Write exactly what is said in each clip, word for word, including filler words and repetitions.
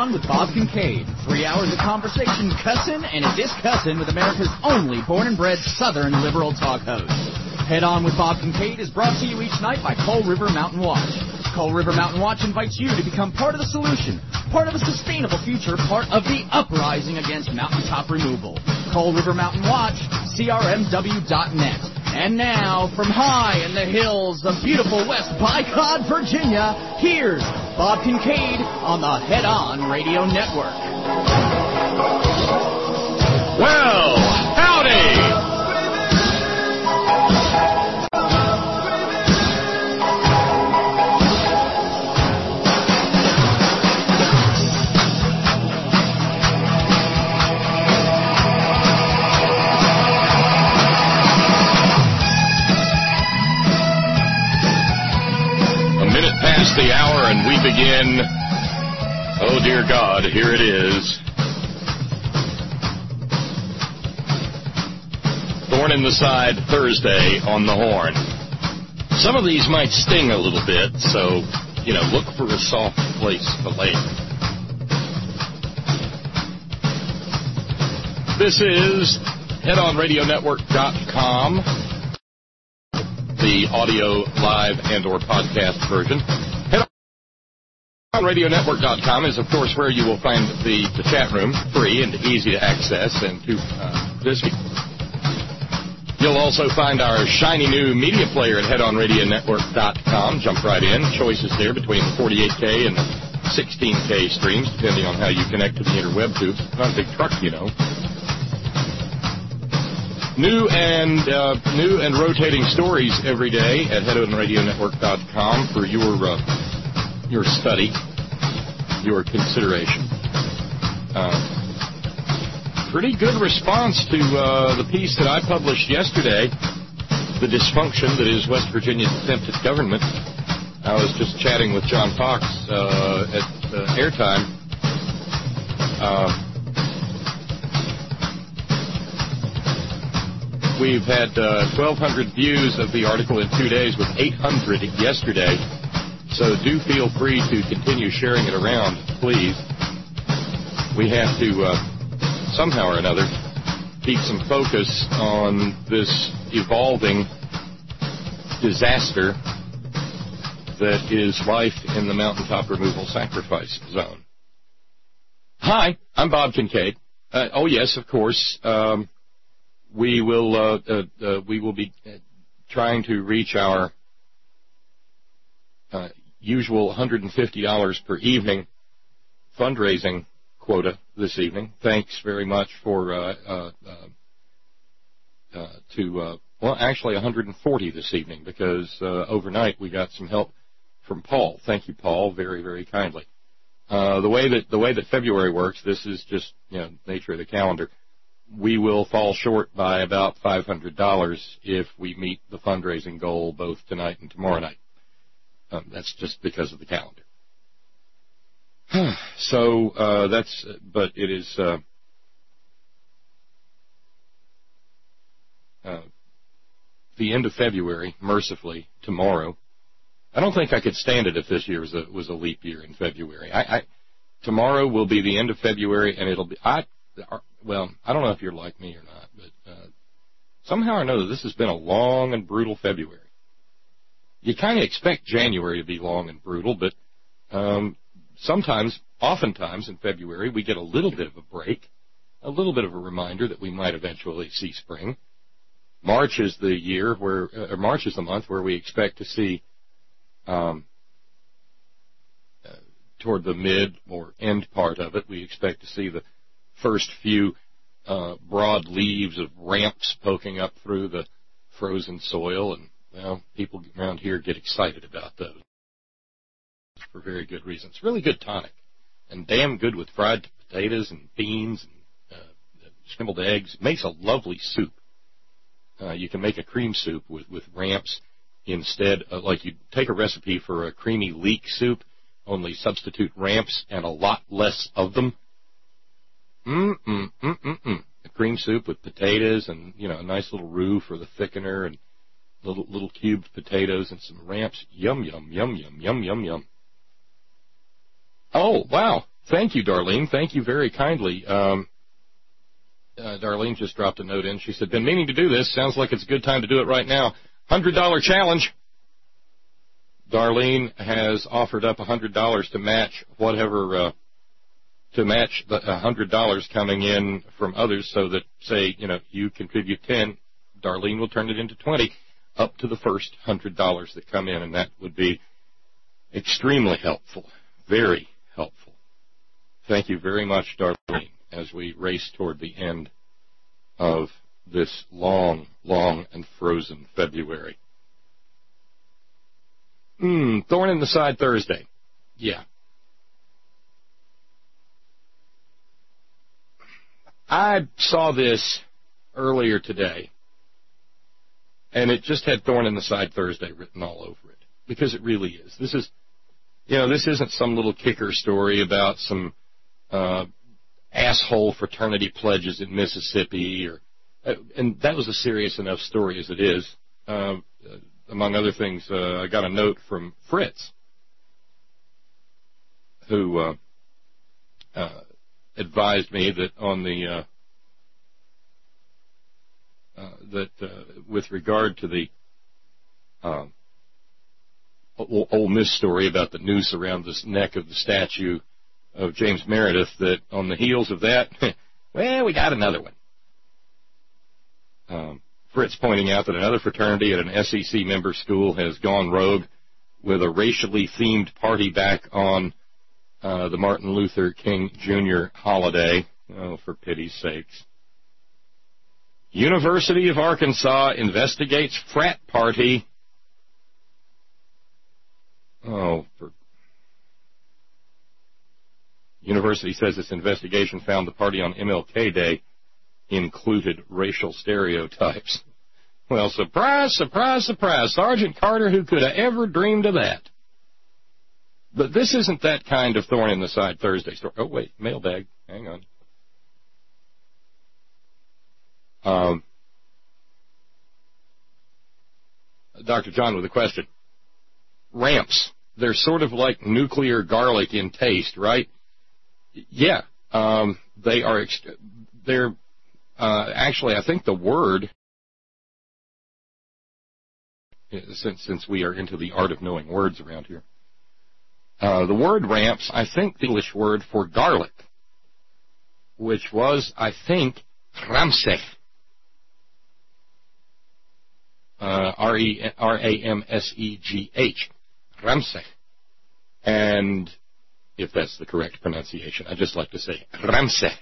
On with Bob Kincaid. Three hours of conversation, cussing, and a discussing with America's only born and bred Southern liberal talk host. Head On with Bob Kincaid is brought to you each night by Coal River Mountain Watch. Coal River Mountain Watch invites you to become part of the solution, part of a sustainable future, part of the uprising against mountaintop removal. Coal River Mountain Watch, C R M W dot net. And now, from high in the hills of beautiful West Bicod, Virginia, here's Bob Kincaid on the Head On Radio Network. Well, howdy! Past the hour, and we begin. Oh, dear God, here it is. Thorn in the Side Thursday on the Horn. Some of these might sting a little bit, so, you know, look for a soft place to lay it. This is head on radio network dot com. The audio, live, and or podcast version. Head on radio network dot com is, of course, where you will find the, the chat room, free and easy to access and to uh, visit. You'll also find our shiny new media player at head on radio network dot com. Jump right in. Choices there between the forty-eight K and the sixteen K streams, depending on how you connect to the interweb tubes. It's not a big truck, you know. New and uh, new and rotating stories every day at head on radio network dot com for your uh, your study, your consideration. Uh, pretty good response to uh, the piece that I published yesterday, The Dysfunction That Is West Virginia's Attempted Government. I was just chatting with John Fox uh, at uh, Airtime. Uh, We've had uh, twelve hundred views of the article in two days with eight hundred yesterday. So do feel free to continue sharing it around, please. We have to, uh, somehow or another, keep some focus on this evolving disaster that is life in the mountaintop removal sacrifice zone. Hi, I'm Bob Kincaid. Uh, oh, yes, of course. Um, We will uh, uh, uh, we will be trying to reach our uh, usual one hundred fifty dollars per evening fundraising quota this evening. Thanks very much for uh, uh, uh, uh, to uh, well, actually one hundred forty this evening because uh, overnight we got some help from Paul. Thank you, Paul, very very kindly. Uh, the way that the way that February works, this is just you know nature of the calendar. We will fall short by about five hundred dollars if we meet the fundraising goal both tonight and tomorrow night. Um, that's just because of the calendar. so uh, that's, but it is uh, uh, the end of February, mercifully, tomorrow. I don't think I could stand it if this year was a, was a leap year in February. I, I, tomorrow will be the end of February, and it'll be... I, Well, I don't know if you're like me or not, but uh, somehow or another, this has been a long and brutal February. You kind of expect January to be long and brutal, but um, sometimes, oftentimes in February, we get a little bit of a break, a little bit of a reminder that we might eventually see spring. March is the year where, or March is the month where we expect to see, um, uh, toward the mid or end part of it, we expect to see the first few uh, broad leaves of ramps poking up through the frozen soil, and, well, people around here get excited about those for very good reasons. It's really good tonic, and damn good with fried potatoes and beans and uh, scrambled eggs. It makes a lovely soup. Uh, you can make a cream soup with, with ramps instead. Of, like you take a recipe for a creamy leek soup, only substitute ramps and a lot less of them. Mm-mm-mm-mm-mm. A cream soup with potatoes and, you know, a nice little roux for the thickener and little little cubed potatoes and some ramps. Yum, yum, yum, yum, yum, yum, yum. Oh, wow. thank you, Darlene. Thank you very kindly. Um, uh, Darlene just dropped a note in. She said, been meaning to do this. Sounds like it's a good time to do it right now. one hundred dollars challenge. Darlene has offered up one hundred dollars to match whatever, uh, to match the one hundred dollars coming in from others, so that, say, you know, you contribute ten, Darlene will turn it into twenty, up to the first one hundred dollars that come in, and that would be extremely helpful, very helpful. Thank you very much, Darlene, as we race toward the end of this long, long and frozen February. Hmm, thorn in the side Thursday. Yeah. I saw this earlier today, and it just had thorn in the side Thursday written all over it, because it really is. This is, you know, this isn't some little kicker story about some uh, asshole fraternity pledges in Mississippi, or, uh, and that was a serious enough story as it is. Uh, among other things, uh, I got a note from Fritz, who uh, uh, advised me that on the uh, uh, that uh, with regard to the uh, Ole Miss story about the noose around the neck of the statue of James Meredith, that on the heels of that, well, we got another one. Um, Fritz pointing out that another fraternity at an S E C member school has gone rogue with a racially themed party back on uh, the Martin Luther King Junior holiday. Oh, for pity's sakes. University of Arkansas investigates frat party. Oh, for... University says its investigation found the party on M L K Day included racial stereotypes. Well, surprise, surprise, surprise. Sergeant Carter, who could have ever dreamed of that? But this isn't that kind of thorn in the side Thursday story. Oh, wait, mailbag. Hang on. Um, Doctor John with a question. Ramps, they're sort of like nuclear garlic in taste, right? Yeah, um, they are, ex- they're, uh, actually, I think the word, since, since we are into the art of knowing words around here, uh, the word ramps, I think the English word for garlic, which was, I think, ramsech, uh, R E R A M S E G H, ramsech, and if that's the correct pronunciation, I just like to say ramsech.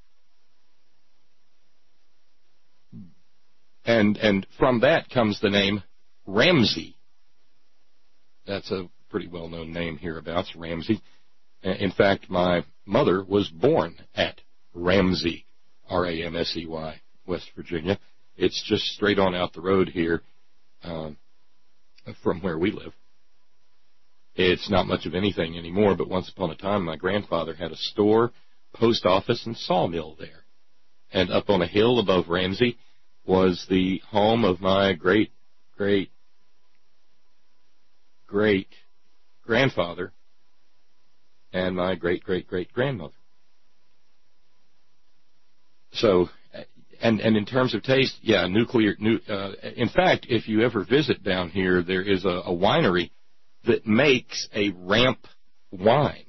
And and from that comes the name Ramsey. That's a pretty well-known name hereabouts, Ramsey. In fact, my mother was born at Ramsey, R A M S E Y, West Virginia. It's just straight on out the road here um, from where we live. It's not much of anything anymore, but once upon a time, my grandfather had a store, post office, and sawmill there. And up on a hill above Ramsey was the home of my great, great, great grandfather and my great, great, great grandmother. So, and and in terms of taste, yeah, nuclear. Nu, uh, in fact, if you ever visit down here, there is a, a winery that makes a ramp wine.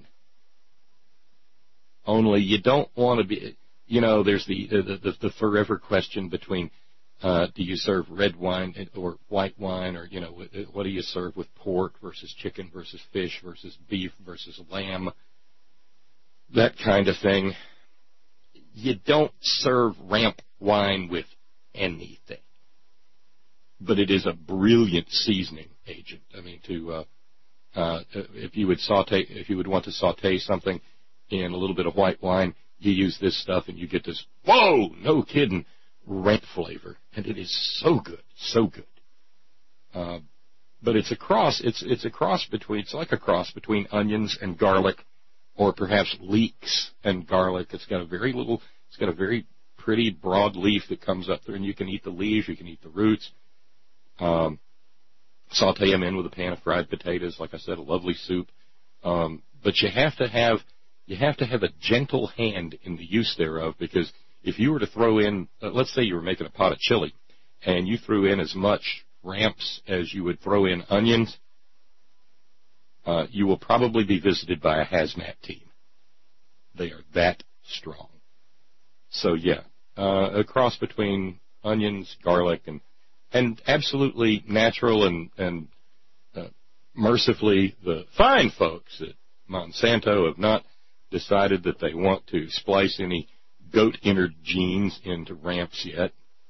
Only you don't want to be, you know, there's the the, the, the forever question between uh, do you serve red wine or white wine, or, you know, what do you serve with pork versus chicken versus fish versus beef versus lamb, that kind of thing. You don't serve ramp wine with anything. But it is a brilliant seasoning agent. I mean, to uh, uh, if you would saute, if you would want to saute something in a little bit of white wine, you use this stuff and you get this, whoa, no kidding, ramp flavor, and it is so good, so good. Uh, but it's a cross. It's it's a cross between. It's like a cross between onions and garlic, or perhaps leeks and garlic. It's got a very little. It's got a very pretty broad leaf that comes up there, and you can eat the leaves. You can eat the roots. Um, saute them in with a pan of fried potatoes. Like I said, a lovely soup. Um, but you have to have You have to have a gentle hand in the use thereof, because if you were to throw in, uh, let's say you were making a pot of chili, and you threw in as much ramps as you would throw in onions, uh, you will probably be visited by a hazmat team. They are that strong. So, yeah, uh, a cross between onions, garlic, and and absolutely natural, and, and uh, mercifully, the fine folks at Monsanto have not decided that they want to splice any goat-inner genes into ramps yet.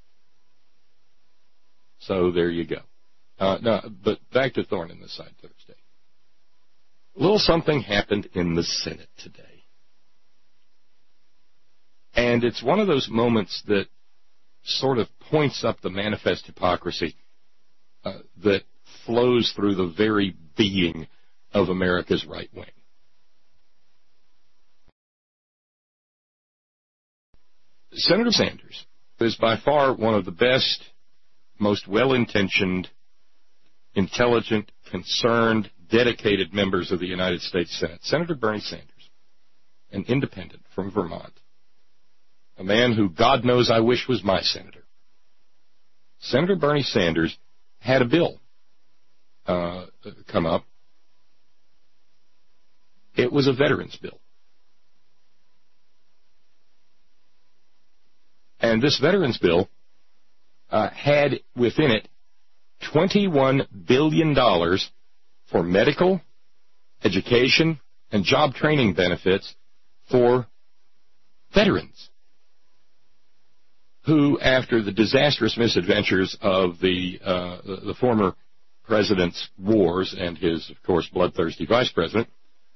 So there you go. Uh, no, but back to Thorn in the Side Thursday. A little something happened in the Senate today. And it's one of those moments that sort of points up the manifest hypocrisy uh, that flows through the very being of America's right wing. Senator Sanders is by far one of the best, most well-intentioned, intelligent, concerned, dedicated members of the United States Senate. Senator Bernie Sanders, an independent from Vermont, a man who God knows I wish was my senator. Senator Bernie Sanders had a bill uh, come up. It was a veterans bill. And this veterans bill uh, had within it twenty-one billion dollars for medical, education, and job training benefits for veterans who, after the disastrous misadventures of the uh, the former president's wars and his, of course, bloodthirsty vice president,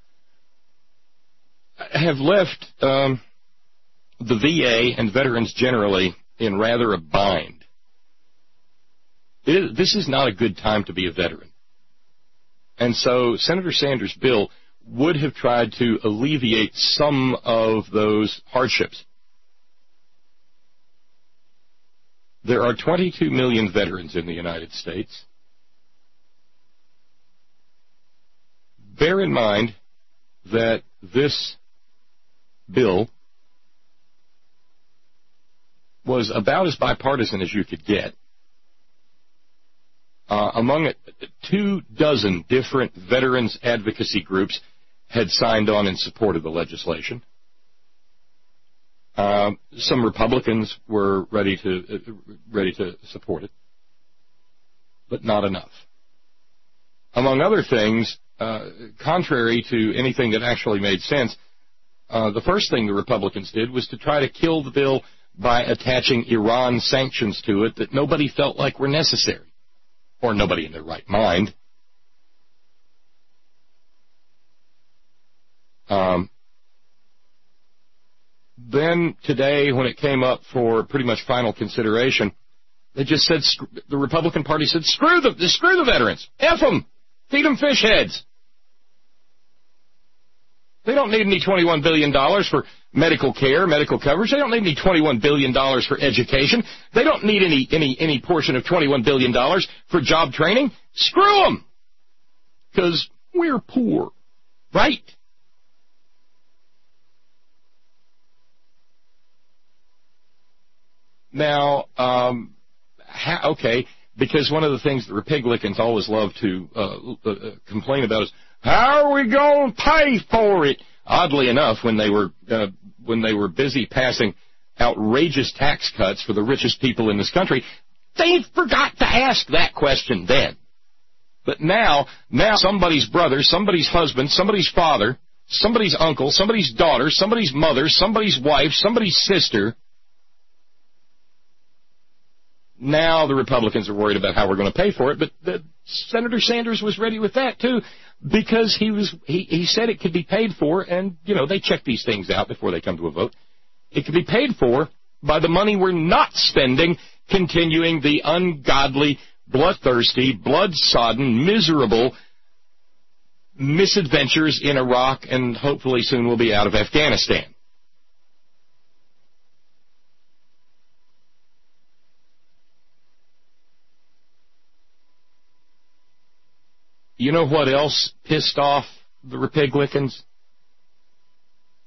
have left um, the V A and veterans generally in rather a bind. It is, this is not a good time to be a veteran. And so Senator Sanders' bill would have tried to alleviate some of those hardships. There are twenty-two million veterans in the United States. Bear in mind that this bill was about as bipartisan as you could get. Uh, among it, two dozen different veterans advocacy groups had signed on in support of the legislation. Uh, some Republicans were ready to uh, ready to support it, but not enough. Among other things, uh, contrary to anything that actually made sense, uh, the first thing the Republicans did was to try to kill the bill by attaching Iran sanctions to it that nobody felt like were necessary, or nobody in their right mind. Um, then today, when it came up for pretty much final consideration, they just said, the Republican Party said, screw the, screw the veterans. F them. Feed them fish heads. They don't need any twenty-one billion dollars for medical care, medical coverage. They don't need any twenty-one billion dollars for education. They don't need any, any, any portion of twenty-one billion dollars for job training. Screw them. Because we're poor. Right? Now, um, ha- okay, because one of the things the Republicans always love to uh, uh, complain about is, how are we going to pay for it? Oddly enough, when they were uh, when they were busy passing outrageous tax cuts for the richest people in this country, they forgot to ask that question then. But now, now somebody's brother, somebody's husband, somebody's father, somebody's uncle, somebody's daughter, somebody's mother, somebody's wife, somebody's sister. Now the Republicans are worried about how we're going to pay for it, but the, Senator Sanders was ready with that too, because he was he, he said it could be paid for, and you know they check these things out before they come to a vote. It could be paid for by the money we're not spending, continuing the ungodly, bloodthirsty, blood-sodden, miserable misadventures in Iraq, and hopefully soon we'll be out of Afghanistan. You know what else pissed off the Republicans?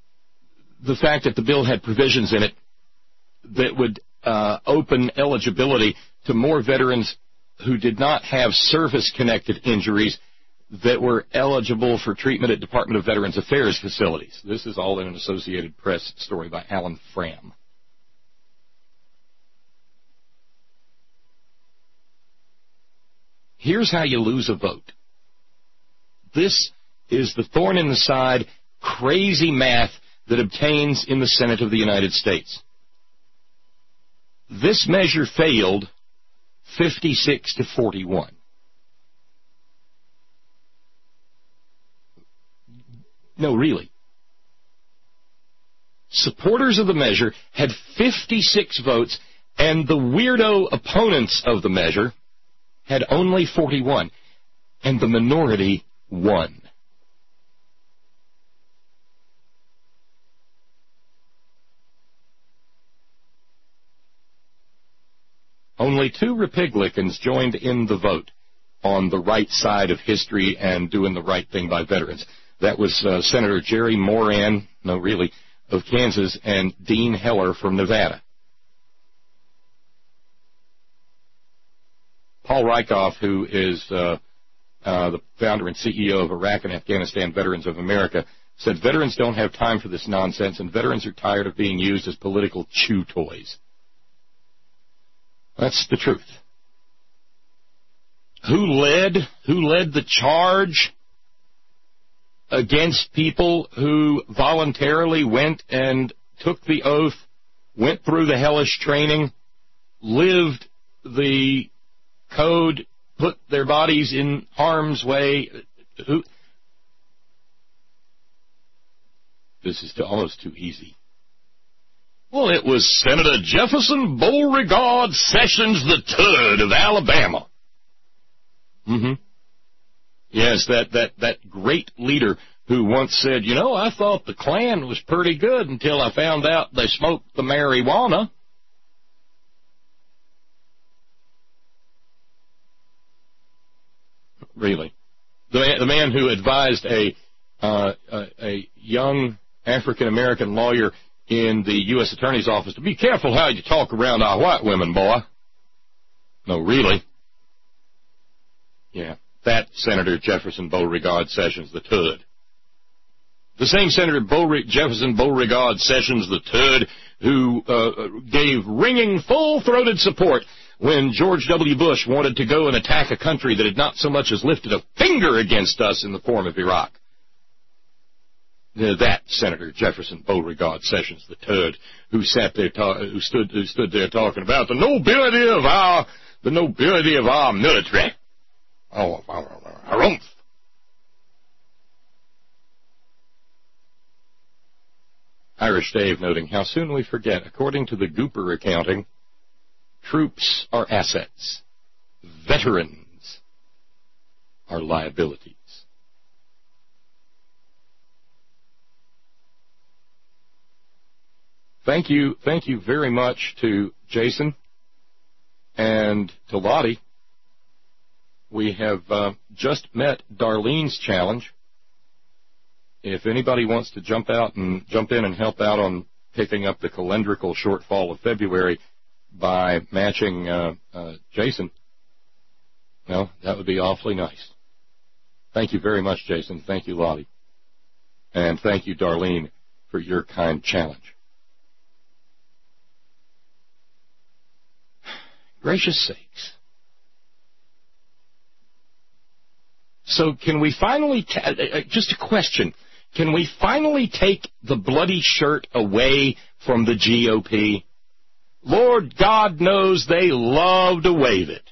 the fact that the bill had provisions in it that would uh, open eligibility to more veterans who did not have service-connected injuries that were eligible for treatment at Department of Veterans Affairs facilities. This is all in an Associated Press story by Alan Fram. Here's how you lose a vote. This is the thorn in the side, crazy math that obtains in the Senate of the United States. This measure failed fifty-six to forty-one. No, really. Supporters of the measure had fifty-six votes, and the weirdo opponents of the measure had only forty-one, and the minority won. Only two Republicans joined in the vote on the right side of history and doing the right thing by veterans. That was uh, Senator Jerry Moran, no, really, of Kansas, and Dean Heller from Nevada. Paul Rieckhoff, who is uh, uh, the founder and C E O of Iraq and Afghanistan Veterans of America, said veterans don't have time for this nonsense, and veterans are tired of being used as political chew toys. That's the truth. Who led, who led the charge against people who voluntarily went and took the oath, went through the hellish training, lived the code, put their bodies in harm's way? Who? This is almost too easy. Well, it was Senator Jefferson Beauregard Sessions the third of Alabama. Mm-hmm. Yes, that, that, that great leader who once said, you know, I thought the Klan was pretty good until I found out they smoked the marijuana. Really. The man, the man who advised a, uh, a, a young African-American lawyer in the U S Attorney's Office to be careful how you talk around our white women, boy. No, really. Yeah, that Senator Jefferson Beauregard Sessions the third. The same Senator Beaure- Jefferson Beauregard Sessions the third who uh, gave ringing, full-throated support when George W. Bush wanted to go and attack a country that had not so much as lifted a finger against us in the form of Iraq. Uh, that Senator Jefferson Beauregard Sessions the third, who sat there, ta- who stood, who stood there talking about the nobility of our, the nobility of our military. Oh, our oomph. Irish Dave noting, how soon we forget, according to the Gooper accounting, troops are assets. Veterans are liabilities. Thank you, thank you very much to Jason and to Lottie. We have uh, just met Darlene's challenge. If anybody wants to jump out and jump in and help out on picking up the calendrical shortfall of February by matching uh, uh, Jason, well, that would be awfully nice. Thank you very much, Jason. Thank you, Lottie. And thank you, Darlene, for your kind challenge. Gracious sakes. So can we finally, ta- uh, just a question, can we finally take the bloody shirt away from the G O P? Lord God knows they love to wave it.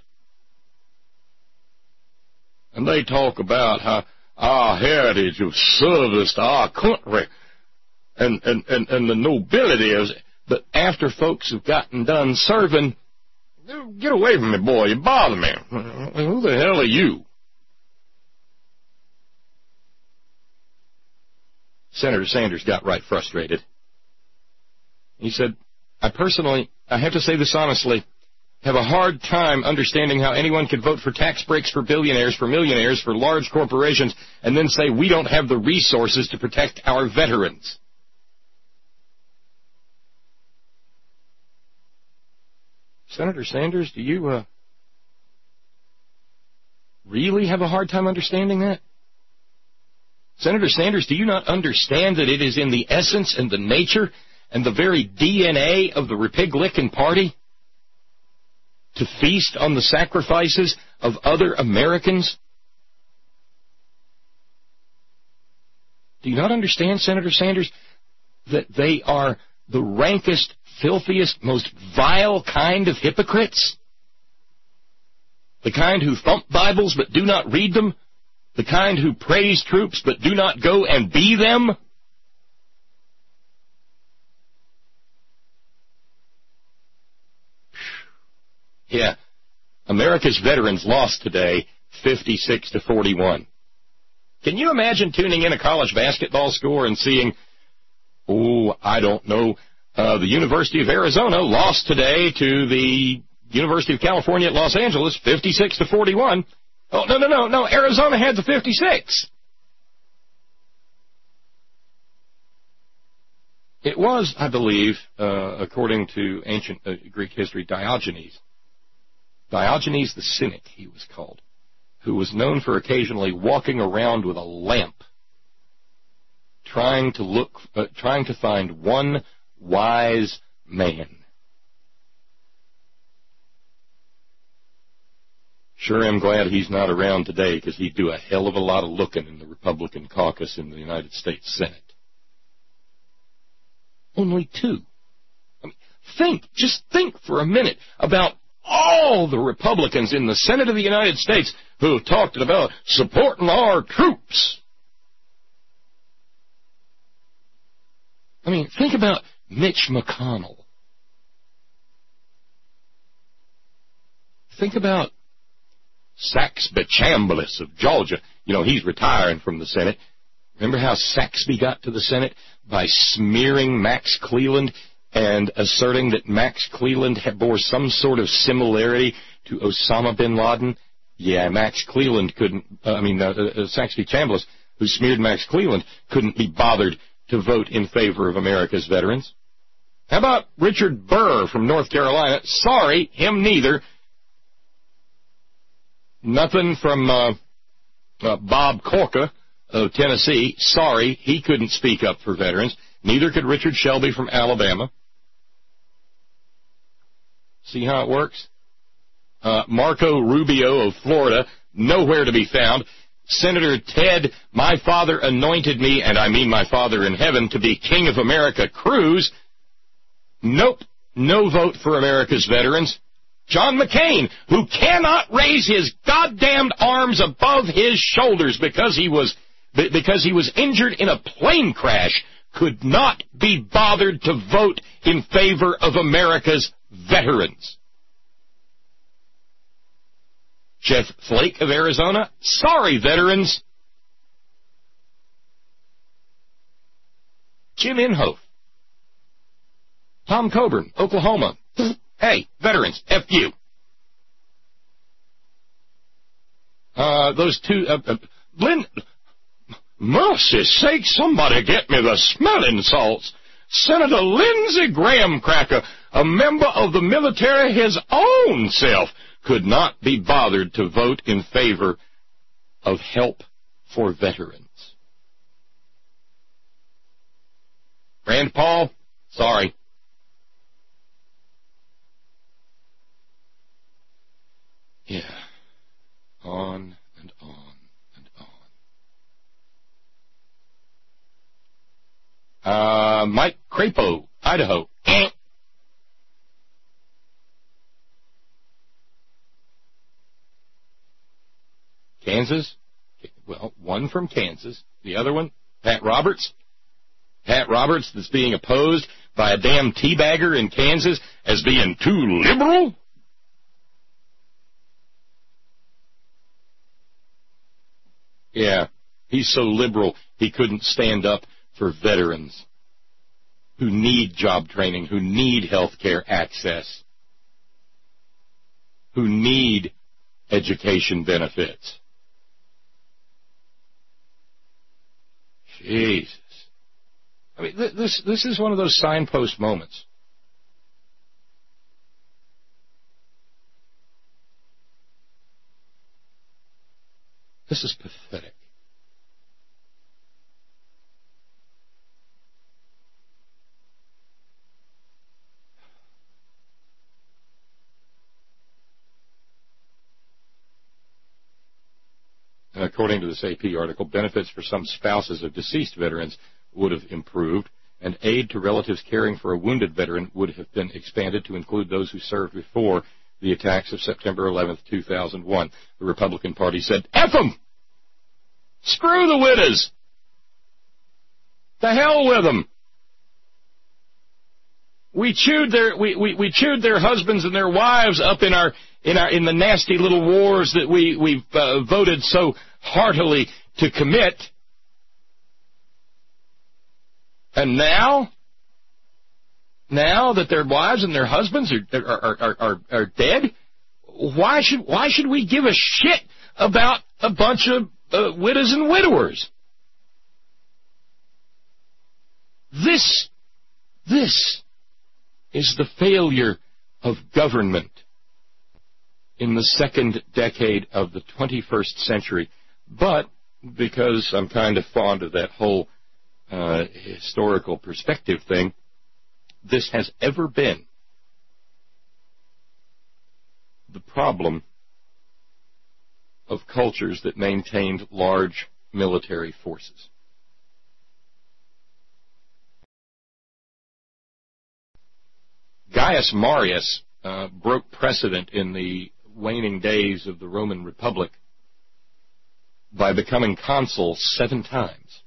And they talk about how our heritage of service to our country and, and, and, and the nobility is, but after folks have gotten done serving, get away from me, boy, you bother me. Who the hell are you? Senator Sanders got right frustrated. He said, I personally, I have to say this honestly, have a hard time understanding how anyone could vote for tax breaks for billionaires, for millionaires, for large corporations, and then say we don't have the resources to protect our veterans. Senator Sanders, do you uh, really have a hard time understanding that? Senator Sanders, do you not understand that it is in the essence and the nature and the very D N A of the Republican Party to feast on the sacrifices of other Americans? Do you not understand, Senator Sanders, that they are the rankest, filthiest, most vile kind of hypocrites? The kind who thump Bibles but do not read them? The kind who praise troops but do not go and be them? Yeah, America's veterans lost today fifty-six to forty-one. Can you imagine tuning in a college basketball score and seeing, oh, I don't know, uh, the University of Arizona lost today to the University of California at Los Angeles, fifty-six to forty-one. Oh, no, no, no, no, Arizona had the fifty-six. It was, I believe, uh, according to ancient uh, Greek history, Diogenes. Diogenes the Cynic, he was called, who was known for occasionally walking around with a lamp, trying to look, uh, trying to find one wise man. Sure am glad he's not around today, because he'd do a hell of a lot of looking in the Republican caucus in the United States Senate. Only two. I mean, think, just think for a minute about all the Republicans in the Senate of the United States who have talked about supporting our troops. I mean, think about Mitch McConnell. Think about Saxby Chambliss of Georgia. You know, he's retiring from the Senate. Remember how Saxby got to the Senate? By smearing Max Cleland and asserting that Max Cleland had bore some sort of similarity to Osama bin Laden. Yeah, Max Cleland couldn't, uh, I mean, uh, uh, Saxby Chambliss, who smeared Max Cleland, couldn't be bothered to vote in favor of America's veterans. How about Richard Burr from North Carolina? Sorry, him neither. Nothing from uh, uh, Bob Corker of Tennessee. Sorry, he couldn't speak up for veterans. Neither could Richard Shelby from Alabama. See how it works? Uh, Marco Rubio of Florida, nowhere to be found. Senator Ted, my father anointed me, and I mean my father in heaven, to be King of America, Cruz. Nope, no vote for America's veterans. John McCain, who cannot raise his goddamned arms above his shoulders because he was because he was injured in a plane crash, could not be bothered to vote in favor of America's veterans. Jeff Flake of Arizona, sorry, veterans. Jim Inhofe. Tom Coburn, Oklahoma. Hey, veterans, F you. Uh, those two, uh, uh, Lynn, mercy sake, somebody get me the smelling salts. Senator Lindsey Graham Cracker, a member of the military his own self, could not be bothered to vote in favor of help for veterans. Rand Paul, sorry. Yeah, on and on and on. Uh, Mike Crapo, Idaho. Eh. Kansas, well, one from Kansas. The other one, Pat Roberts. Pat Roberts that's being opposed by a damn teabagger in Kansas as being too liberal. Yeah, he's so liberal he couldn't stand up for veterans who need job training, who need health care access, who need education benefits. Jesus. I mean, th- this this is one of those signpost moments. This is pathetic. And according to this A P article, benefits for some spouses of deceased veterans would have improved, and aid to relatives caring for a wounded veteran would have been expanded to include those who served before the attacks of September eleventh, two thousand one. The Republican Party said, F them! Screw the widows! The hell with them! We chewed their we, we, we chewed their husbands and their wives up in our in our in the nasty little wars that we we've uh, voted so heartily to commit. And now, now that their wives and their husbands are are are are, are dead, why should why should we give a shit about a bunch of uh, widows and widowers? This this is the failure of government in the second decade of the twenty-first century. But because I'm kind of fond of that whole uh, historical perspective thing, this has ever been the problem of cultures that maintained large military forces. Gaius Marius uh, broke precedent in the waning days of the Roman Republic by becoming consul seven times.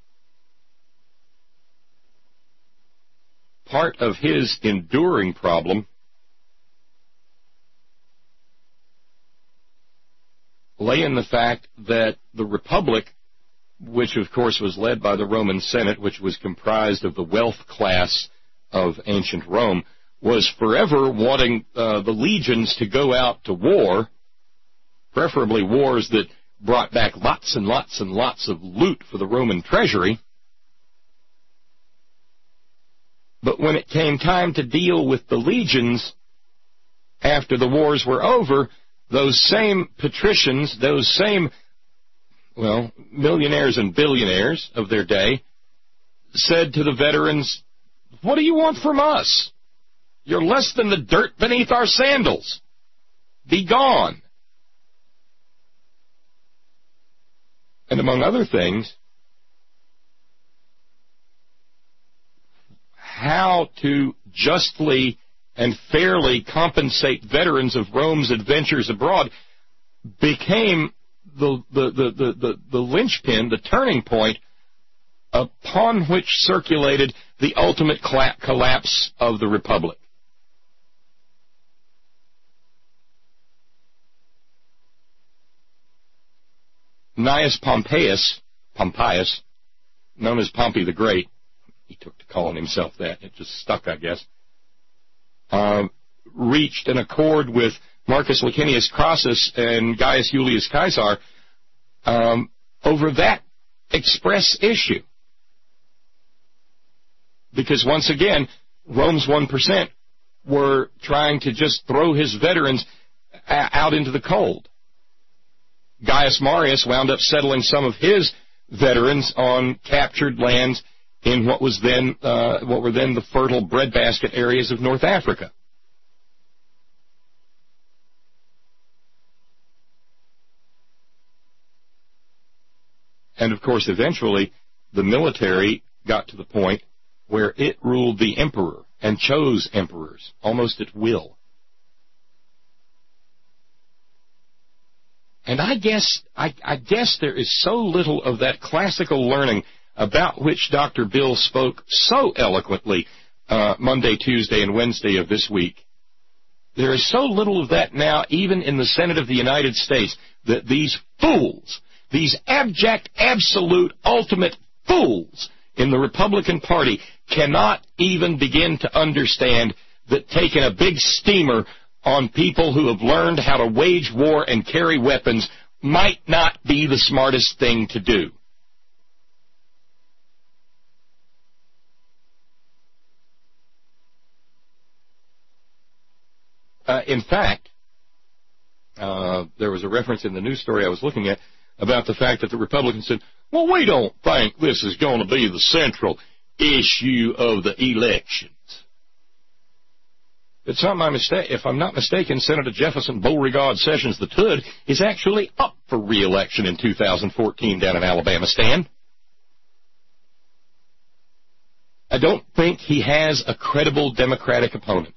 Part of his enduring problem lay in the fact that the Republic, which of course was led by the Roman Senate, which was comprised of the wealth class of ancient Rome, was forever wanting uh, the legions to go out to war, preferably wars that brought back lots and lots and lots of loot for the Roman treasury. But when it came time to deal with the legions after the wars were over, those same patricians, those same, well, millionaires and billionaires of their day, said to the veterans, "What do you want from us? You're less than the dirt beneath our sandals. Be gone." And among other things, how to justly and fairly compensate veterans of Rome's adventures abroad became the, the, the, the, the, the linchpin, the turning point upon which circulated the ultimate collapse of the Republic. Gnaeus Pompeius, Pompeius, known as Pompey the Great, he took to calling himself that, it just stuck, I guess, uh, reached an accord with Marcus Licinius Crassus and Gaius Julius Caesar um, over that express issue. Because once again, Rome's one percent were trying to just throw his veterans a- out into the cold. Gaius Marius wound up settling some of his veterans on captured lands in what was then uh, what were then the fertile breadbasket areas of North Africa. And of course, eventually, the military got to the point where it ruled the emperor and chose emperors almost at will. And I guess I, I guess there is so little of that classical learning about which Doctor Bill spoke so eloquently uh, Monday, Tuesday, and Wednesday of this week. There is so little of that now, even in the Senate of the United States, that these fools, these abject, absolute, ultimate fools in the Republican Party cannot even begin to understand that taking a big steamer on people who have learned how to wage war and carry weapons might not be the smartest thing to do. Uh, in fact, uh, there was a reference in the news story I was looking at about the fact that the Republicans said, well, we don't think this is going to be the central issue of the elections. It's not my mistake. If I'm not mistaken, Senator Jefferson Beauregard Sessions the third is actually up for re-election in two thousand fourteen down in Alabama, Stan. I don't think he has a credible Democratic opponent.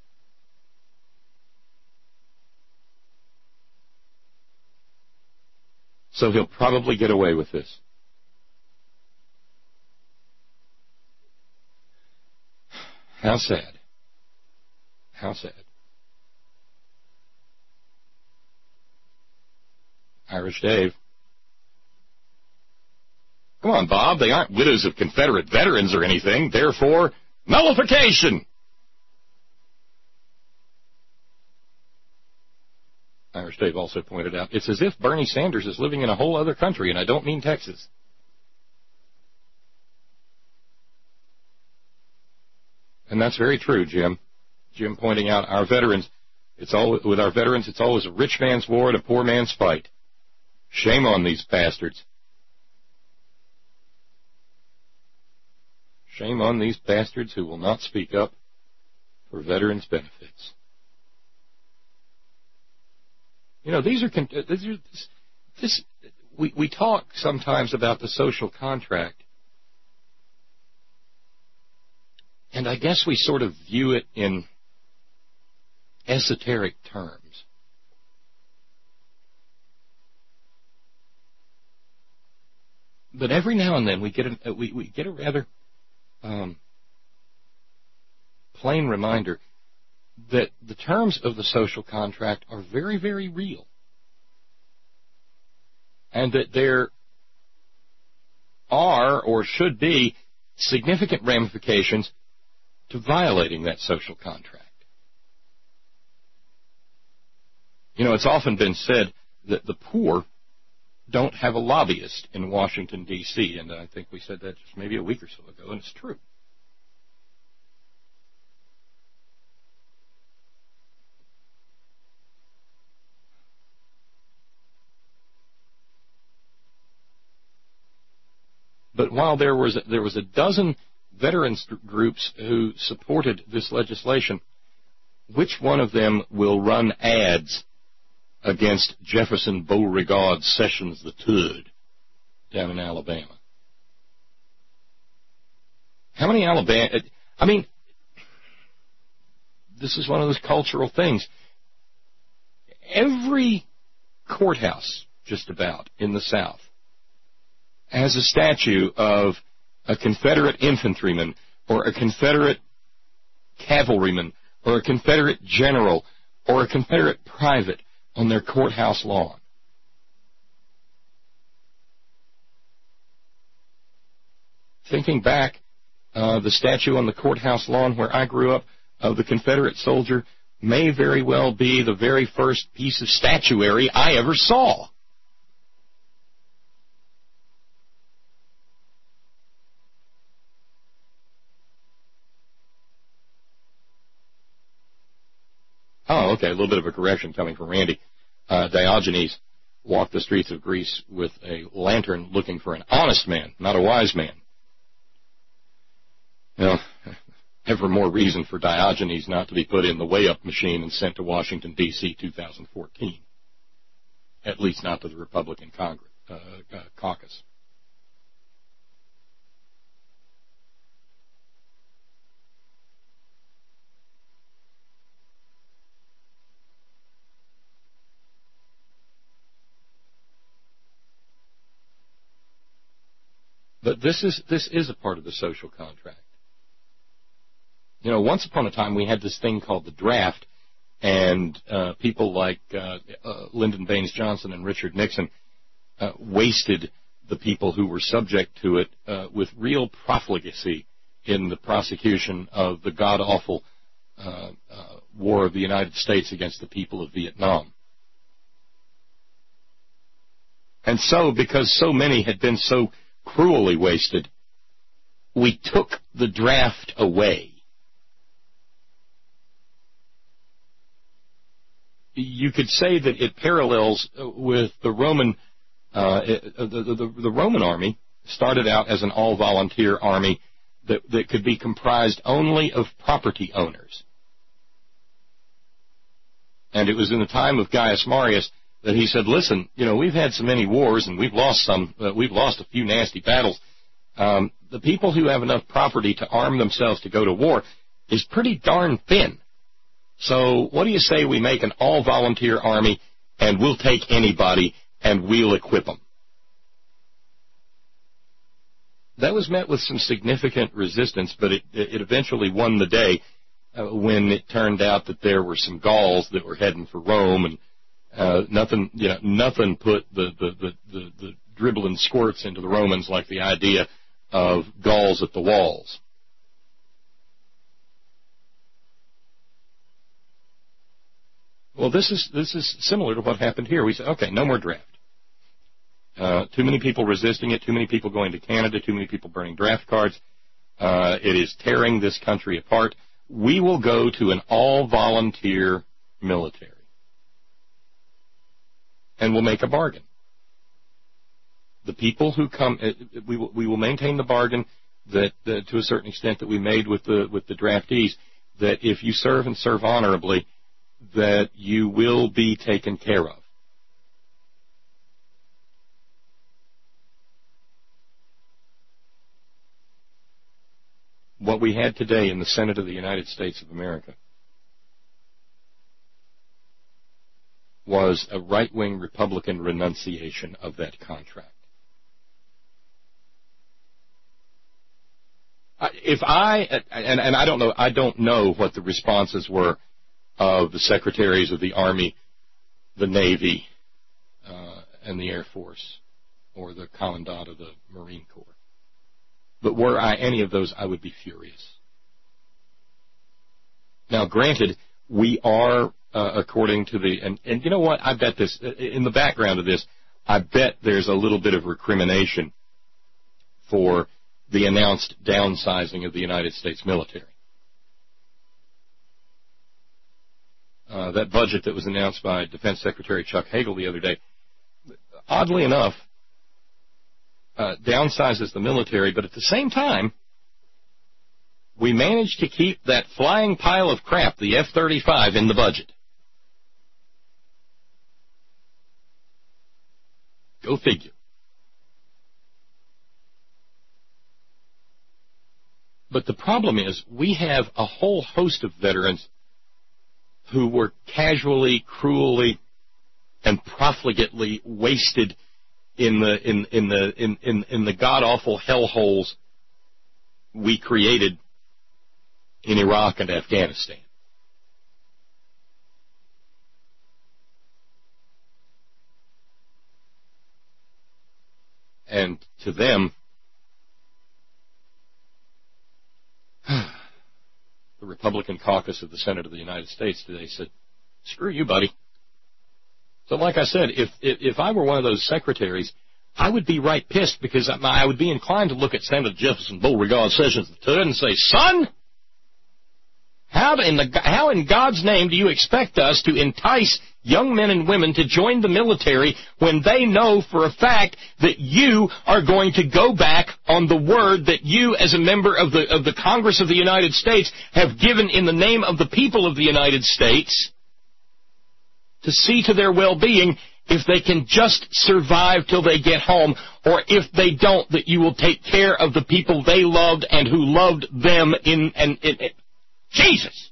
So he'll probably get away with this. How sad. How sad. Irish Dave. Come on, Bob. They aren't widows of Confederate veterans or anything. Therefore, nullification. Irish Dave also pointed out, it's as if Bernie Sanders is living in a whole other country, and I don't mean Texas. And that's very true, Jim. Jim pointing out our veterans, it's all, with our veterans, it's always a rich man's war and a poor man's fight. Shame on these bastards. Shame on these bastards who will not speak up for veterans' benefits. You know, these are, these are this, this we, we talk sometimes about the social contract, and I guess we sort of view it in esoteric terms. But every now and then we get a, we, we get a rather um, plain reminder that the terms of the social contract are very, very real. And that there are, or should be, significant ramifications to violating that social contract. You know, it's often been said that the poor don't have a lobbyist in Washington, D C, and I think we said that just maybe a week or so ago, and it's true. But while there was there was a dozen veterans groups who supported this legislation, which one of them will run ads against Jefferson Beauregard Sessions the third down in Alabama? How many Alabama... I mean, this is one of those cultural things. Every courthouse, just about, in the South has a statue of a Confederate infantryman or a Confederate cavalryman or a Confederate general or a Confederate private on their courthouse lawn. Thinking back, uh, the statue on the courthouse lawn where I grew up of the Confederate soldier may very well be the very first piece of statuary I ever saw. Oh, okay, a little bit of a correction coming from Randy. Uh, Diogenes walked the streets of Greece with a lantern looking for an honest man, not a wise man. You know, ever more reason for Diogenes not to be put in the way-up machine and sent to Washington, D C two thousand fourteen. At least not to the Republican Congress, uh, uh, caucus. But this is this is a part of the social contract. You know, once upon a time we had this thing called the draft, and uh, people like uh, uh, Lyndon Baines Johnson and Richard Nixon uh, wasted the people who were subject to it uh, with real profligacy in the prosecution of the god-awful uh, uh, war of the United States against the people of Vietnam. And so, because so many had been so cruelly wasted, we took the draft away. You could say that it parallels with the Roman Uh, it, the, the, the Roman army started out as an all-volunteer army that, that could be comprised only of property owners. And it was in the time of Gaius Marius that he said, listen, you know, we've had so many wars and we've lost some, uh, we've lost a few nasty battles. Um, the people who have enough property to arm themselves to go to war is pretty darn thin. So what do you say we make an all-volunteer army and we'll take anybody and we'll equip them? That was met with some significant resistance, but it, it eventually won the day uh, when it turned out that there were some Gauls that were heading for Rome, and uh, nothing, you know, nothing put the the, the, the the dribbling squirts into the Romans like the idea of Gauls at the walls. Well, this is this is similar to what happened here. We said, okay, no more draft. Uh, too many people resisting it, too many people going to Canada, too many people burning draft cards. Uh, it is tearing this country apart. We will go to an all-volunteer military. And we'll make a bargain. The people who come, uh, we will, we will maintain the bargain that, uh, to a certain extent, that we made with the with the draftees, that if you serve and serve honorably, that you will be taken care of. What we had today in the Senate of the United States of America was a right-wing Republican renunciation of that contract. If I, and, and I don't know, I don't know what the responses were of the secretaries of the Army, the Navy, uh, and the Air Force, or the Commandant of the Marine Corps. But were I any of those, I would be furious. Now, granted, we are, uh, according to the, and, and you know what, I bet this, in the background of this, I bet there's a little bit of recrimination for the announced downsizing of the United States military. Uh, that budget that was announced by Defense Secretary Chuck Hagel the other day, oddly enough, uh, downsizes the military, but at the same time, we managed to keep that flying pile of crap, the F thirty-five, in the budget. Go figure. But the problem is, we have a whole host of veterans who were casually, cruelly, and profligately wasted in the in in the in in, in the god-awful hellholes we created in Iraq and Afghanistan. And to them, the Republican caucus of the Senate of the United States today said, screw you, buddy. So like I said, if, if if I were one of those secretaries, I would be right pissed, because I would be inclined to look at Senator Jefferson Beauregard Sessions the third and say, son, how in the how in God's name do you expect us to entice young men and women to join the military when they know for a fact that you are going to go back on the word that you, as a member of the of the Congress of the United States, have given in the name of the people of the United States to see to their well-being, if they can just survive till they get home, or if they don't, that you will take care of the people they loved and who loved them in and in, in Jesus.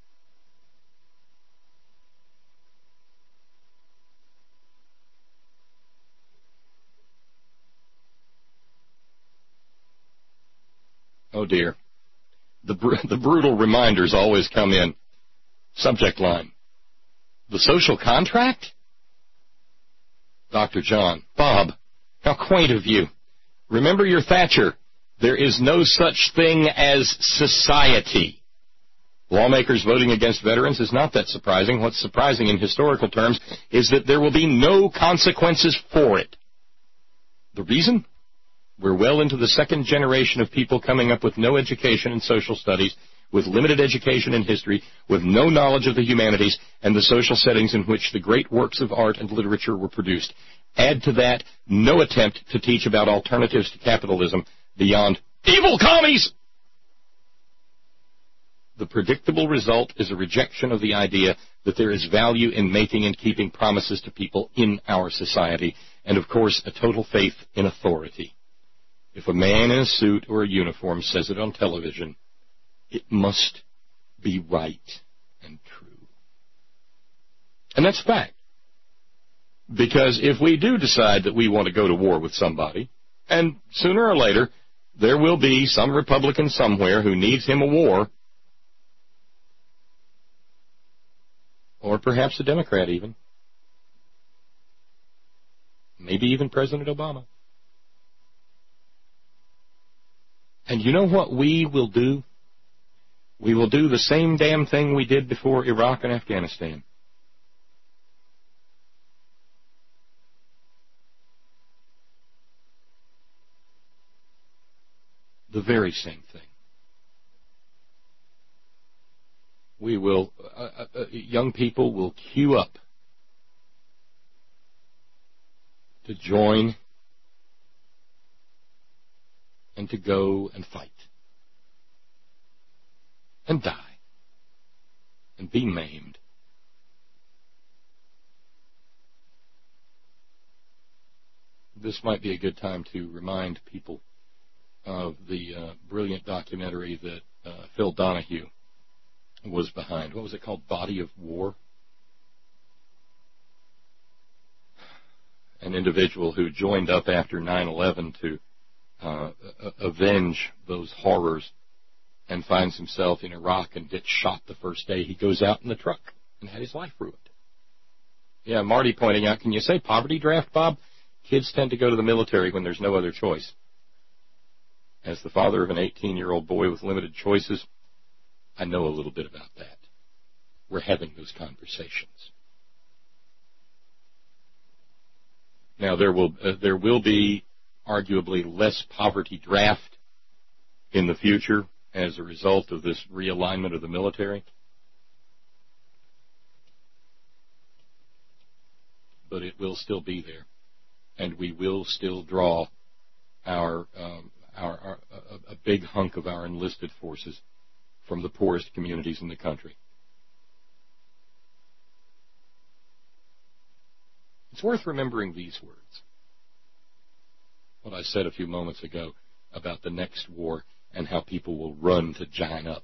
Oh dear. The br- the brutal reminders always come in. Subject line: the social contract? Doctor John: Bob, how quaint of you. Remember your Thatcher. There is no such thing as society. Lawmakers voting against veterans is not that surprising. What's surprising in historical terms is that there will be no consequences for it. The reason? We're well into the second generation of people coming up with no education in social studies, with limited education in history, with no knowledge of the humanities and the social settings in which the great works of art and literature were produced. Add to that no attempt to teach about alternatives to capitalism beyond evil commies. The predictable result is a rejection of the idea that there is value in making and keeping promises to people in our society, and of course a total faith in authority. If a man in a suit or a uniform says it on television, it must be right and true. And that's fact. Because if we do decide that we want to go to war with somebody, and sooner or later there will be some Republican somewhere who needs him a war, or perhaps a Democrat even, maybe even President Obama. And you know what we will do? We will do the same damn thing we did before Iraq and Afghanistan. The very same thing. We will, uh, uh, young people will queue up to join and to go and fight and die and be maimed. This might be a good time to remind people of the uh, brilliant documentary that uh, Phil Donahue was behind. What was it called? Body of War? An individual who joined up after nine eleven to uh, avenge those horrors and finds himself in Iraq and gets shot the first day he goes out in the truck and had his life ruined. Yeah, Marty pointing out, can you say poverty draft, Bob? Kids tend to go to the military when there's no other choice. As the father of an eighteen-year-old boy with limited choices, I know a little bit about that. We're having those conversations. Now, there will uh, there will be arguably less poverty draft in the future as a result of this realignment of the military. But it will still be there, and we will still draw our, um, our, our a, a big hunk of our enlisted forces from the poorest communities in the country. It's worth remembering these words. What I said a few moments ago about the next war and how people will run to join up.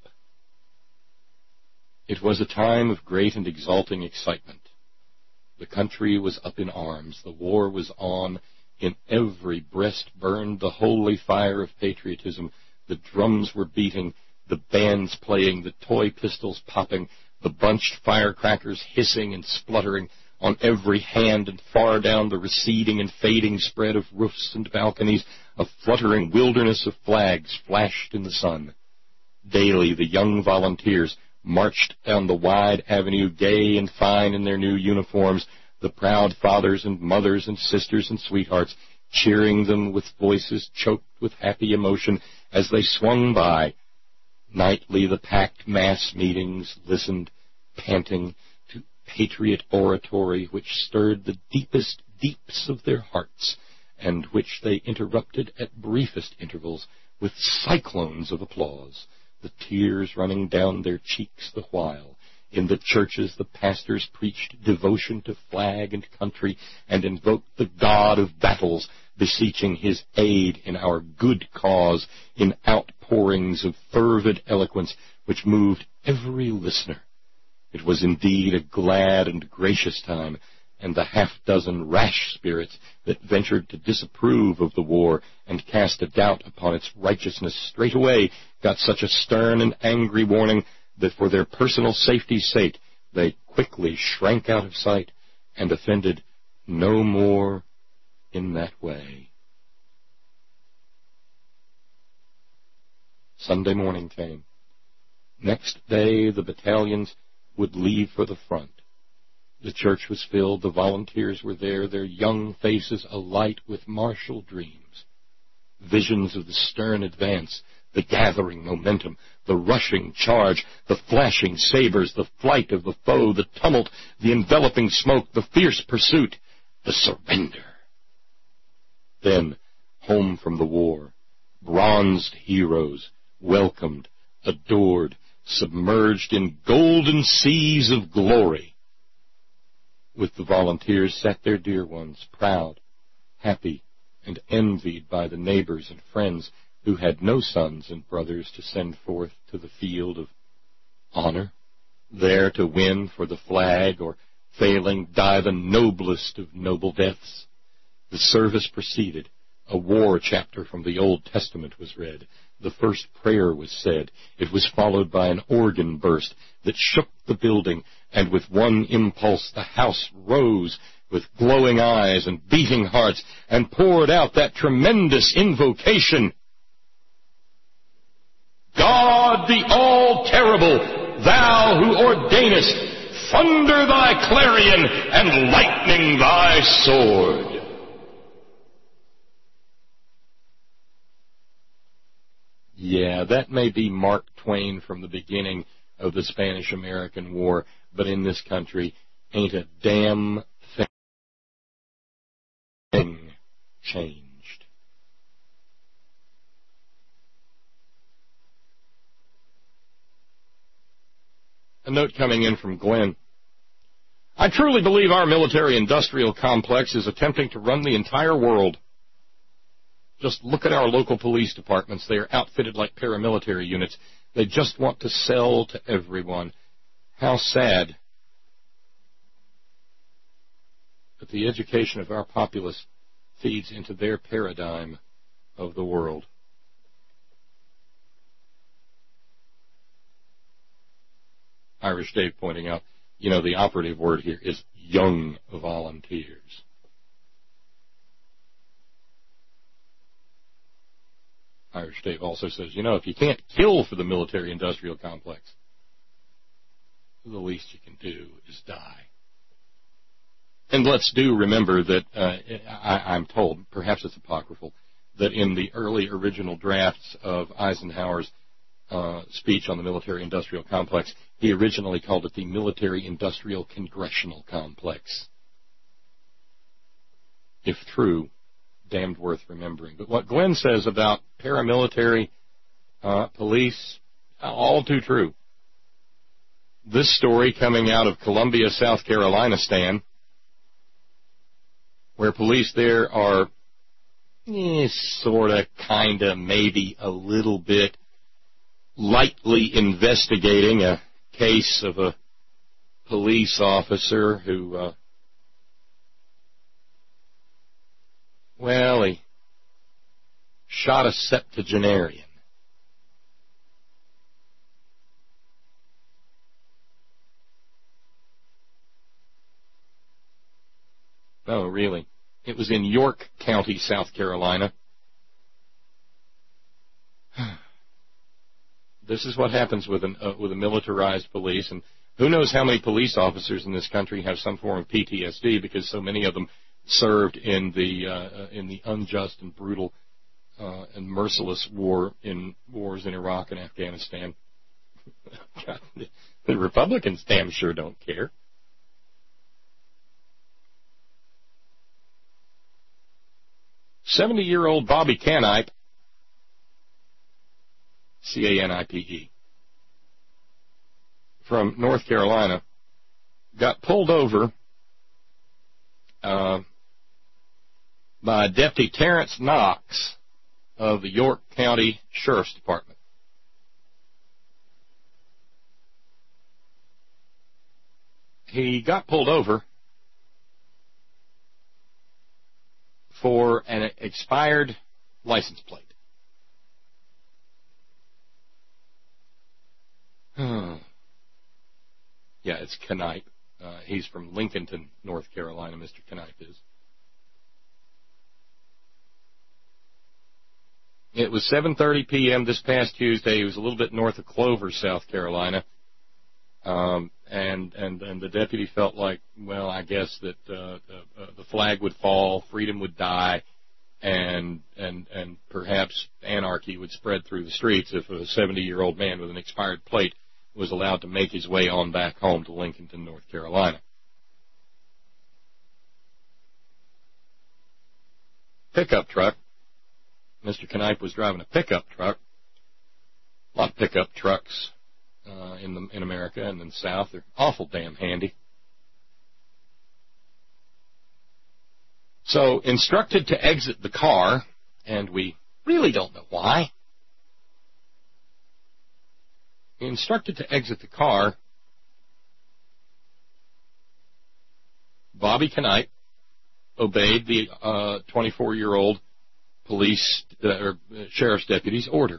It was a time of great and exalting excitement. The country was up in arms. The war was on. In every breast burned the holy fire of patriotism. The drums were beating, the bands playing, the toy pistols popping, the bunched firecrackers hissing and spluttering on every hand, and far down the receding and fading spread of roofs and balconies, a fluttering wilderness of flags flashed in the sun. Daily the young volunteers marched down the wide avenue, gay and fine in their new uniforms, the proud fathers and mothers and sisters and sweethearts cheering them with voices choked with happy emotion as they swung by. Nightly the packed mass meetings listened, panting, to patriot oratory which stirred the deepest deeps of their hearts, and which they interrupted at briefest intervals with cyclones of applause, the tears running down their cheeks the while. In the churches the pastors preached devotion to flag and country, and invoked the God of battles, beseeching his aid in our good cause, in outpourings of fervid eloquence which moved every listener. It was indeed a glad and gracious time, and the half-dozen rash spirits that ventured to disapprove of the war and cast a doubt upon its righteousness straightway got such a stern and angry warning that for their personal safety's sake they quickly shrank out of sight and offended no more in that way. Sunday morning came. Next day the battalions would leave for the front. The church was filled, the volunteers were there, their young faces alight with martial dreams. visions of the stern advance, the gathering momentum, the rushing charge, the flashing sabers, the flight of the foe, the tumult, the enveloping smoke, the fierce pursuit, the surrender. Then, home from the war, bronzed heroes, welcomed, adored, submerged in golden seas of glory. With the volunteers sat their dear ones, proud, happy, and envied by the neighbors and friends who had no sons and brothers to send forth to the field of honor, there to win for the flag, or, failing, die the noblest of noble deaths. The service proceeded. A war chapter from the Old Testament was read. The first prayer was said. It was followed by an organ burst that shook the building, and with one impulse the house rose with glowing eyes and beating hearts and poured out that tremendous invocation. God the all-terrible, thou who ordainest thunder thy clarion and lightning thy sword. Yeah, that may be Mark Twain from the beginning of the Spanish-American War, but in this country, ain't a damn thing changed. A note coming in from Glenn. I truly believe our military-industrial complex is attempting to run the entire world. Just look at our local police departments. They are outfitted like paramilitary units. They just want to sell to everyone. How sad. But the education of our populace feeds into their paradigm of the world. Irish Dave pointing out, you know, the operative word here is young volunteers. Irish Dave also says, you know, if you can't kill for the military-industrial complex, the least you can do is die. And let's do remember that, uh, I, I'm told, perhaps it's apocryphal, that in the early original drafts of Eisenhower's uh, speech on the military-industrial complex, he originally called it the military-industrial congressional complex. If true, damned worth remembering. But what Glenn says about paramilitary uh, police, all too true. This story coming out of Columbia, South Carolina, Stan, where police there are eh, sort of, kind of, maybe a little bit lightly investigating a case of a police officer who uh, Well, he shot a septuagenarian. Oh, really? It was in York County, South Carolina. This is what happens with an uh, with a militarized police, and who knows how many police officers in this country have some form of P T S D, because so many of them served in the uh, in the unjust and brutal uh, and merciless war in wars in Iraq and Afghanistan. The Republicans damn sure don't care. Seventy-year-old Bobby Canipe, C A N I P E, from North Carolina, got pulled over uh, by Deputy Terrence Knox of the York County Sheriff's Department. He got pulled over for an expired license plate. Yeah, it's Canipe. Uh, he's from Lincolnton, North Carolina, Mister Canipe is. It was seven thirty p.m. this past Tuesday. He was a little bit north of Clover, South Carolina. Um, and, and, and the deputy felt like, well, I guess that uh, uh, the flag would fall, freedom would die, and and and perhaps anarchy would spread through the streets if a seventy-year-old man with an expired plate was allowed to make his way on back home to Lincolnton, North Carolina. Pickup truck. Mister Knipe was driving a pickup truck. A lot of pickup trucks uh, in the in America and in the South. They're awful damn handy. So, instructed to exit the car, and we really don't know why. Instructed to exit the car, Bobby Knipe obeyed the uh, twenty-four-year-old police uh, or sheriff's deputy's order.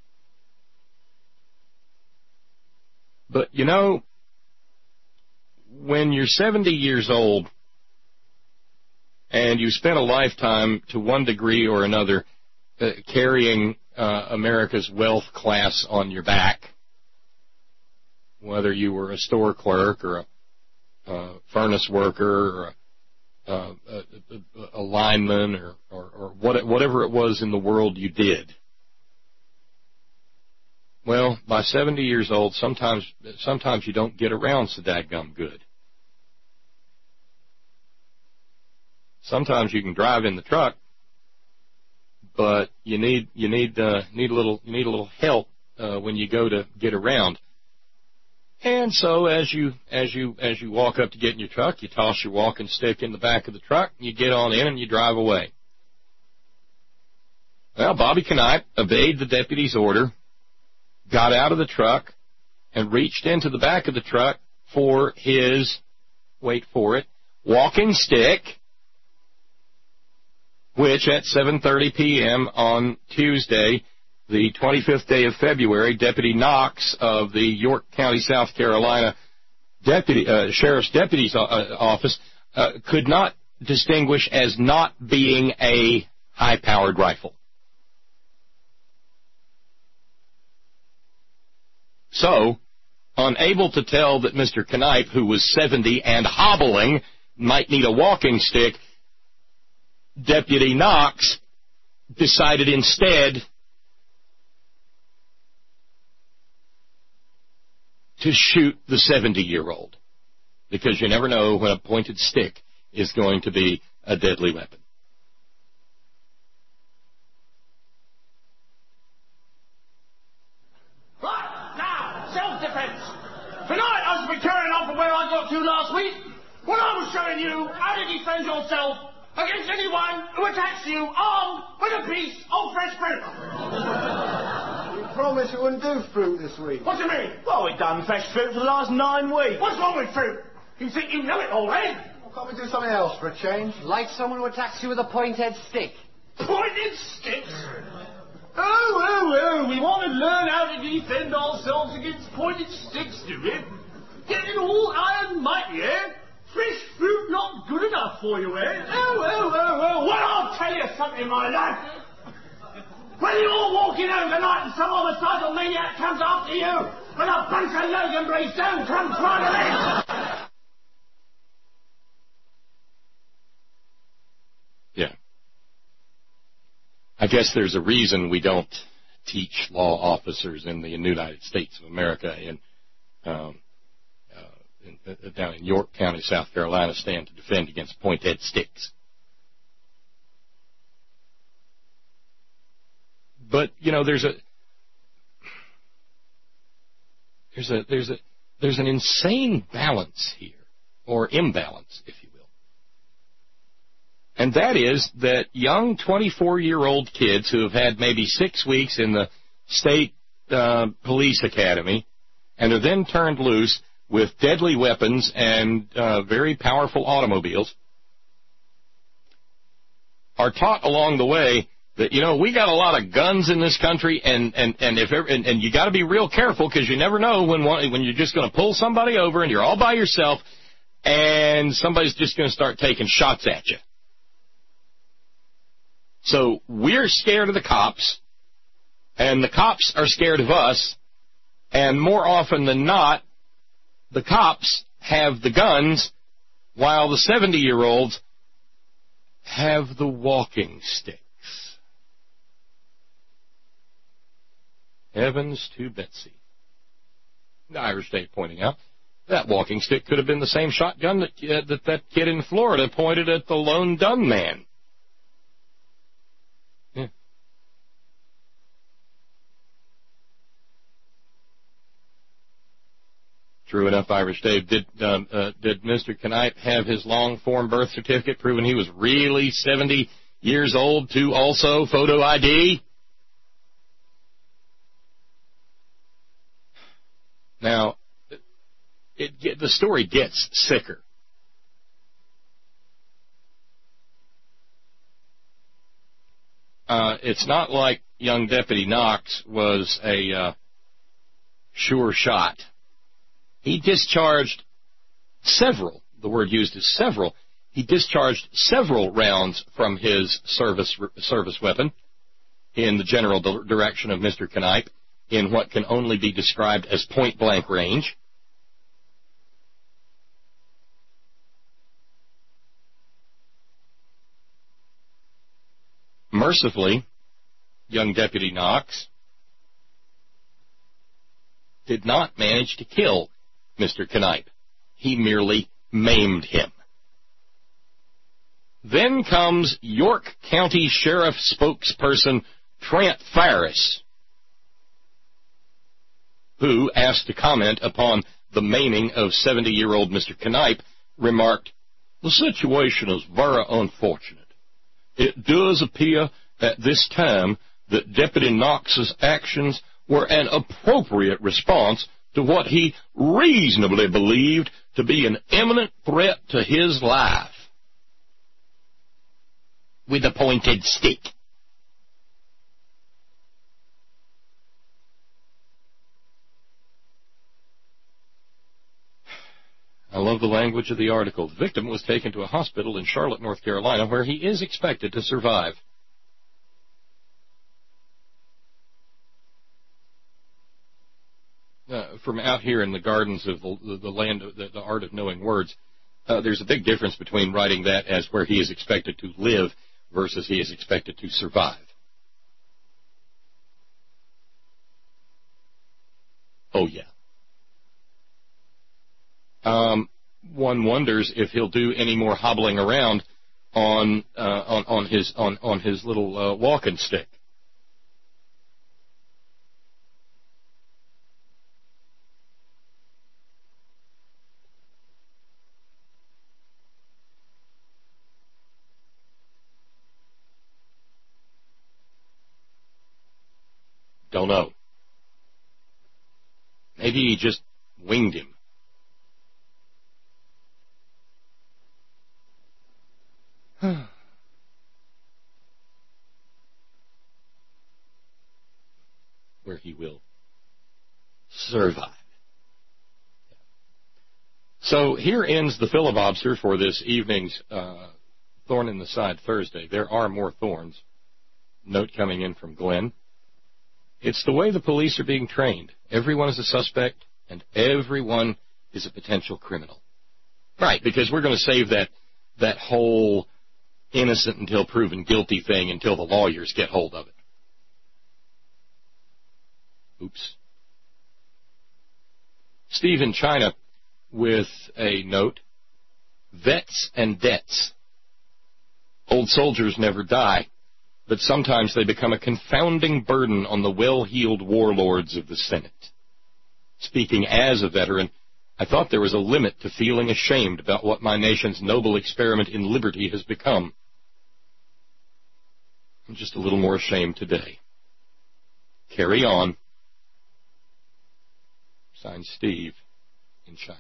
But, you know, when you're seventy years old and you spent a lifetime to one degree or another uh, carrying uh, America's wealth class on your back, whether you were a store clerk or a uh, furnace worker or a Uh, a, a, a lineman or, or, or what, whatever it was in the world you did. Well, by seventy years old, sometimes sometimes you don't get around so dadgum good. Sometimes you can drive in the truck, but you need you need uh, need a little you need a little help uh, when you go to get around. And so as you as you as you walk up to get in your truck, you toss your walking stick in the back of the truck, and you get on in and you drive away. Well, Bobby Knipe obeyed the deputy's order, got out of the truck, and reached into the back of the truck for his, wait for it, walking stick, which at seven thirty p.m. on Tuesday, the twenty-fifth day of February, Deputy Knox of the York County, South Carolina Deputy uh, Sheriff's Deputy's uh, Office uh, could not distinguish as not being a high-powered rifle. So, unable to tell that Mister Knipe, who was seventy and hobbling, might need a walking stick, Deputy Knox decided instead to shoot the seventy-year-old, because you never know when a pointed stick is going to be a deadly weapon. Right, now, self-defense. Tonight I shall be carrying on from where I got to last week, when I was showing you how to defend yourself against anyone who attacks you armed with a piece of fresh fruit. You promised you wouldn't do fruit this week. What do you mean? Well, we've done fresh fruit for the last nine weeks. What's wrong with fruit? You think you know it already? Well, can't we do something else for a change? Like someone who attacks you with a pointed stick. Pointed sticks? Oh, oh, oh, we want to learn how to defend ourselves against pointed sticks, do we? Getting all iron mighty, eh? Fresh fruit not good enough for you, eh? Oh, oh, oh, oh. Well, I'll tell you something, my lad. When you're walking home tonight and some homicidal maniac comes after you with a bunch of Loganberries, don't come trying to live. Yeah. I guess there's a reason we don't teach law officers in the United States of America in, um, uh, in, uh, down in York County, South Carolina, stand to defend against pointed sticks. But, you know, there's a there's a there's a there's an insane balance here, or imbalance, if you will. And that is that young twenty-four-year-old kids who have had maybe six weeks in the state uh, police academy and are then turned loose with deadly weapons and uh, very powerful automobiles are taught along the way that, you know, we got a lot of guns in this country, and and and if ever, and, and you got to be real careful, because you never know when one, when you're just going to pull somebody over and you're all by yourself, and somebody's just going to start taking shots at you. So we're scared of the cops, and the cops are scared of us, and more often than not, the cops have the guns, while the seventy-year-olds have the walking stick. Heavens to Betsy. The Irish Dave pointing out that walking stick could have been the same shotgun that uh, that, that kid in Florida pointed at the lone dumb man. Yeah. True enough, Irish Dave. Did um, uh, did Mister Knipe have his long-form birth certificate proving he was really seventy years old to also photo I D? Now, it, it, the story gets sicker. Uh, it's not like young Deputy Knox was a uh, sure shot. He discharged several, the word used is several, he discharged several rounds from his service service weapon in the general di- direction of Mister Knipe in what can only be described as point-blank range. Mercifully, young Deputy Knox did not manage to kill Mister Knipe. He merely maimed him. Then comes York County Sheriff spokesperson Trent Farris, who, asked to comment upon the maiming of seventy-year-old Mister Knipe, remarked, "The situation is very unfortunate. It does appear at this time that Deputy Knox's actions were an appropriate response to what he reasonably believed to be an imminent threat to his life." With a pointed stick. I love the language of the article. The victim was taken to a hospital in Charlotte, North Carolina, where he is expected to survive. Uh, from out here in the gardens of the, the, the land, of the, the art of knowing words, uh, there's a big difference between writing that as where he is expected to live versus he is expected to survive. Oh, yeah. Um, one wonders if he'll do any more hobbling around on uh, on, on his on, on his little uh, walking stick. Don't know. Maybe he just winged him. Where he will survive. So here ends the filibuster for this evening's uh, Thorn in the Side Thursday. There are more thorns. Note coming in from Glenn. It's the way the police are being trained. Everyone is a suspect, and everyone is a potential criminal. Right, because we're going to save that that whole innocent until proven guilty thing until the lawyers get hold of it. Oops. Steve in China with a note. Vets and debts. Old soldiers never die, but sometimes they become a confounding burden on the well-heeled warlords of the Senate. Speaking as a veteran, I thought there was a limit to feeling ashamed about what my nation's noble experiment in liberty has become. I'm just a little more ashamed today. Carry on. Signed, Steve in China.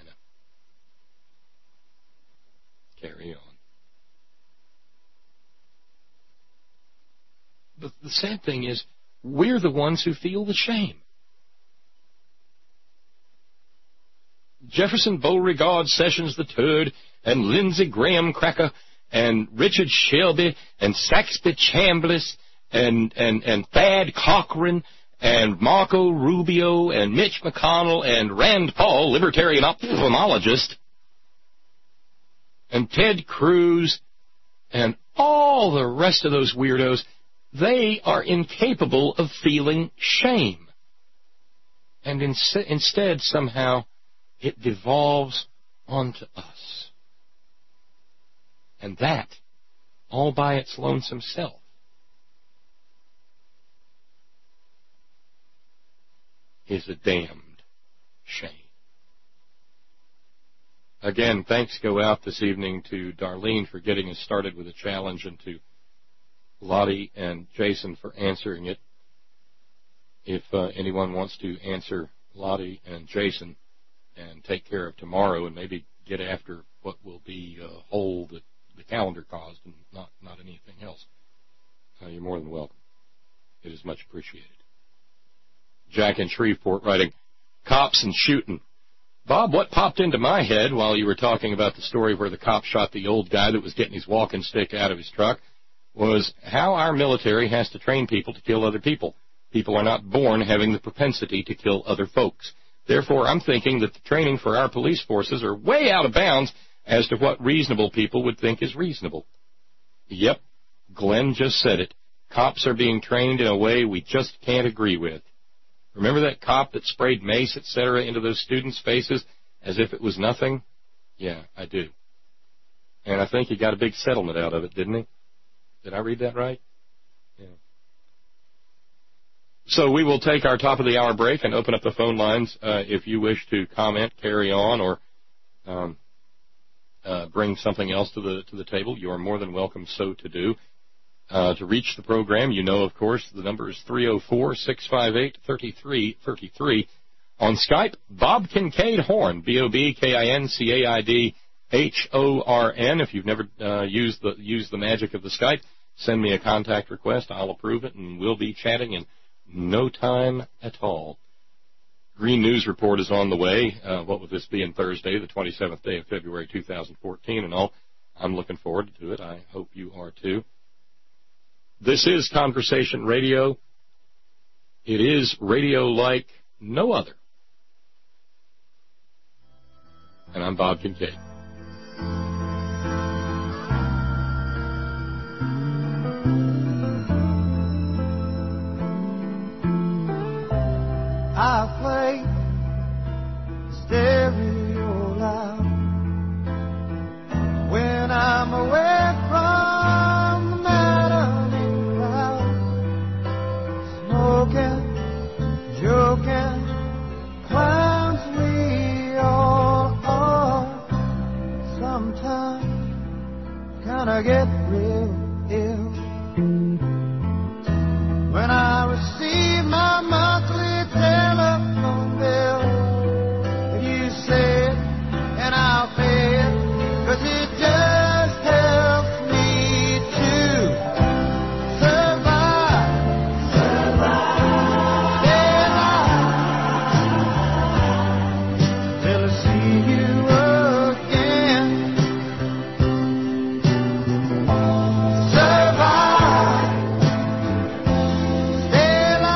Carry on. The, the sad thing is, we're the ones who feel the shame. Jefferson Beauregard Sessions the Third and Lindsey Graham Cracker and Richard Shelby and Saxby Chambliss and, and, and Thad Cochran and Marco Rubio and Mitch McConnell and Rand Paul, libertarian ophthalmologist, and Ted Cruz and all the rest of those weirdos, they are incapable of feeling shame. And in, instead, somehow, it devolves onto us. And that, all by its lonesome self, is a damned shame. Again, thanks go out this evening to Darlene for getting us started with a challenge, and to Lottie and Jason for answering it. If uh, anyone wants to answer Lottie and Jason and take care of tomorrow and maybe get after what will be a hole that the calendar caused and not, not anything else, uh, you're more than welcome. It is much appreciated. Jack in Shreveport writing, cops and shooting. Bob, what popped into my head while you were talking about the story where the cop shot the old guy that was getting his walking stick out of his truck was how our military has to train people to kill other people. People are not born having the propensity to kill other folks. Therefore, I'm thinking that the training for our police forces are way out of bounds as to what reasonable people would think is reasonable. Yep, Glenn just said it. Cops are being trained in a way we just can't agree with. Remember that cop that sprayed mace, et cetera, into those students' faces as if it was nothing? Yeah, I do. And I think he got a big settlement out of it, didn't he? Did I read that right? Yeah. So we will take our top-of-the-hour break and open up the phone lines uh, if you wish to comment, carry on, or um, uh, bring something else to the to the table. You are more than welcome so to do. Uh, to reach the program, you know, of course, the number is three oh four, six five eight, three three three three. On Skype, Bob Kincaid Horn, B O B K I N C A I D H O R N. If you've never uh, used the used the magic of the Skype, send me a contact request. I'll approve it, and we'll be chatting in no time at all. Green News Report is on the way. Uh, what with this being Thursday, the twenty-seventh day of February two thousand fourteen and all, I'm looking forward to it. I hope you are too. This is Conversation Radio. It is radio like no other. And I'm Bob Kincaid. I play stereo loud when I'm away from the maddening crowd, smoking, joking, clowns we all are. Sometimes kinda get real ill when I receive my monthly telephone bill. You say it and I'll pay it, 'cause it just helps me to survive. Survive. Stay alive till I see you again. Survive. Stay alive.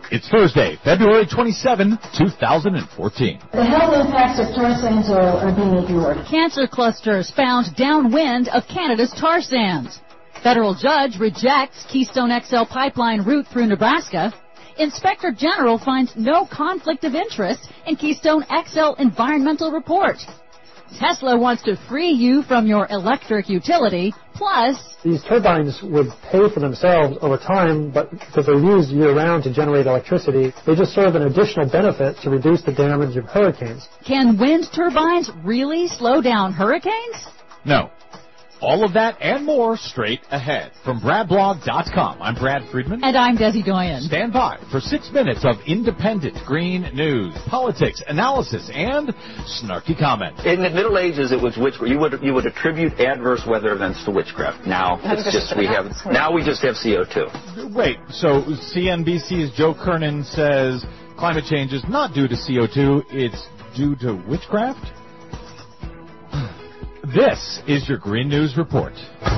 It's Thursday, February twenty-seventh, two thousand fourteen. The health impacts of tar sands oil are being ignored. Cancer clusters found downwind of Canada's tar sands. Federal judge rejects Keystone X L pipeline route through Nebraska. Inspector General finds no conflict of interest in Keystone X L environmental report. Tesla wants to free you from your electric utility, plus... These turbines would pay for themselves over time, but because they're used year-round to generate electricity, they just serve an additional benefit to reduce the damage of hurricanes. Can wind turbines really slow down hurricanes? No. All of that and more straight ahead. From Brad Blog dot com, I'm Brad Friedman. And I'm Desi Doyen. Stand by for six minutes of independent green news, politics, analysis, and snarky comment. In the Middle Ages, it was witch. You would you would attribute adverse weather events to witchcraft. Now it's just we have now we just have C O two. Wait, so C N B C's Joe Kernan says climate change is not due to C O two; it's due to witchcraft? This is your Green News Report.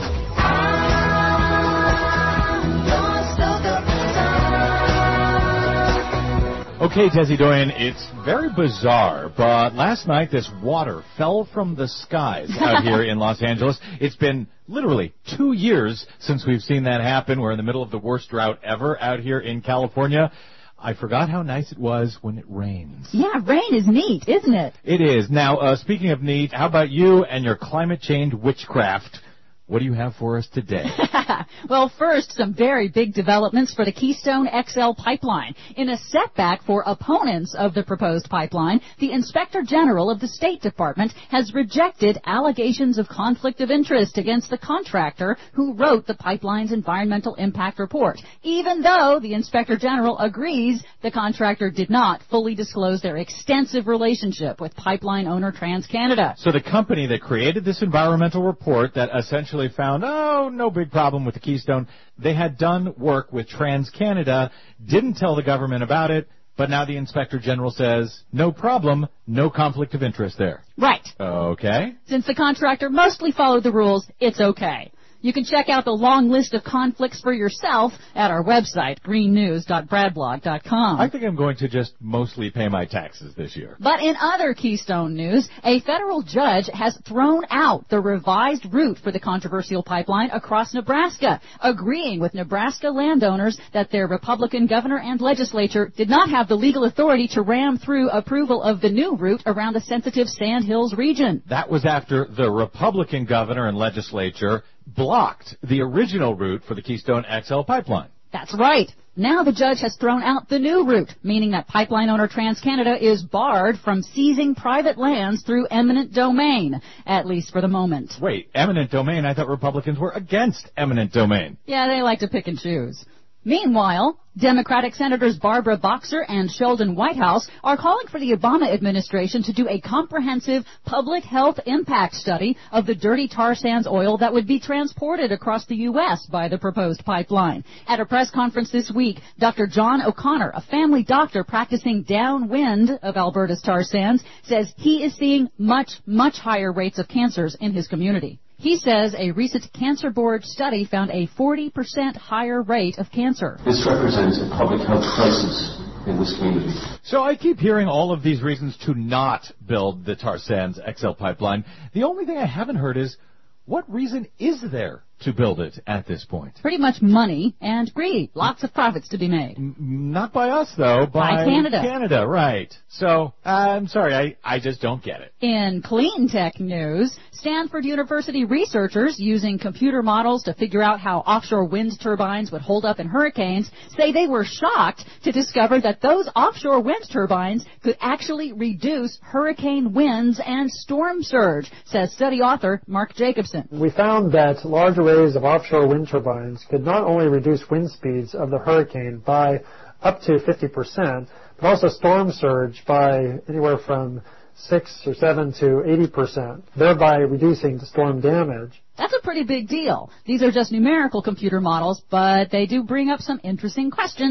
Okay, Desi Doyen, it's very bizarre, but last night this water fell from the skies out here in Los Angeles. It's been literally two years since we've seen that happen. We're in the middle of the worst drought ever out here in California. I forgot how nice it was when it rains. Yeah, rain is neat, isn't it? It is. Now, uh, speaking of neat, how about you and your climate change witchcraft? What do you have for us today? Well, first, some very big developments for the Keystone X L pipeline. In a setback for opponents of the proposed pipeline, the Inspector General of the State Department has rejected allegations of conflict of interest against the contractor who wrote the pipeline's environmental impact report, even though the Inspector General agrees the contractor did not fully disclose their extensive relationship with pipeline owner TransCanada. So the company that created this environmental report that essentially found, oh, no big problem with the Keystone, they had done work with TransCanada, didn't tell the government about it, but now the Inspector General says, no problem, no conflict of interest there. Right. Okay. Since the contractor mostly followed the rules, it's okay. You can check out the long list of conflicts for yourself at our website, green news dot brad blog dot com. I think I'm going to just mostly pay my taxes this year. But in other Keystone news, a federal judge has thrown out the revised route for the controversial pipeline across Nebraska, agreeing with Nebraska landowners that their Republican governor and legislature did not have the legal authority to ram through approval of the new route around the sensitive Sand Hills region. That was after the Republican governor and legislature blocked the original route for the Keystone X L pipeline. That's right. Now the judge has thrown out the new route, meaning that pipeline owner TransCanada is barred from seizing private lands through eminent domain, at least for the moment. Wait, eminent domain? I thought Republicans were against eminent domain. Yeah, they like to pick and choose. Meanwhile, Democratic Senators Barbara Boxer and Sheldon Whitehouse are calling for the Obama administration to do a comprehensive public health impact study of the dirty tar sands oil that would be transported across the U S by the proposed pipeline. At a press conference this week, Doctor John O'Connor, a family doctor practicing downwind of Alberta's tar sands, says he is seeing much, much higher rates of cancers in his community. He says a recent Cancer Board study found a forty percent higher rate of cancer. This represents a public health crisis in this community. So I keep hearing all of these reasons to not build the tar sands X L pipeline. The only thing I haven't heard is, what reason is there to build it at this point? Pretty much money and greed. Lots of profits to be made. M- not by us, though. By, by Canada. Canada, right. So, uh, I'm sorry, I, I just don't get it. In clean tech news, Stanford University researchers using computer models to figure out how offshore wind turbines would hold up in hurricanes say they were shocked to discover that those offshore wind turbines could actually reduce hurricane winds and storm surge, says study author Mark Jacobson. We found that large arrays of offshore wind turbines could not only reduce wind speeds of the hurricane by up to fifty percent, but also storm surge by anywhere from six or seven to eighty percent, thereby reducing the storm damage. That's a pretty big deal. These are just numerical computer models, but they do bring up some interesting questions.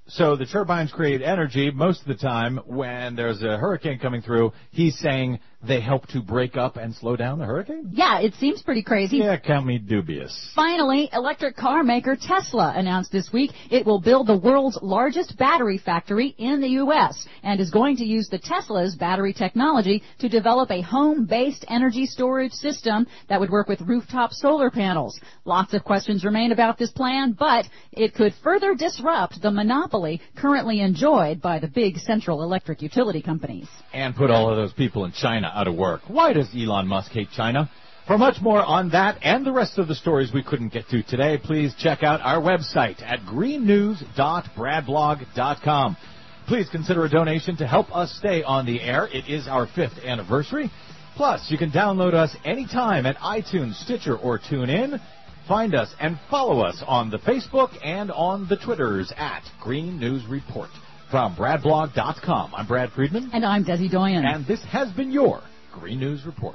So the turbines create energy most of the time when there's a hurricane coming through. He's saying they help to break up and slow down the hurricane? Yeah, it seems pretty crazy. Yeah, count me dubious. Finally, electric car maker Tesla announced this week it will build the world's largest battery factory in the U S and is going to use the Tesla's battery technology to develop a home-based energy storage system that would work with rooftop solar panels. Lots of questions remain about this plan, but it could further disrupt the monopoly currently enjoyed by the big central electric utility companies. And put all of those people in China out of work. Why does Elon Musk hate China? For much more on that and the rest of the stories we couldn't get to today, please check out our website at green news dot brad blog dot com. Please consider a donation to help us stay on the air. It is our fifth anniversary. Plus, you can download us anytime at iTunes, Stitcher, or TuneIn. Find us and follow us on the Facebook and on the Twitters at Green News Report. From brad blog dot com, I'm Brad Friedman. And I'm Desi Doyen. And this has been your Green News Report.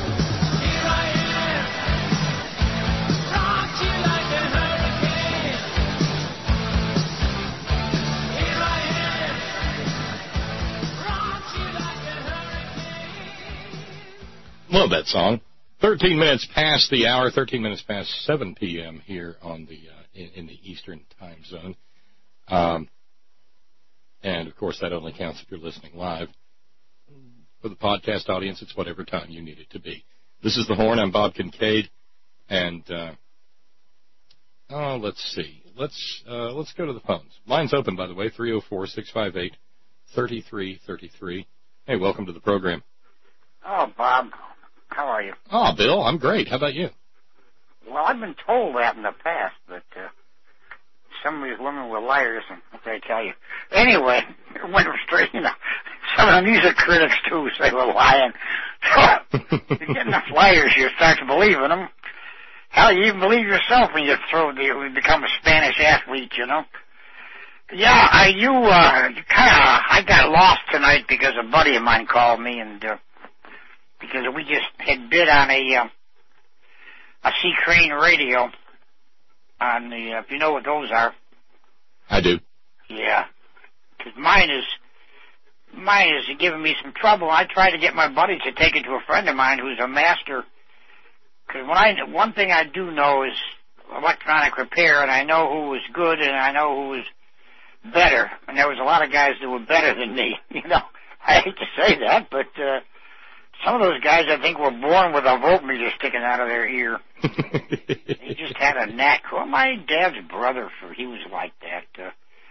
Love that song. Thirteen minutes past the hour, thirteen minutes past seven p.m. here on the uh, in, in the Eastern Time Zone. Um, and, of course, that only counts if you're listening live. For the podcast audience, it's whatever time you need it to be. This is The Horn. I'm Bob Kincaid. And, uh, oh, let's see. Let's uh, let's go to the phones. Line's open, by the way, three oh four, six five eight, three three three three. Hey, welcome to the program. Oh, Bob. How are you? Oh, Bill, I'm great. How about you? Well, I've been told that in the past, but uh, some of these women were liars, and what did I tell you? Anyway, it went straight, you know, some of the music critics, too, say we're lying. So, you get enough liars, you start to believe in them. Hell, you even believe yourself when you throw the, you become a Spanish athlete, you know? Yeah, I, you, uh, you kind of, I got lost tonight because a buddy of mine called me, and, uh, because we just had bid on a uh, a C. Crane radio on the, uh, if you know what those are. I do. Yeah. Because mine is, mine is giving me some trouble. I tried to get my buddy to take it to a friend of mine who's a master. Because when I, one thing I do know is electronic repair, and I know who was good and I know who was better. And there was a lot of guys that were better than me, you know. I hate to say that, but, uh, some of those guys, I think, were born with a voltmeter sticking out of their ear. They just had a knack. Well, my dad's brother, for he was like that.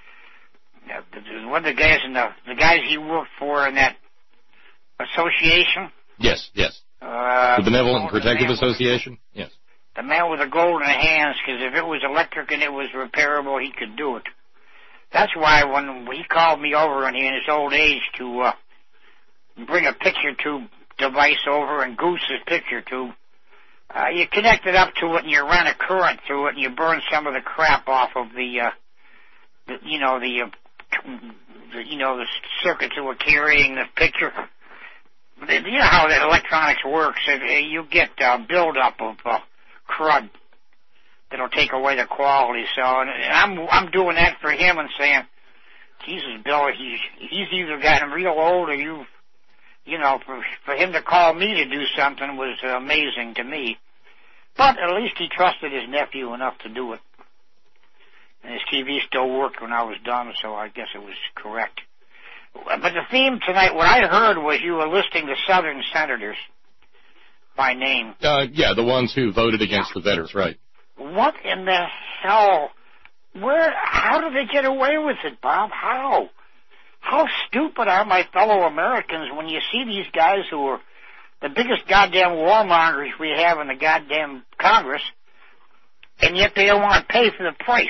Uh, one of the guys in the the guys he worked for in that association. Yes, yes. Uh, the Benevolent and Protective the Association. With, yes. The man with the golden hands, because if it was electric and it was repairable, he could do it. That's why when he called me over in his old age to uh, bring a picture tube device over and Goose's picture tube, uh, you connect it up to it and you run a current through it and you burn some of the crap off of the, uh, the you know, the, uh, the, you know, the circuits that were carrying the picture. You know how the electronics works. You get uh, buildup of uh, crud that'll take away the quality. So and I'm I'm doing that for him and saying, Jesus, Bill, he's he's either gotten real old or you've You know, for, for him to call me to do something was amazing to me. But at least he trusted his nephew enough to do it. And his T V still worked when I was done, so I guess it was correct. But the theme tonight, what I heard was you were listing the Southern senators by name. Uh, yeah, the ones who voted against the veterans, right. What in the hell? Where? How did they get away with it, Bob? How? How stupid are my fellow Americans when you see these guys who are the biggest goddamn warmongers we have in the goddamn Congress, and yet they don't want to pay for the price.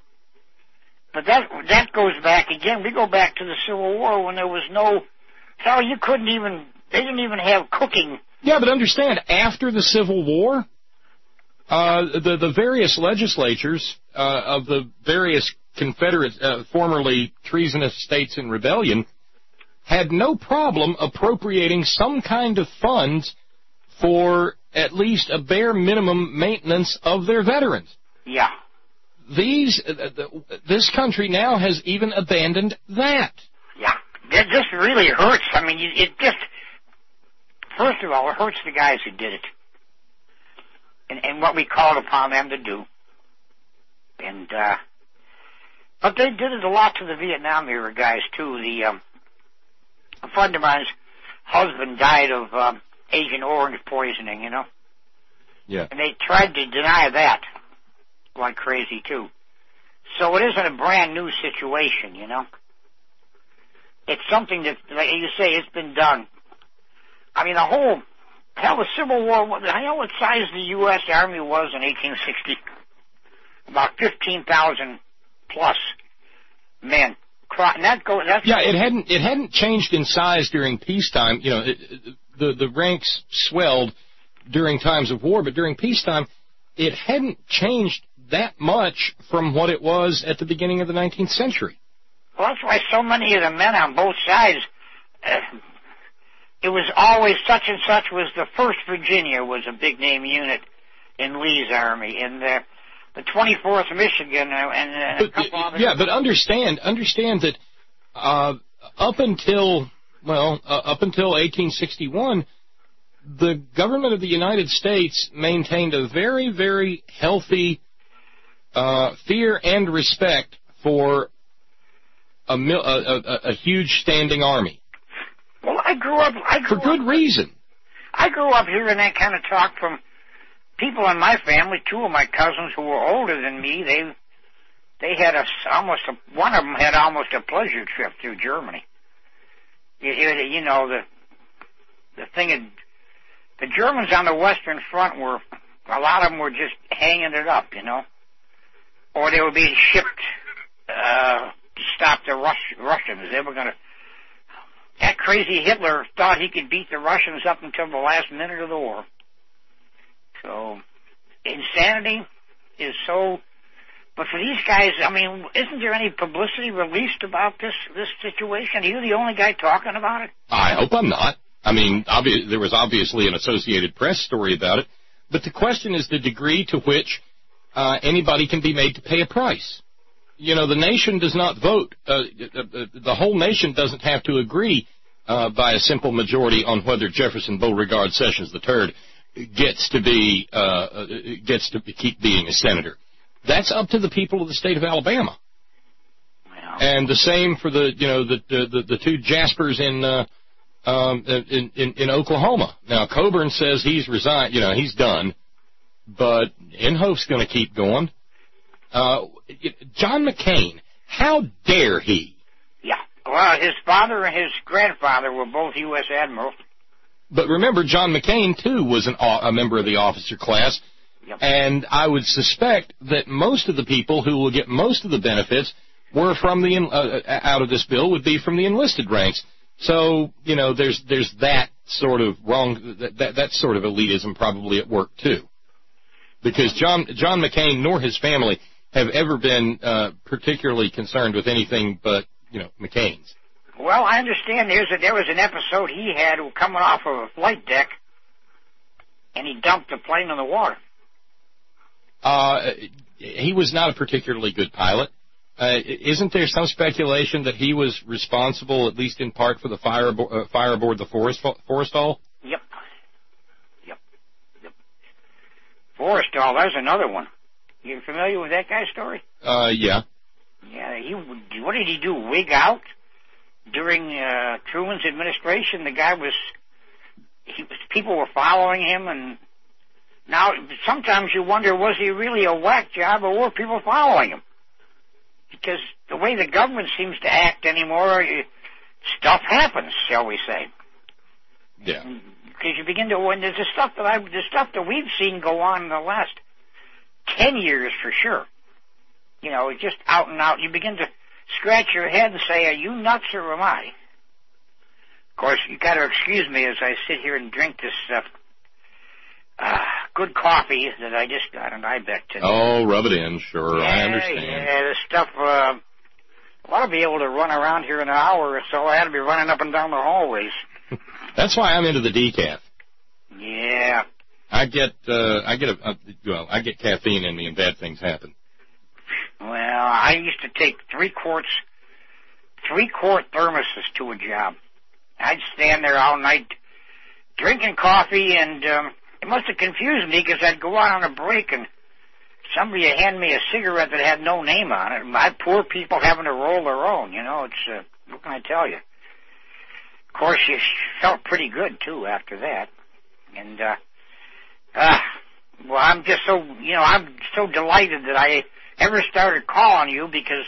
But that that goes back again. We go back to the Civil War when there was no, hell, you couldn't even, they didn't even have cooking. Yeah, but understand, after the Civil War, uh, the, the various legislatures uh, of the various Confederate, uh, formerly treasonous states in rebellion, had no problem appropriating some kind of funds for at least a bare minimum maintenance of their veterans. Yeah. these, uh, the, this country now has even abandoned that. Yeah, it just really hurts. I mean, it just, first of all, it hurts the guys who did it. And, and what we called upon them to do. And, uh, but they did it a lot to the Vietnam era guys, too. The, um, a friend of mine's husband died of, um, Agent Orange poisoning, you know? Yeah. And they tried to deny that like crazy, too. So it isn't a brand new situation, you know? It's something that, like you say, it's been done. I mean, the whole, hell, the Civil War, I know what size the U S Army was in eighteen sixty. About fifteen thousand plus men. And that goes, that's yeah, it hadn't, it hadn't changed in size during peacetime. You know, it, the, the ranks swelled during times of war, but during peacetime, it hadn't changed that much from what it was at the beginning of the nineteenth century. Well, that's why so many of the men on both sides, uh, it was always such and such was the first Virginia was a big name unit in Lee's army, and the, the twenty-fourth Michigan, uh, and uh, but, a couple others. Yeah, but understand, understand that uh, up until, well, uh, up until eighteen sixty-one, the government of the United States maintained a very, very healthy uh, fear and respect for a, mil- a, a, a huge standing army. Well, I grew up... I grew for good up, reason. I grew up hearing that kind of talk from people in my family. Two of my cousins who were older than me, they they had a, almost a, one of them had almost a pleasure trip through Germany. You, you know, the the thing had... The Germans on the Western Front were, a lot of them were just hanging it up, you know. Or they were being shipped uh, to stop the Rus- Russians. They were going to... That crazy Hitler thought he could beat the Russians up until the last minute of the war. So, insanity is so... But for these guys, I mean, isn't there any publicity released about this, this situation? Are you the only guy talking about it? I hope I'm not. I mean, obvi- there was obviously an Associated Press story about it, but the question is the degree to which uh, anybody can be made to pay a price. You know, the nation does not vote. Uh, the whole nation doesn't have to agree uh, by a simple majority on whether Jefferson Beauregard Sessions the third gets to be uh, gets to keep being a senator. That's up to the people of the state of Alabama. Wow. And the same for the you know the the, the two Jaspers in. Uh, Um, in, in, in Oklahoma. Now, Coburn says he's resigned, you know, he's done, but Inhofe's going to keep going. Uh, John McCain, how dare he? Yeah, well, his father and his grandfather were both U S admirals. But remember, John McCain, too, was an, a member of the officer class, yep. And I would suspect that most of the people who will get most of the benefits were from the, uh, out of this bill would be from the enlisted ranks. So, you know, there's there's that sort of wrong, that, that, that sort of elitism probably at work, too. Because John John McCain nor his family have ever been uh, particularly concerned with anything but, you know, McCain's. Well, I understand there's a, there was an episode he had coming off of a flight deck, and he dumped the plane in the water. Uh, he was not a particularly good pilot. Uh, isn't there some speculation that he was responsible, at least in part, for the fire, abo- uh, fire aboard the Forest, Forrestal? Yep. Yep. Yep. Forrestal, there's another one. You familiar with that guy's story? Uh, yeah. Yeah, he, what did he do, wig out? During uh, Truman's administration, the guy was, he was, people were following him, and now sometimes you wonder, was he really a whack job, or were people following him? Because the way the government seems to act anymore, stuff happens, shall we say? Yeah. Because you begin to, when there's the stuff that I, the stuff that we've seen go on in the last ten years for sure. You know, just out and out. You begin to scratch your head and say, "Are you nuts or am I?" Of course, you got to excuse me as I sit here and drink this uh, uh, good coffee that I just got in Ibeck today. Oh, rub it in, sure. Yeah, I understand. Yeah, this stuff, uh, I ought to be able to run around here in an hour or so. I ought to be running up and down the hallways. That's why I'm into the decaf. Yeah. I get, uh, I get a, uh, well, I get caffeine in me and bad things happen. Well, I used to take three quarts, three quart thermoses to a job. I'd stand there all night drinking coffee, and um, it must have confused me because I'd go out on a break and somebody would hand me a cigarette that had no name on it. My poor people having to roll their own, you know. It's uh, what can I tell you? Of course, you felt pretty good too after that, and uh, uh, well, I'm just so you know I'm so delighted that I ever started calling you because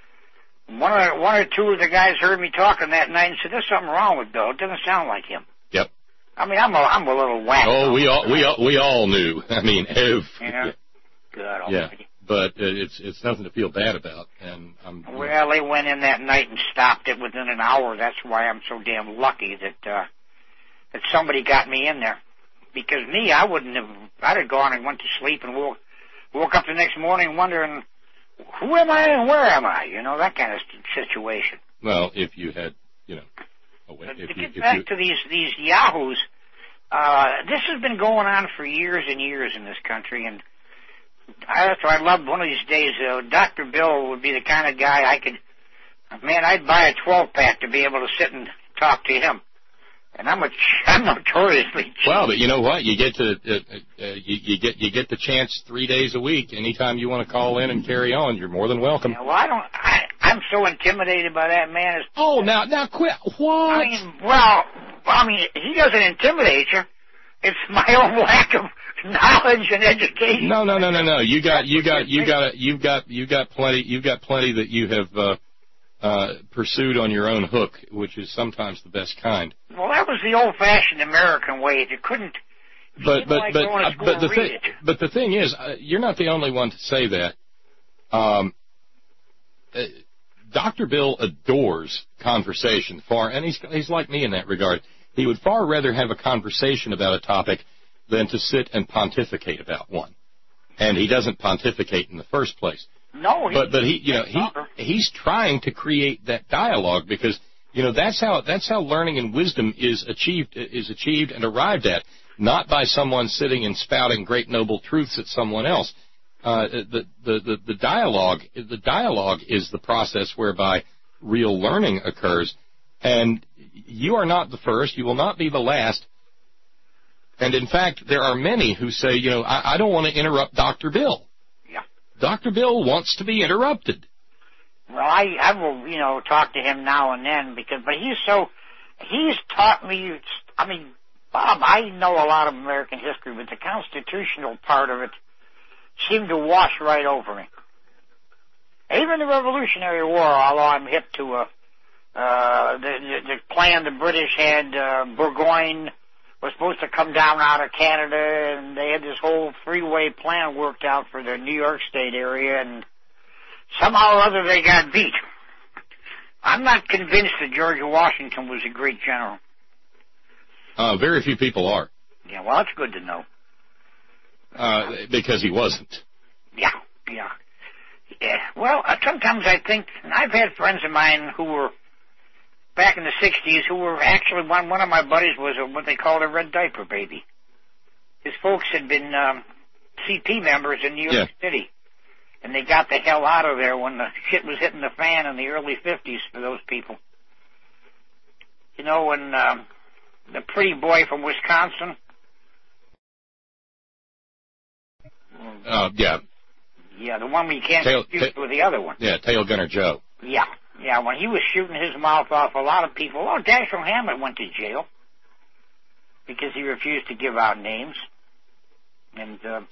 one or one or two of the guys heard me talking that night and said, "There's something wrong with Bill. It doesn't sound like him." Yep. I mean, I'm a I'm a little whack. Oh, we all we all we all knew. I mean, every, yeah. Good almighty. Yeah. But uh, it's it's nothing to feel bad about, and I'm. Well, they went in that night and stopped it within an hour. That's why I'm so damn lucky that uh, that somebody got me in there. Because me, I wouldn't have. I'd have gone and went to sleep and woke woke up the next morning wondering who am I and where am I? You know, that kind of situation. Well, if you had, you know, oh, wait, but if to you, get if back you, to these these yahoos, uh, this has been going on for years and years in this country, and. That's why I loved one of these days. Uh, Doctor Bill would be the kind of guy I could, man, I'd buy a twelve pack to be able to sit and talk to him. And I'm a, I'm notoriously cheap. Well, but you know what? You get to, uh, uh, you, you get, you get the chance three days a week. Anytime you want to call in and carry on, you're more than welcome. Yeah, well, I don't. I, I'm so intimidated by that man. It's, oh, now, now, quit. What? I mean, well, I mean, he doesn't intimidate you. It's my own lack of knowledge and education. No, no, no, no, no. You got, you got, you got, you got, you got plenty. You've got plenty that you have uh, uh, pursued on your own hook, which is sometimes the best kind. Well, that was the old-fashioned American way. You couldn't. But but like but uh, but the thing but the thing is, uh, you're not the only one to say that. Um, uh, Doctor Bill adores conversation far, and he's he's like me in that regard. He would far rather have a conversation about a topic than to sit and pontificate about one. And he doesn't pontificate in the first place. No, he, but but he you know he he's trying to create that dialogue because you know that's how that's how learning and wisdom is achieved is achieved and arrived at, not by someone sitting and spouting great noble truths at someone else. Uh, the, the the the dialogue the dialogue is the process whereby real learning occurs, and you are not the first. You will not be the last. And in fact, there are many who say, you know, I, I don't want to interrupt Doctor Bill. Yeah. Doctor Bill wants to be interrupted. Well, I, I will, you know, talk to him now and then because, but he's so, he's taught me, I mean, Bob, I know a lot of American history, but the constitutional part of it seemed to wash right over me. Even the Revolutionary War, although I'm hip to uh, uh, the, the, the plan the British had, uh, Burgoyne was supposed to come down out of Canada, and they had this whole freeway plan worked out for the New York State area, and somehow or other they got beat. I'm not convinced that George Washington was a great general. Uh, very few people are. Yeah, well, that's good to know. Uh, because he wasn't. Yeah, yeah. Yeah, well, uh, sometimes I think, and I've had friends of mine who were back in the sixties who were actually, one one of my buddies was a, what they called a red diaper baby. His folks had been um, C P members in New York yeah. City, and they got the hell out of there when the shit was hitting the fan in the early fifties for those people. You know, when um, the pretty boy from Wisconsin. Uh, yeah. Yeah, the one where you can't tail, shoot ta- with the other one. Yeah, Tail Gunner Joe. Yeah, yeah, when he was shooting his mouth off, a lot of people, oh, Dashiell Hammett went to jail because he refused to give out names. And, uh,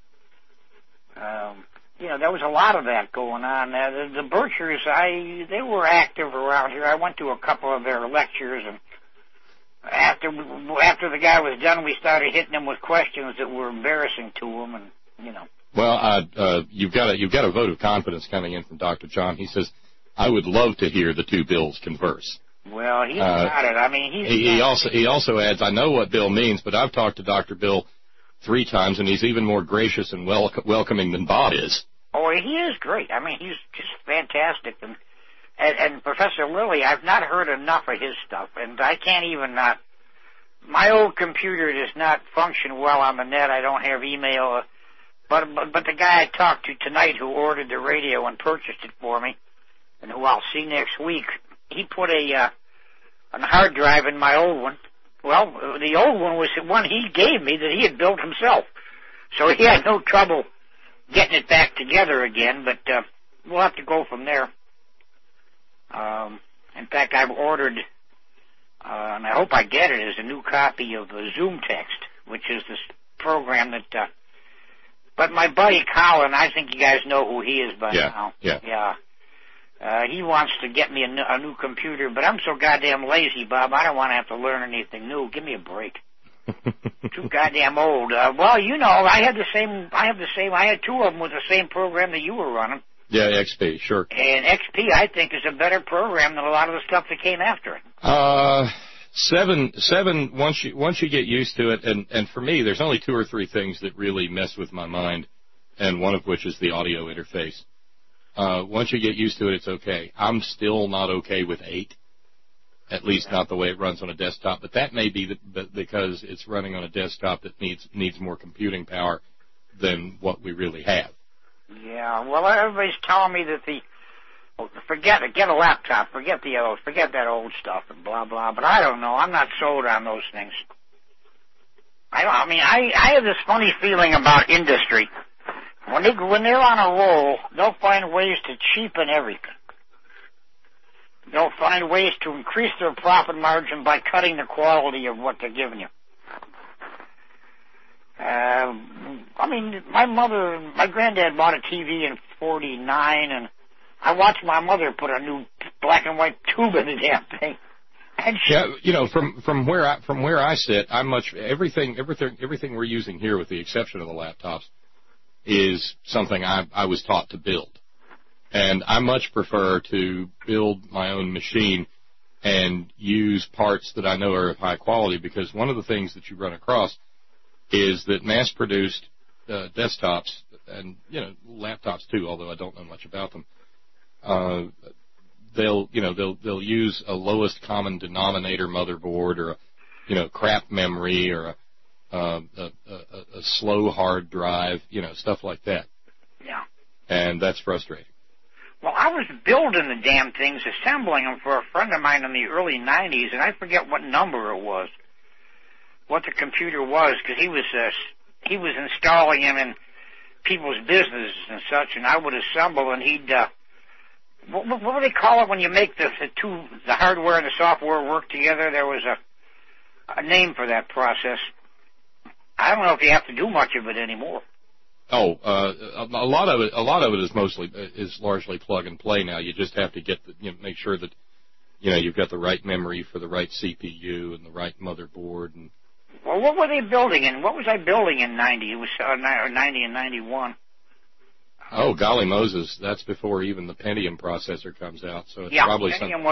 um, you know, there was a lot of that going on. Uh, the, the Berkshires, I, they were active around here. I went to a couple of their lectures, and after, after the guy was done, we started hitting him with questions that were embarrassing to him, and, you know. Well, uh, uh, you've got a you've got a vote of confidence coming in from Doctor John. He says, "I would love to hear the two Bills converse." Well, he's uh, got it. I mean, he's. He, he also he also adds, "I know what Bill means, but I've talked to Doctor Bill three times, and he's even more gracious and wel- welcoming than Bob is." Oh, he is great. I mean, he's just fantastic. And, and and Professor Lilly, I've not heard enough of his stuff, and I can't even not. My old computer does not function well on the net. I don't have email. But, but but the guy I talked to tonight who ordered the radio and purchased it for me, and who I'll see next week, he put a uh, a hard drive in my old one. Well, the old one was the one he gave me that he had built himself, so he had no trouble getting it back together again. But uh, we'll have to go from there. Um, in fact, I've ordered, uh, and I hope I get it, is a new copy of uh, Zoom Text, which is this program that. Uh, But my buddy Colin, I think you guys know who he is by yeah, now. Yeah. Yeah. Uh, he wants to get me a, n- a new computer, but I'm so goddamn lazy, Bob. I don't want to have to learn anything new. Give me a break. Too goddamn old. Uh, well, you know, I had the same. I have the same. I had two of them with the same program that you were running. Yeah, X P, sure. And X P, I think, is a better program than a lot of the stuff that came after it. Uh. Seven, seven. Once you once you get used to it, and and for me, there's only two or three things that really mess with my mind, and one of which is the audio interface. Uh, once you get used to it, it's okay. I'm still not okay with eight, at least not the way it runs on a desktop. But that may be the, because it's running on a desktop that needs needs more computing power than what we really have. Yeah. Well, everybody's telling me that the Forget it. Get a laptop. Forget the old. Forget that old stuff and blah blah. But I don't know. I'm not sold on those things. I don't. I mean, I I have this funny feeling about industry. When they when they're on a roll, they'll find ways to cheapen everything. They'll find ways to increase their profit margin by cutting the quality of what they're giving you. Uh, I mean, my mother, my granddad bought a T V in forty-nine, and I watched my mother put a new black and white tube in the damn thing. And she, yeah, you know, from from where I from where I sit, I'm much everything everything everything we're using here, with the exception of the laptops, is something I I was taught to build, and I much prefer to build my own machine and use parts that I know are of high quality, because one of the things that you run across is that mass-produced uh, desktops, and you know laptops too, although I don't know much about them. Uh, they'll, you know, they'll they'll use a lowest common denominator motherboard, or a, you know, crap memory, or a, uh, a, a, a slow hard drive, you know, stuff like that. Yeah. And that's frustrating. Well, I was building the damn things, assembling them for a friend of mine in the early nineties, and I forget what number it was, what the computer was, because he was uh, he was installing them in people's businesses and such, and I would assemble, and he'd. Uh, What, what do they call it when you make the, the two, the hardware and the software work together? There was a, a name for that process. I don't know if you have to do much of it anymore. Oh, uh, a, a lot of it, a lot of it is mostly is largely plug and play now. You just have to get the, you know, make sure that you know you've got the right memory for the right C P U and the right motherboard. And well, what were they building in? What was I building in ninety? It was uh, ninety and ninety-one. Oh, golly Moses, that's before even the Pentium processor comes out, so it's yeah, probably Pentium something. Was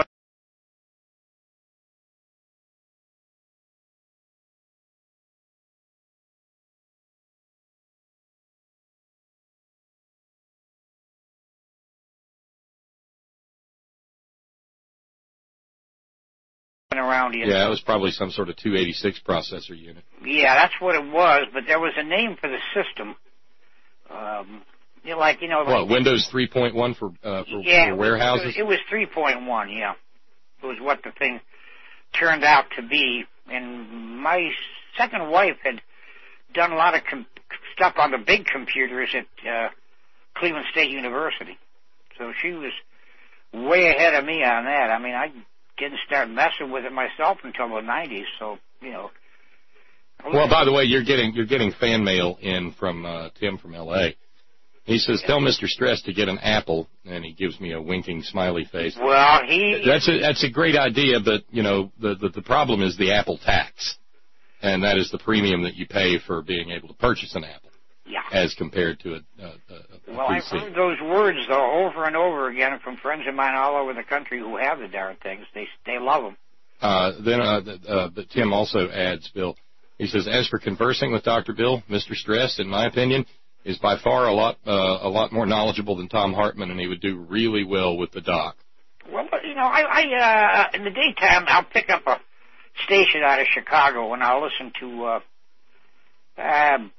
around here. Yeah, it was probably some sort of two eighty-six processor unit. Yeah, that's what it was, but there was a name for the system. Um, you know, like, you know... What, like, Windows three point one for, uh, for, yeah, for warehouses? It was, was three point one, yeah. It was what the thing turned out to be. And my second wife had done a lot of com- stuff on the big computers at uh, Cleveland State University. So she was way ahead of me on that. I mean, I didn't start messing with it myself until the nineties, so, you know... Well, by the way, you're getting you're getting fan mail in from uh, Tim from L A. He says, "Tell Mister Stress to get an apple," and he gives me a winking smiley face. Well, he that's a that's a great idea, but you know the, the the problem is the apple tax, and that is the premium that you pay for being able to purchase an apple, yeah, as compared to a, a, a well, P C. I've heard those words though over and over again from friends of mine all over the country who have the darn things. They they love them. Uh, then, uh, uh, but Tim also adds, Bill. He says, as for conversing with Doctor Bill, Mister Stress, in my opinion, is by far a lot uh, a lot more knowledgeable than Tom Hartman, and he would do really well with the doc. Well, you know, I, I uh, in the daytime, I'll pick up a station out of Chicago, and I'll listen to uh, uh,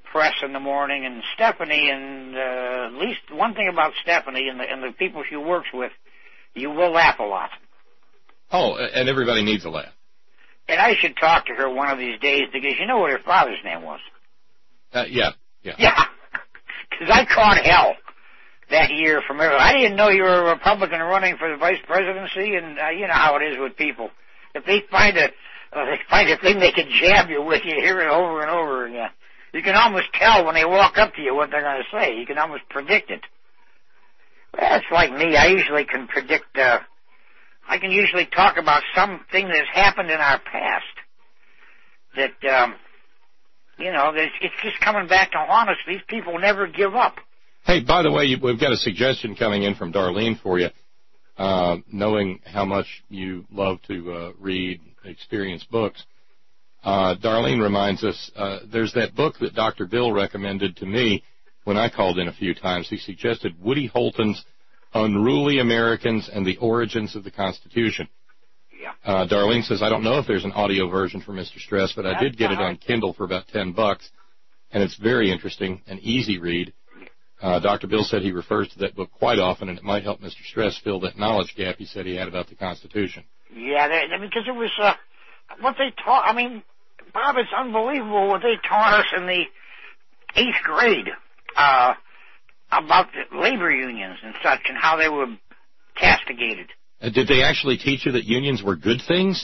press in the morning, and Stephanie, and uh, at least one thing about Stephanie and the, and the people she works with, you will laugh a lot. Oh, and everybody needs a laugh. And I should talk to her one of these days, because you know what her father's name was? Uh, yeah, yeah. Yeah, because I caught hell that year from her. I didn't know you were a Republican running for the vice presidency, and uh, you know how it is with people. If they find a uh, they find a thing they can jab you with, you hear it over and over again. You can almost tell when they walk up to you what they're going to say. You can almost predict it. That's like me. I usually can predict, uh, I can usually talk about something that's happened in our past that, um, you know, that it's just coming back to haunt us. These people never give up. Hey, by the way, you, we've got a suggestion coming in from Darlene for you. Uh, knowing how much you love to uh, read, experience books, uh, Darlene reminds us uh, there's that book that Doctor Bill recommended to me when I called in a few times. He suggested Woody Holton's Unruly Americans and the Origins of the Constitution. Yeah. Uh, Darlene says, I don't know if there's an audio version for Mister Stress, but I did get it on Kindle for about ten bucks, and it's very interesting, an easy read. Uh, Doctor Bill said he refers to that book quite often, and it might help Mister Stress fill that knowledge gap he said he had about the Constitution. Yeah, they, because it was uh, what they taught. I mean, Bob, it's unbelievable what they taught us in the eighth grade uh, about the labor unions and such, and how they were castigated. Uh, did they actually teach you that unions were good things?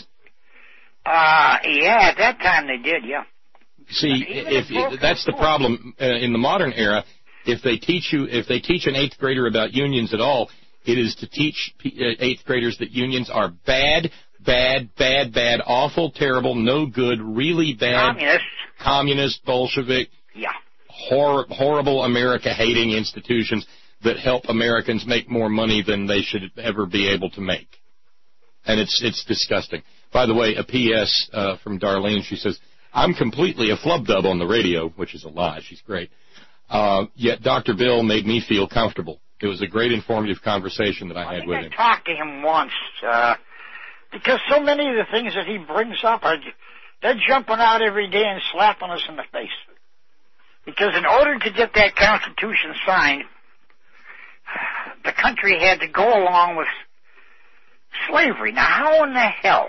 Uh, yeah, at that time they did, yeah. See, if, if that's the problem uh, in the modern era. If they teach you, if they teach an eighth grader about unions at all, it is to teach eighth graders that unions are bad, bad, bad, bad, awful, terrible, no good, really bad, communist, communist Bolshevik, yeah, hor- horrible America-hating institutions that help Americans make more money than they should ever be able to make. And it's it's disgusting. By the way, a P S uh, from Darlene. She says, I'm completely a flub dub on the radio, which is a lie. She's great. Uh, yet Doctor Bill made me feel comfortable. It was a great informative conversation that I, I had with I him. I talked to him once, uh, because so many of the things that he brings up, are they're jumping out every day and slapping us in the face. Because in order to get that Constitution signed, the country had to go along with slavery. Now, how in the hell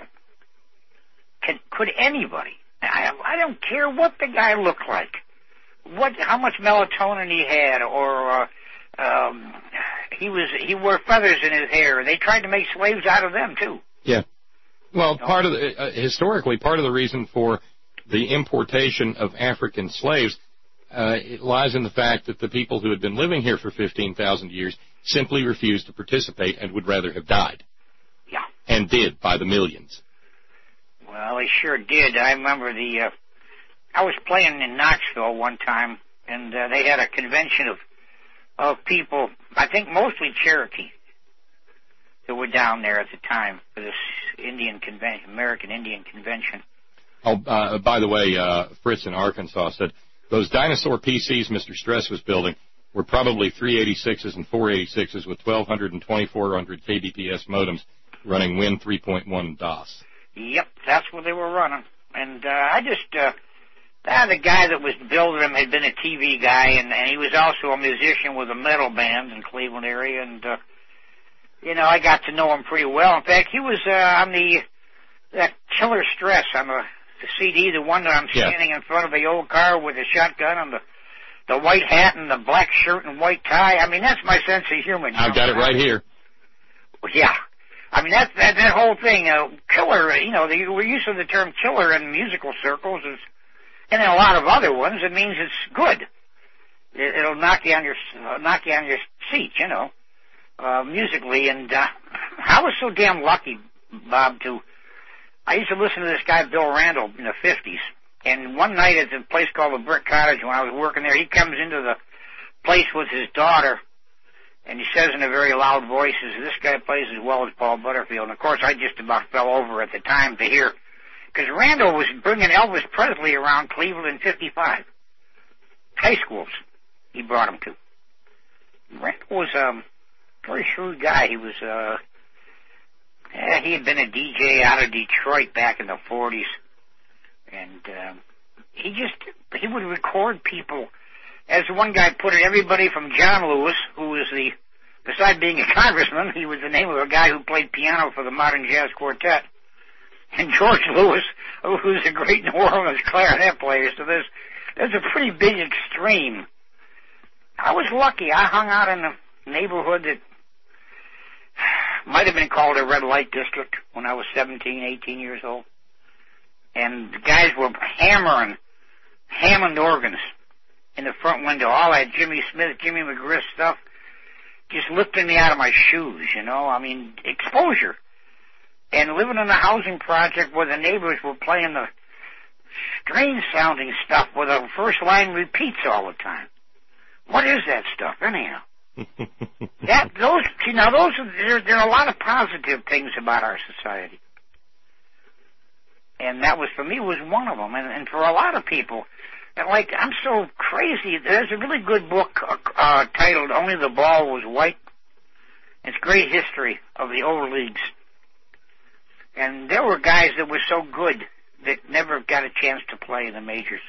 can, could anybody, I, I don't care what the guy looked like, what, how much melatonin he had, or uh, um, he was he wore feathers in his hair. They tried to make slaves out of them too. Yeah. Well, part of the, uh, historically, part of the reason for the importation of African slaves uh, it lies in the fact that the people who had been living here for fifteen thousand years simply refused to participate and would rather have died. Yeah. And did by the millions. Well, they sure did. I remember the. Uh, I was playing in Knoxville one time, and uh, they had a convention of of people, I think mostly Cherokee, that were down there at the time for this Indian convention, American Indian Convention. Oh, uh, by the way, uh, Fritz in Arkansas said, those dinosaur P Cs Mister Stress was building were probably three eighty-sixes and four eighty-sixes with twelve hundred and twenty-four hundred K B P S modems running Win three point one DOS. Yep, that's what they were running. And uh, I just... Uh, Uh, the guy that was building them had been a T V guy, and, and he was also a musician with a metal band in Cleveland area, and, uh, you know, I got to know him pretty well. In fact, he was uh, on the, that Killer Stress on the, the C D, the one that I'm standing yeah. in front of the old car with the shotgun and the, the white hat and the black shirt and white tie. I mean, that's my sense of humor. I've got it right here. Yeah. I mean, that, that, that whole thing, uh, killer, you know, the use of the term killer in musical circles is, and in a lot of other ones, it means it's good. It, it'll knock you on your uh, knock you on your seat, you know, uh, musically. And uh, I was so damn lucky, Bob. To I used to listen to this guy Bill Randall in the fifties. And one night at the place called the Brick Cottage, when I was working there, he comes into the place with his daughter, and he says in a very loud voice, "This guy plays as well as Paul Butterfield." And of course, I just about fell over at the time to hear. Because Randall was bringing Elvis Presley around Cleveland in fifty-five. High schools he brought him to. Randall was um, a very shrewd guy. He was, uh, yeah, he had been a D J out of Detroit back in the forties. And um, he just, he would record people. As one guy put it, everybody from John Lewis, who was the, besides being a congressman, he was the name of a guy who played piano for the Modern Jazz Quartet, and George Lewis, who's a great New Orleans clarinet player. So there's, there's a pretty big extreme. I was lucky. I hung out in a neighborhood that might have been called a red light district when I was seventeen, eighteen years old. And the guys were hammering Hammond organs in the front window. All that Jimmy Smith, Jimmy McGriff stuff, just lifting me out of my shoes, you know. I mean, exposure. And living in a housing project where the neighbors were playing the strange-sounding stuff where the first line repeats all the time. What is that stuff, anyhow? that those, see, now those are, there, there are a lot of positive things about our society. And that was, for me, was one of them. And, and for a lot of people, and like, I'm so crazy. There's a really good book uh, uh, titled Only the Ball Was White. It's great history of the overleagues. And there were guys that were so good that never got a chance to play in the majors.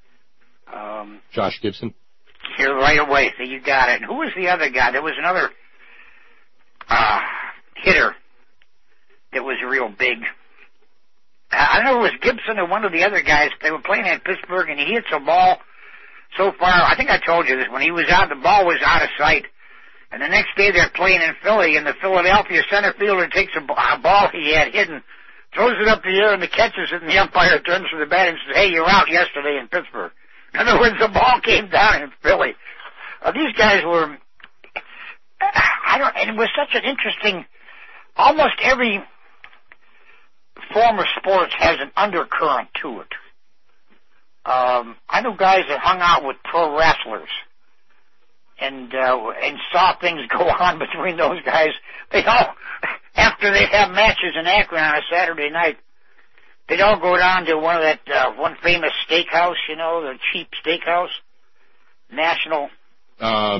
Um, Josh Gibson? Here right away. So you got it. And who was the other guy? There was another uh, hitter that was real big. I don't know if it was Gibson or one of the other guys. They were playing at Pittsburgh, and he hits a ball so far. I think I told you this. When he was out, the ball was out of sight. And the next day they're playing in Philly, and the Philadelphia center fielder takes a, a ball he had hidden, throws it up the air, and the catches it, and the umpire turns to the bat and says, hey, you're out yesterday in Pittsburgh. In other words, the ball came down in Philly. Uh, these guys were, I don't, and it was such an interesting, almost every form of sports has an undercurrent to it. Um, I know guys that hung out with pro wrestlers and uh, and saw things go on between those guys. They all, after they have matches in Akron on a Saturday night, they'd all go down to one of that uh, one famous steakhouse, you know, the cheap steakhouse, National uh,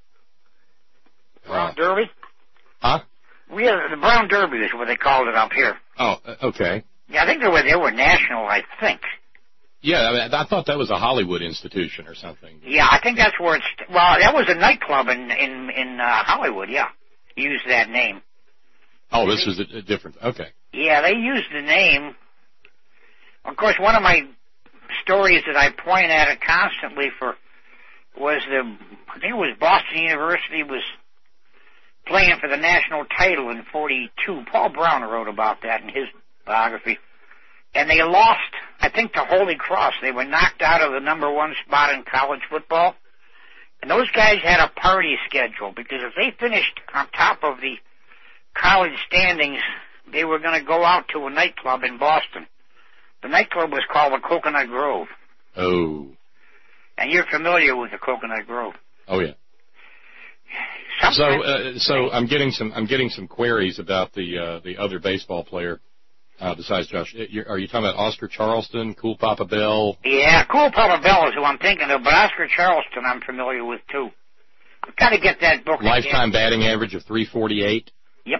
Brown uh, Derby. Huh? We had, the Brown Derby is what they called it up here. Oh, okay. Yeah, I think they were they were national. I think. Yeah, I, mean, I thought that was a Hollywood institution or something. Yeah, I think that's where it's. Well, that was a nightclub in in in uh, Hollywood. Yeah, used that name. Oh, this was a, a different. Okay. Yeah, they used the name. Of course, one of my stories that I point at it constantly for was the. I think it was Boston University was playing for the national title in forty-two. Paul Brown wrote about that in his biography. And they lost, I think, to Holy Cross. They were knocked out of the number one spot in college football. And those guys had a party schedule because if they finished on top of the college standings, they were going to go out to a nightclub in Boston. The nightclub was called the Coconut Grove. Oh. And you're familiar with the Coconut Grove. Oh, yeah. Sometimes, so, uh, so I'm getting some, I'm getting some queries about the, uh, the other baseball player. Uh, besides Josh, you're, are you talking about Oscar Charleston, Cool Papa Bell? Yeah, Cool Papa Bell is who I'm thinking of, but Oscar Charleston I'm familiar with too. I've got to get that book. Lifetime again. batting average of three forty-eight. Yep.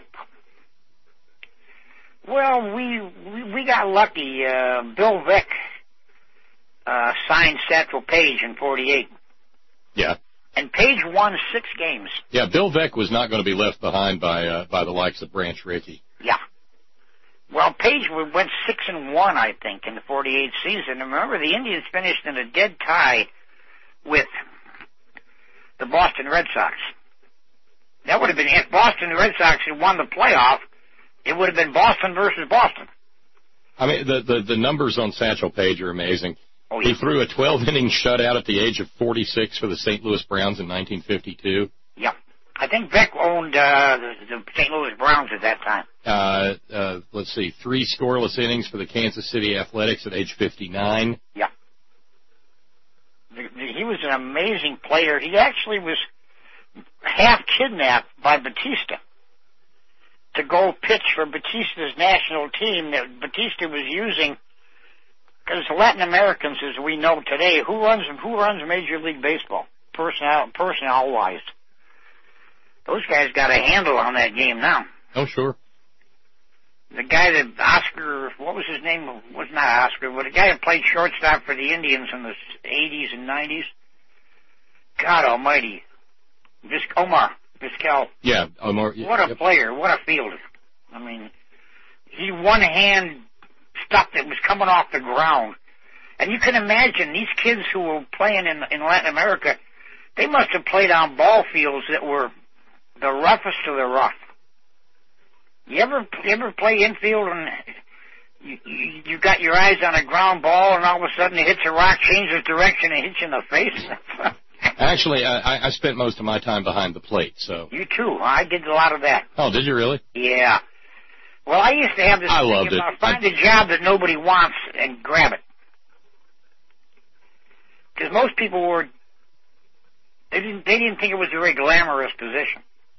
Well, we we, we got lucky. Uh, Bill Veeck uh, signed Satchel Paige in forty-eight. Yeah. And Paige won six games. Yeah, Bill Veeck was not going to be left behind by uh, by the likes of Branch Rickey. Yeah. Well, Paige went six and one, I think, in the forty-eight season. And remember, the Indians finished in a dead tie with the Boston Red Sox. That would have been, if Boston Red Sox had won the playoff, it would have been Boston versus Boston. I mean, the the, the numbers on Satchel Paige are amazing. Oh, yeah. He threw a twelve-inning shutout at the age of forty-six for the Saint Louis Browns in nineteen fifty-two. Yeah. I think Beck owned uh, the, the Saint Louis Browns at that time. Uh, uh, let's see, three scoreless innings for the Kansas City Athletics at age fifty-nine. Yeah. He was an amazing player. He actually was half kidnapped by Batista to go pitch for Batista's national team that Batista was using. Because Latin Americans, as we know today, who runs who runs Major League Baseball, personnel personnel wise. Those guys got a handle on that game now. Oh, sure. the guy that Oscar, what was his name? Was not Oscar, but the guy that played shortstop for the Indians in the eighties and nineties. God Almighty, Vis- Omar Vizquel. Yeah, Omar. Yeah, what a yep. player! What a fielder! I mean, he one hand stuff that was coming off the ground, and you can imagine these kids who were playing in in Latin America. They must have played on ball fields that were the roughest of the rough. You ever you ever play infield and you, you you got your eyes on a ground ball and all of a sudden it hits a rock, changes direction, and hits you in the face? Actually, I, I spent most of my time behind the plate, so. You too. I did a lot of that. Oh, did you really? Yeah. Well, I used to have this I thing loved about it. find I... a job that nobody wants and grab it. Because most people were, they didn't, they didn't think it was a very glamorous position.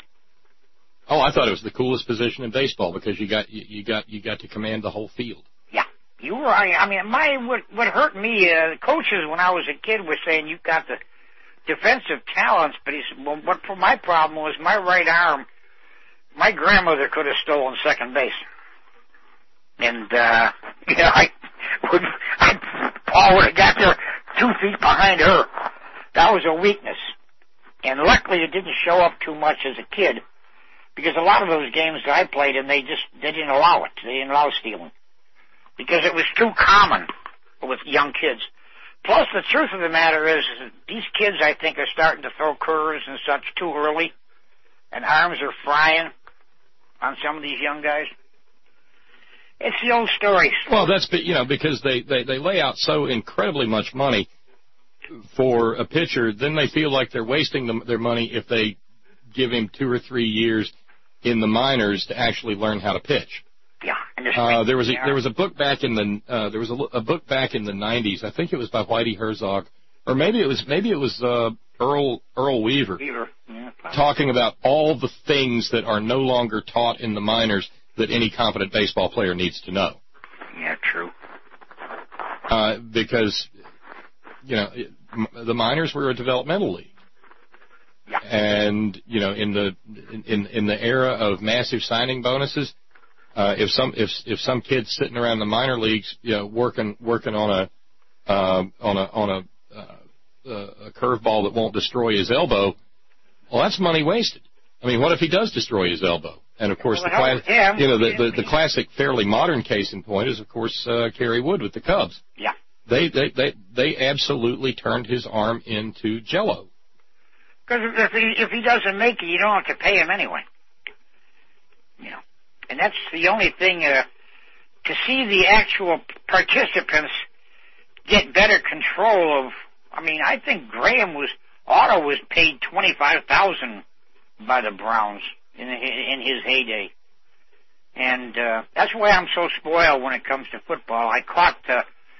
Oh, I thought it was the coolest position in baseball because you got you, you got you got to command the whole field. Yeah, you were. I, I mean, my what what hurt me, uh, the coaches when I was a kid were saying you got the defensive talents, but he said, well, what for my problem was my right arm. My grandmother could have stolen second base, and uh, you know, I would, I Paul would have got there two feet behind her. That was a weakness, and luckily it didn't show up too much as a kid. Because a lot of those games that I played in, they just they didn't allow it. They didn't allow stealing. Because it was too common with young kids. Plus, the truth of the matter is, these kids, I think, are starting to throw curves and such too early. And arms are frying on some of these young guys. It's the old story. Well, that's, you know, because they, they, they lay out so incredibly much money for a pitcher, then they feel like they're wasting them, their money if they give him two or three years in the minors to actually learn how to pitch. Yeah, uh, there was a, there was a book back in the uh, there was a, a book back in the nineties. I think it was by Whitey Herzog, or maybe it was maybe it was uh, Earl Earl Weaver, Weaver. Yeah, talking about all the things that are no longer taught in the minors that any competent baseball player needs to know. Yeah, true. Uh, because you know it, the minors were a developmental league. Yeah. And you know, in the in in the era of massive signing bonuses, uh, if some if if some kid's sitting around the minor leagues, you know, working working on a uh, on a on a, uh, a curveball that won't destroy his elbow, well, that's money wasted. I mean, what if he does destroy his elbow? And of course, well, the class, him. you know, the, the the classic, fairly modern case in point is, of course, uh, Kerry Wood with the Cubs. Yeah. They they they they absolutely turned his arm into Jello. Because if he, if he doesn't make it, you don't have to pay him anyway. You know, and that's the only thing, uh, to see the actual participants get better control of, I mean, I think Graham was, Otto was paid twenty-five thousand dollars by the Browns in, in his heyday. And, uh, that's why I'm so spoiled when it comes to football. I caught, uh,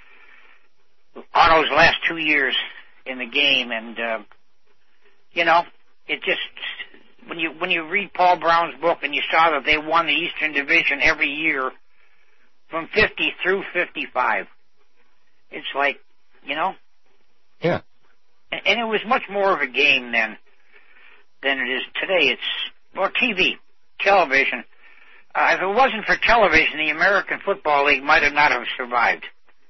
Otto's last two years in the game, and, uh, you know, it just, when you when you read Paul Brown's book and you saw that they won the Eastern Division every year from fifty through fifty-five, it's like, you know. Yeah. And, and it was much more of a game then than it is today. It's, well, T V, television. Uh, if it wasn't for television, the American Football League might have not have survived.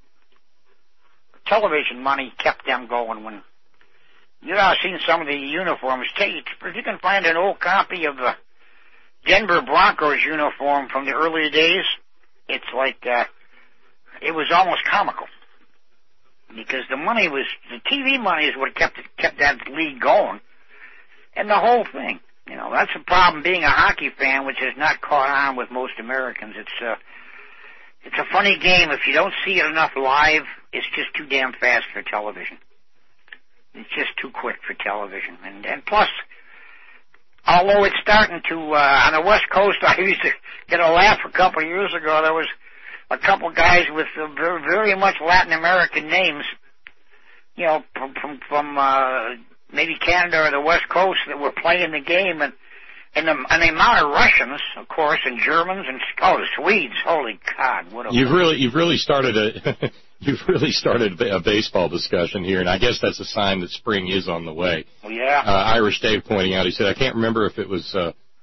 Television money kept them going when... You know, I've seen some of the uniforms. Take, if you can find an old copy of the Denver Broncos uniform from the early days, it's like, uh, it was almost comical. Because the money was, the T V money is what kept kept that league going. And the whole thing. You know, that's the problem being a hockey fan, which has not caught on with most Americans. It's, uh, it's a funny game. If you don't see it enough live, it's just too damn fast for television. It's just too quick for television. And, and plus, although it's starting to, uh, on the West Coast, I used to get a laugh a couple of years ago. There was a couple guys with uh, very, very much Latin American names, you know, from, from, from uh, maybe Canada or the West Coast that were playing the game. And, and, the, and the amount of Russians, of course, and Germans, and, oh, the Swedes. Holy God, what a... You've really, you've really started a... You've really started a baseball discussion here, and I guess that's a sign that spring is on the way. Well, yeah. Uh, Irish Dave pointing out, he said, I can't remember if it was uh,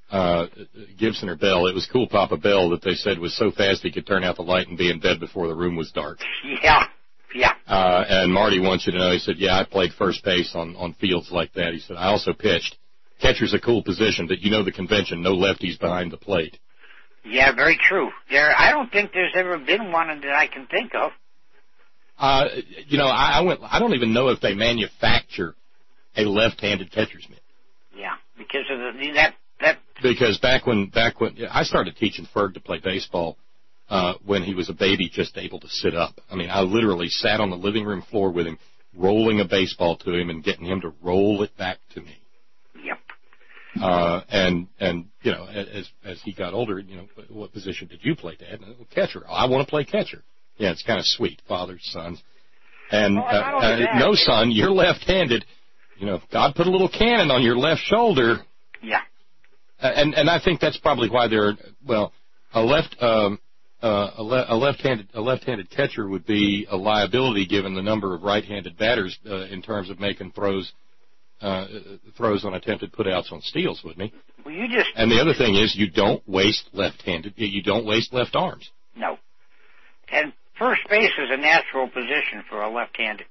uh, Gibson or Bell. It was Cool Papa Bell that they said was so fast he could turn out the light and be in bed before the room was dark. Yeah, yeah. Uh, and Marty wants you to know, he said, yeah, I played first base on, on fields like that. He said, I also pitched. Catcher's a cool position, but you know the convention, no lefties behind the plate. Yeah, very true. There, I don't think there's ever been one that I can think of. Uh, you know, I, I went, I don't even know if they manufacture a left-handed catcher's mitt. Yeah, because of the, that, that. Because back when, back when, I started teaching Ferg to play baseball, uh, when he was a baby, just able to sit up. I mean, I literally sat on the living room floor with him, rolling a baseball to him and getting him to roll it back to me. Yep. Uh, and, and, you know, as, as he got older, you know, what position did you play, Dad? Catcher. Oh, I want to play catcher. Yeah, it's kind of sweet, fathers, sons. And, well, uh, uh, no, son, you're left-handed. You know, God put a little cannon on your left shoulder. Yeah. Uh, and, and I think that's probably why they're, well, a left, um, uh, a, le- a left-handed, a left-handed catcher would be a liability given the number of right-handed batters, uh, in terms of making throws, uh, throws on attempted putouts on steals, wouldn't he? Well, you just. And the other thing is you don't waste left-handed, you don't waste left arms. No. And first base is a natural position for a left-handed.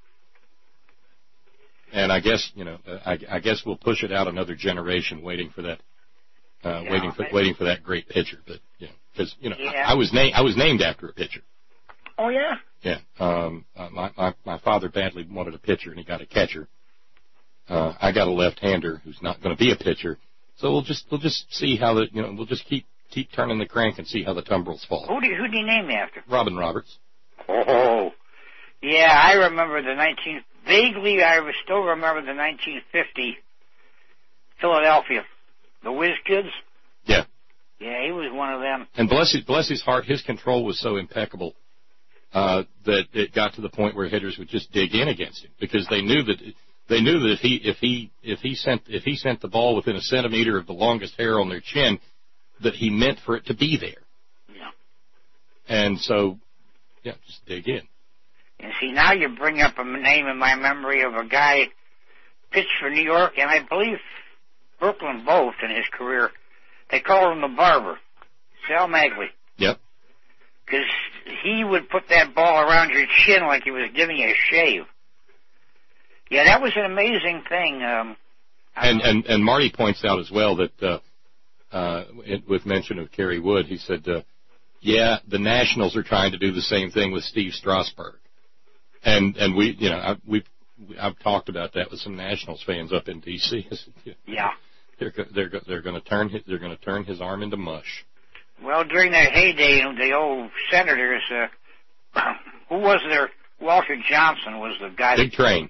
And I guess, you know, I, I guess we'll push it out another generation waiting for that, uh, yeah, waiting for, I, waiting for that great pitcher. But, you know, because, you know, yeah. I, I was named, I was named after a pitcher. Oh, yeah? Yeah. Um, uh, my, my, my father badly wanted a pitcher and he got a catcher. Uh, I got a left-hander who's not going to be a pitcher. So we'll just, we'll just see how the, you know, we'll just keep, keep turning the crank and see how the tumbrils fall. Who did, who did he name after? Robin Roberts. Oh, yeah, I remember the nineteen, vaguely I still remember the nineteen fifty Philadelphia, the Whiz Kids. Yeah. Yeah, he was one of them. And bless his, bless his heart, his control was so impeccable, uh, that it got to the point where hitters would just dig in against him because they knew that, they knew that if he, if he, if he sent, if he sent the ball within a centimeter of the longest hair on their chin, that he meant for it to be there. Yeah. And so, yeah, just dig in. And see, now you bring up a name in my memory of a guy pitched for New York, and I believe Brooklyn both in his career. They called him the Barber, Sal Magley. Yep. Because he would put that ball around your chin like he was giving you a shave. Yeah, that was an amazing thing. Um, and, and, and Marty points out as well that, uh, uh, with mention of Kerry Wood, he said, uh, yeah, the Nationals are trying to do the same thing with Steve Strasburg. And, and we, you know, I, we've, I've talked about that with some Nationals fans up in D C Yeah. They're, they're, they're going to turn his, they're going to turn his arm into mush. Well, during that heyday, the old Senators, uh, who was there? Walter Johnson was the guy. Big Train.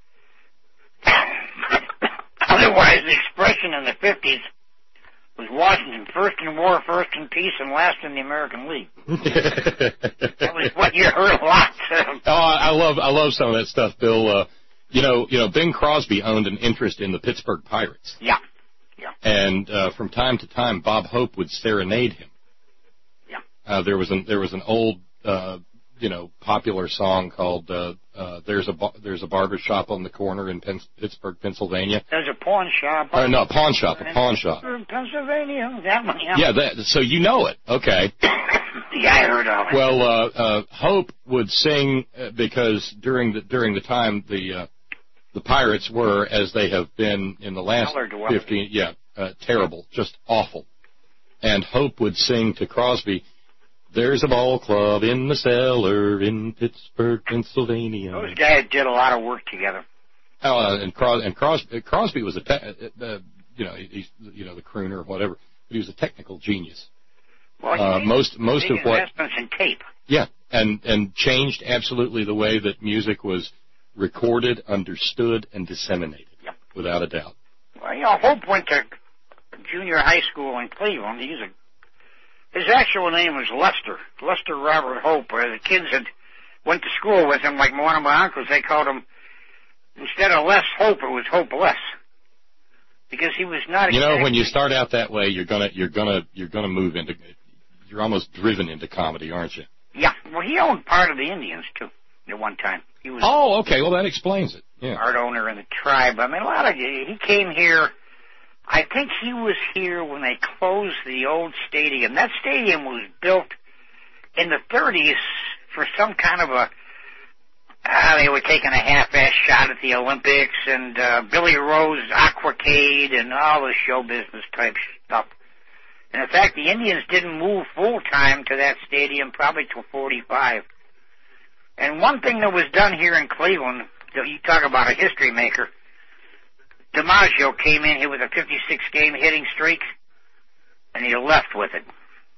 Otherwise, the expression in the fifties was Washington first in war, first in peace, and last in the American League. That was what you heard a lot. Oh, I love, I love some of that stuff, Bill. Uh, you know, you know, Bing Crosby owned an interest in the Pittsburgh Pirates. Yeah, yeah. And uh, from time to time, Bob Hope would serenade him. Yeah. Uh, there was an there was an old, uh, you know, popular song called uh, uh, "There's a bar- There's a barber shop on the corner in Pen- Pittsburgh, Pennsylvania." There's a pawn shop. Uh, no, a pawn shop, a pawn shop. Pennsylvania, that one. Yeah. Yeah, that, so you know it, okay? Yeah, I heard of it. Well, uh, uh, Hope would sing uh, because during the during the time the uh, the Pirates were, as they have been in the last fifteen, yeah, uh, terrible, just awful. And Hope would sing to Crosby, "There's a ball club in the cellar in Pittsburgh, Pennsylvania." Those guys did a lot of work together. Oh, uh, and, Cros- and Crosby, Crosby was a, te- uh, you know, he's you know the crooner or whatever, but he was a technical genius. Well, uh, most most of what investments in tape. Yeah, and and changed absolutely the way that music was recorded, understood, and disseminated. Yep. Without a doubt. Well, you know, Hope went to junior high school in Cleveland. He's a His actual name was Lester, Lester Robert Hope. Where the kids had went to school with him, like one of my uncles, they called him, instead of Les Hope, it was Hopeless. Because he was not. You know, when you start out that way, you're gonna, you're gonna, you're gonna move into, you're almost driven into comedy, aren't you? Yeah. Well, he owned part of the Indians too at one time. He was. Oh, okay. Well, that explains it. Yeah. Part owner in the tribe. I mean, a lot of he came here. I think he was here when they closed the old stadium. That stadium was built in the thirties for some kind of a, uh, they were taking a half-ass shot at the Olympics, and uh, Billy Rose Aquacade and all the show business type stuff. And in fact, the Indians didn't move full-time to that stadium probably till forty-five. And one thing that was done here in Cleveland, you talk about a history maker, DiMaggio came in here with a fifty-six game hitting streak, and he left with it.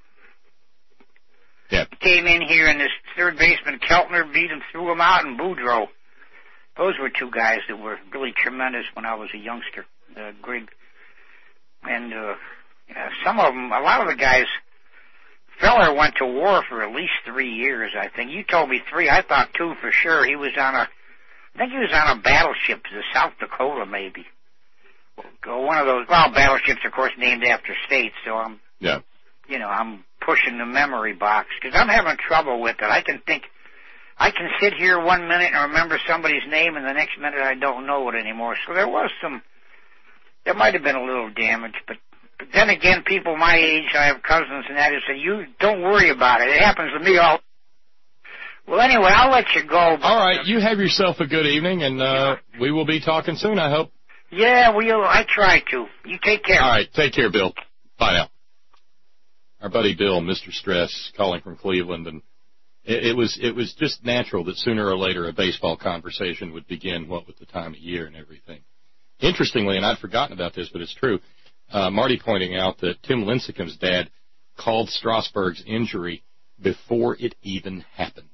Yeah. He came in here, and this third baseman, Keltner, beat him, threw him out, and Boudreaux. Those were two guys that were really tremendous when I was a youngster, uh, Greg. And uh, yeah, some of them, a lot of the guys, Feller went to war for at least three years, I think. You told me three. I thought two for sure. He was on a, I think he was on a battleship, the South Dakota, maybe. One of those, well, battleships, of course, named after states, so I'm, yeah. you know, I'm pushing the memory box, because I'm having trouble with it. I can think, I can sit here one minute and remember somebody's name, and the next minute I don't know it anymore. So there was some, there might have been a little damage, but, but then again, people my age, I have cousins and that, who say, you don't worry about it. It happens to me all. Well, anyway, I'll let you go. All right, you have yourself a good evening, and uh, we will be talking soon, I hope. Yeah, we'll, I try to. You take care. All right, take care, Bill. Bye now. Our buddy Bill, Mister Stress, calling from Cleveland, and it, it was it was just natural that sooner or later a baseball conversation would begin, what with the time of year and everything. Interestingly, and I'd forgotten about this, but it's true, uh, Marty pointing out that Tim Lincecum's dad called Strasburg's injury before it even happened.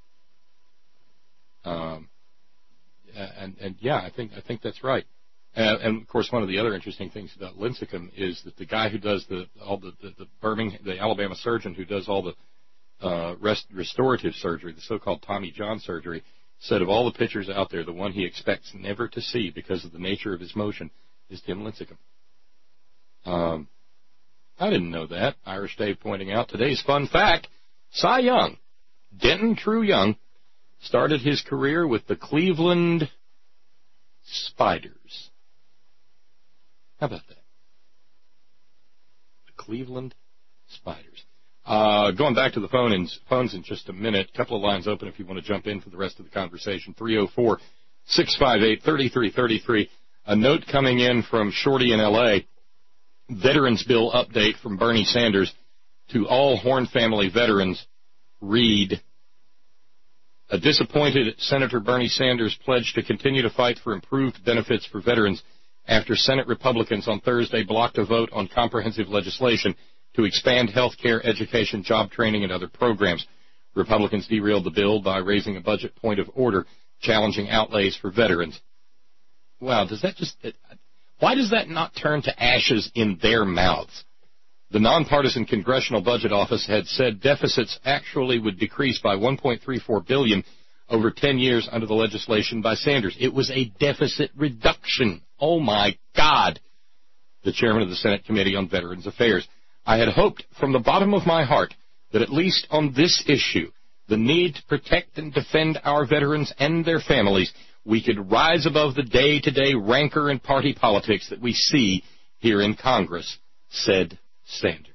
Um, and, and yeah, I think I think that's right. Uh, and of course, one of the other interesting things about Lincecum is that the guy who does the all the the, the Birmingham, the Alabama surgeon who does all the uh, rest, restorative surgery, the so-called Tommy John surgery, said of all the pitchers out there, the one he expects never to see because of the nature of his motion is Tim Lincecum. Um, I didn't know that. Irish Dave pointing out today's fun fact: Cy Young, Denton True Young, started his career with the Cleveland Spiders. How about that? The Cleveland Spiders. Uh, going back to the phone in, phones in just a minute. A couple of lines open if you want to jump in for the rest of the conversation. three oh four, six five eight, three three three three. A note coming in from Shorty in L A Veterans Bill update from Bernie Sanders to all Horn family veterans. Read. A disappointed Senator Bernie Sanders pledged to continue to fight for improved benefits for veterans after Senate Republicans on Thursday blocked a vote on comprehensive legislation to expand health care, education, job training, and other programs. Republicans derailed the bill by raising a budget point of order, challenging outlays for veterans. Wow, does that just... Why does that not turn to ashes in their mouths? The nonpartisan Congressional Budget Office had said deficits actually would decrease by one point three four billion dollars over ten years under the legislation by Sanders. It was a deficit reduction. Oh, my God. The chairman of the Senate Committee on Veterans Affairs. I had hoped from the bottom of my heart that at least on this issue, the need to protect and defend our veterans and their families, we could rise above the day-to-day rancor and party politics that we see here in Congress, said Sanders.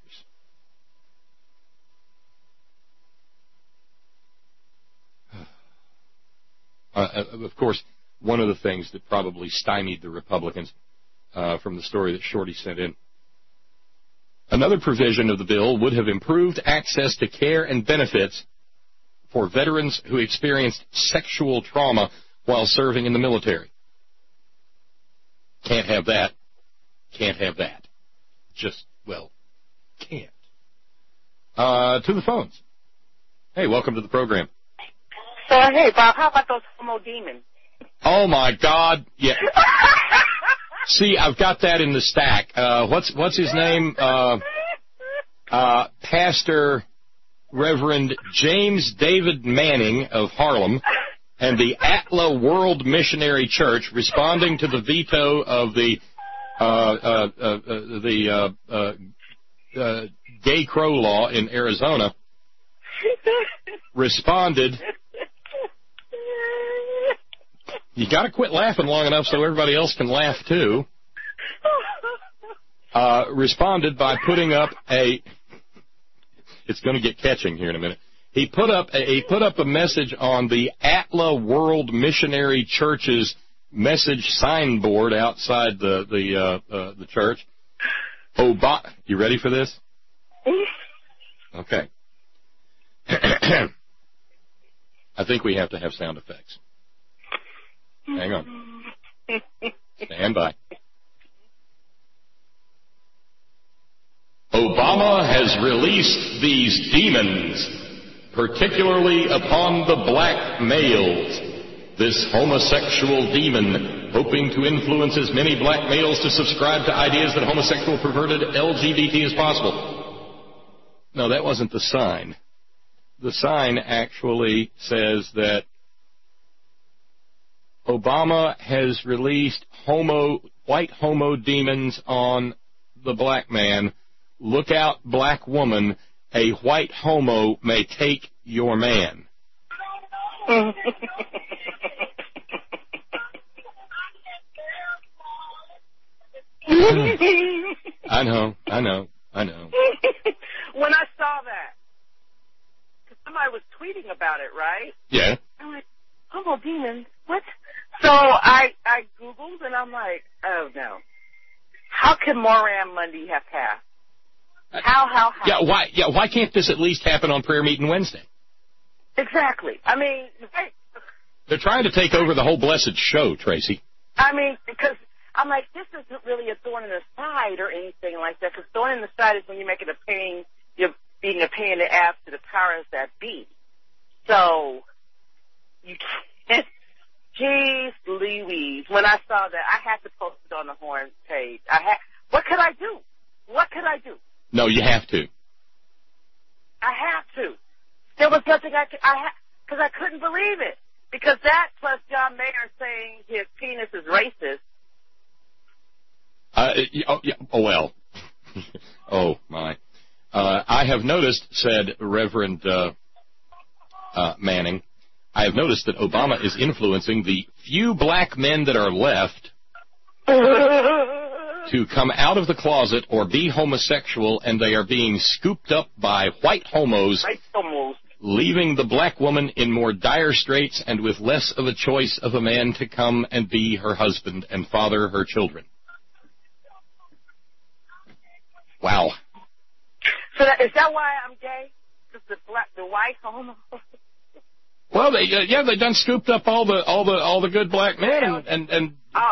Uh, of course, one of the things that probably stymied the Republicans uh, from the story that Shorty sent in. Another provision of the bill would have improved access to care and benefits for veterans who experienced sexual trauma while serving in the military. Can't have that. Can't have that. Just, well, can't. Uh, to the phones. Hey, welcome to the program. So, hey, Bob, how about those homo demons? Oh, my God. Yeah. See, I've got that in the stack. Uh, what's what's his name? Uh, uh, Pastor Reverend James David Manning of Harlem and the Atla World Missionary Church responding to the veto of the uh, uh, uh, uh, the uh, uh, uh, gay crow law in Arizona responded. You got to quit laughing long enough so everybody else can laugh too. uh, responded by putting up a. It's going to get catching here in a minute. He put up a, he put up a message on the Atla World Missionary Church's message signboard outside the the uh, uh, the church. Obama, you ready for this? Okay. I think we have to have sound effects. Hang on. Stand by. Obama has released these demons, particularly upon the black males. This homosexual demon, hoping to influence as many black males to subscribe to ideas that homosexual, perverted, L G B T is possible. No, that wasn't the sign. The sign actually says that Obama has released homo, white homo demons on the black man. Look out, black woman, a white homo may take your man. I know, I know, I know. When I saw that, because somebody was tweeting about it, right? Yeah. I'm like, homo demons, what? So I I Googled, and I'm like, oh, no. How can Moran Monday have passed? How, how, how? Yeah, why, yeah, why can't this at least happen on prayer meeting Wednesday? Exactly. I mean, I, they're trying to take over the whole blessed show, Tracy. I mean, because I'm like, this isn't really a thorn in the side or anything like that, because thorn in the side is when you're making a pain, you're being a pain in the ass to the powers that be. So, you can't, jeez Louise, when I saw that, I had to post it on the Horn page. I had, what could I do? What could I do? No, you have to. I have to. There was nothing I could, I ha, because I couldn't believe it. Because that plus John Mayer saying his penis is racist. Uh, oh, yeah, oh, well. Oh, my. Uh, I have noticed, said Reverend uh, uh, Manning, I have noticed that Obama is influencing the few black men that are left to come out of the closet or be homosexual, and they are being scooped up by white homos, white homos, leaving the black woman in more dire straits and with less of a choice of a man to come and be her husband and father her children. Wow. So that, is that why I'm gay? Because the black, the white homo. Well, they, uh, yeah, they done scooped up all the all the all the good black men and and. and uh,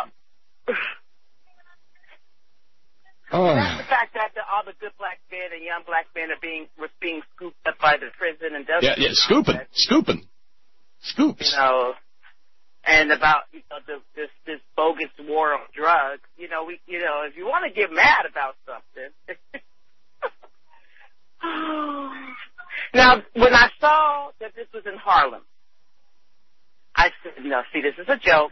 oh. That's the fact that the, all the good black men and young black men are being was being scooped up by the prison and yeah, yeah, scooping, scooping, scoops. You know, and about you know the, this this bogus war on drugs. You know, we you know if you want to get mad about something. Now, when I saw that this was in Harlem, I said, no, see, this is a joke.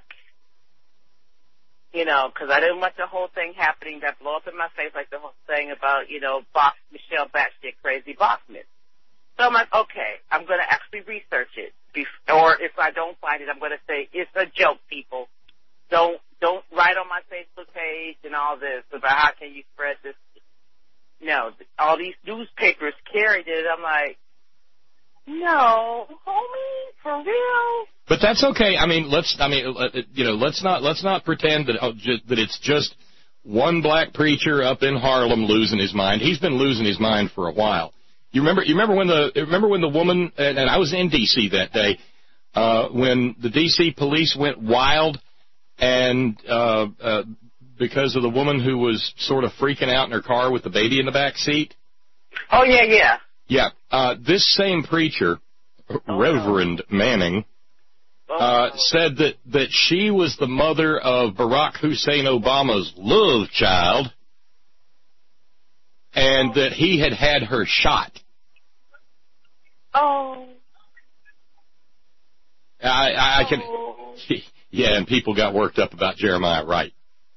You know, because I didn't want the whole thing happening that blow up in my face, like the whole thing about, you know, box, Michelle batshit crazy Bachman. So I'm like, okay, I'm going to actually research it. Bef- or if I don't find it, I'm going to say, it's a joke, people. Don't, don't write on my Facebook page and all this about how can you spread this. No, all these newspapers carried it. I'm like, no, homie, for real? But that's okay. I mean, let's. I mean, you know, let's not let's not pretend that oh, just, that it's just one black preacher up in Harlem losing his mind. He's been losing his mind for a while. You remember? You remember when the remember when the woman and, and I was in D C that day uh, when the D C police went wild and. Uh, uh, because of the woman who was sort of freaking out in her car with the baby in the back seat? Oh, yeah, yeah. Yeah. Uh, this same preacher, oh, Reverend no. Manning, oh, uh, no. said that, that she was the mother of Barack Hussein Obama's love child and oh. that he had had her shot. Oh. I, I, I can... Oh. Yeah, and people got worked up about Jeremiah Wright.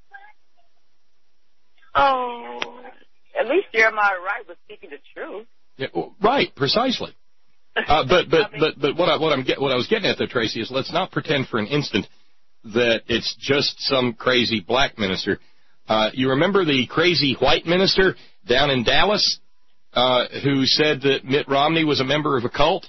Oh, at least Jeremiah Wright was speaking the truth. Yeah, well, right, precisely. Uh, but but but but what I what I'm get what I was getting at there, Tracy, is let's not pretend for an instant that it's just some crazy black minister. Uh, you remember the crazy white minister down in Dallas uh, who said that Mitt Romney was a member of a cult?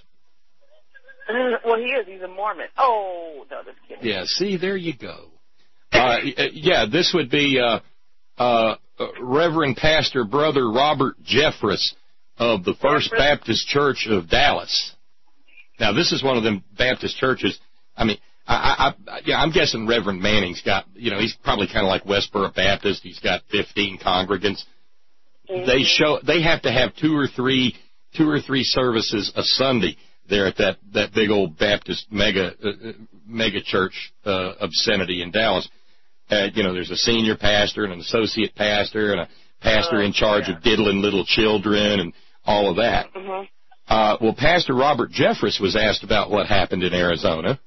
Well, he is. He's a Mormon. Oh, no, just kidding. Yeah, see, there you go. Uh, yeah, this would be uh, uh, Reverend Pastor Brother Robert Jeffress of the First Jeffress? Baptist Church of Dallas. Now, this is one of them Baptist churches. I mean, I, I, yeah, I'm guessing Reverend Manning's got, you know, he's probably kind of like Westboro Baptist. He's got fifteen congregants. Mm-hmm. They show they have to have two or three, two or three services a Sunday there at that that big old Baptist mega uh, mega church uh, obscenity in Dallas. Uh, you know, there's a senior pastor and an associate pastor and a pastor oh, in charge yeah. of diddling little children and all of that. Mm-hmm. Uh, well, Pastor Robert Jeffress was asked about what happened in Arizona.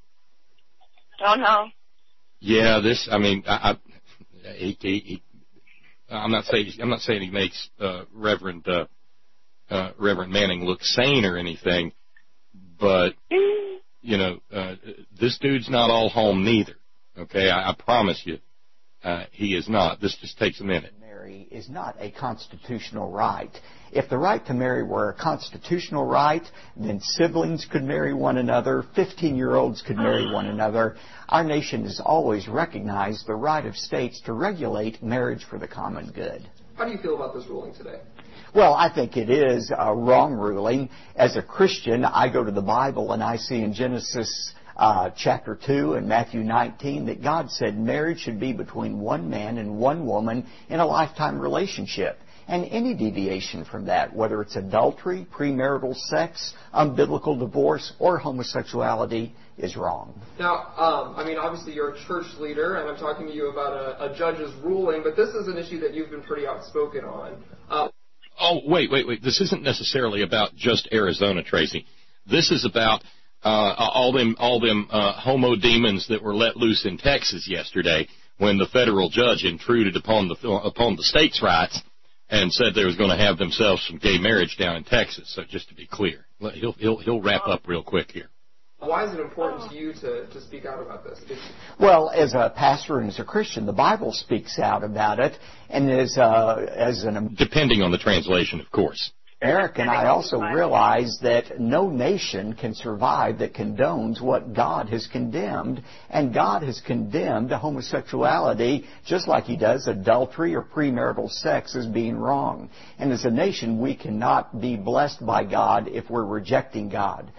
Oh no. Yeah, this. I mean, I, I, he, he, he, I'm not saying I'm not saying he makes uh, Reverend uh, uh, Reverend Manning look sane or anything, but you know, uh, this dude's not all home neither. Okay, I, I promise you, uh, he is not. This just takes a minute. Marry is not a constitutional right. If the right to marry were a constitutional right, then siblings could marry one another, fifteen-year-olds could marry one another. Our nation has always recognized the right of states to regulate marriage for the common good. How do you feel about this ruling today? Well, I think it is a wrong ruling. As a Christian, I go to the Bible and I see in Genesis uh, chapter two and Matthew nineteen that God said marriage should be between one man and one woman in a lifetime relationship. And any deviation from that, whether it's adultery, premarital sex, unbiblical divorce, or homosexuality, is wrong. Now, um, I mean, obviously you're a church leader, and I'm talking to you about a, a judge's ruling, but this is an issue that you've been pretty outspoken on. Uh, oh, wait, wait, wait. This isn't necessarily about just Arizona, Tracy. This is about uh, all them, all them uh, homo demons that were let loose in Texas yesterday when the federal judge intruded upon the upon the state's rights and said they was going to have themselves some gay marriage down in Texas. So just to be clear, he'll he'll he'll wrap up real quick here. Why is it important to you to, to speak out about this? Well, as a pastor and as a Christian, the Bible speaks out about it, and as uh, as an depending on the translation, of course. American, I also realize that no nation can survive that condones what God has condemned, and God has condemned homosexuality just like He does adultery or premarital sex as being wrong. And as a nation, we cannot be blessed by God if we're rejecting God.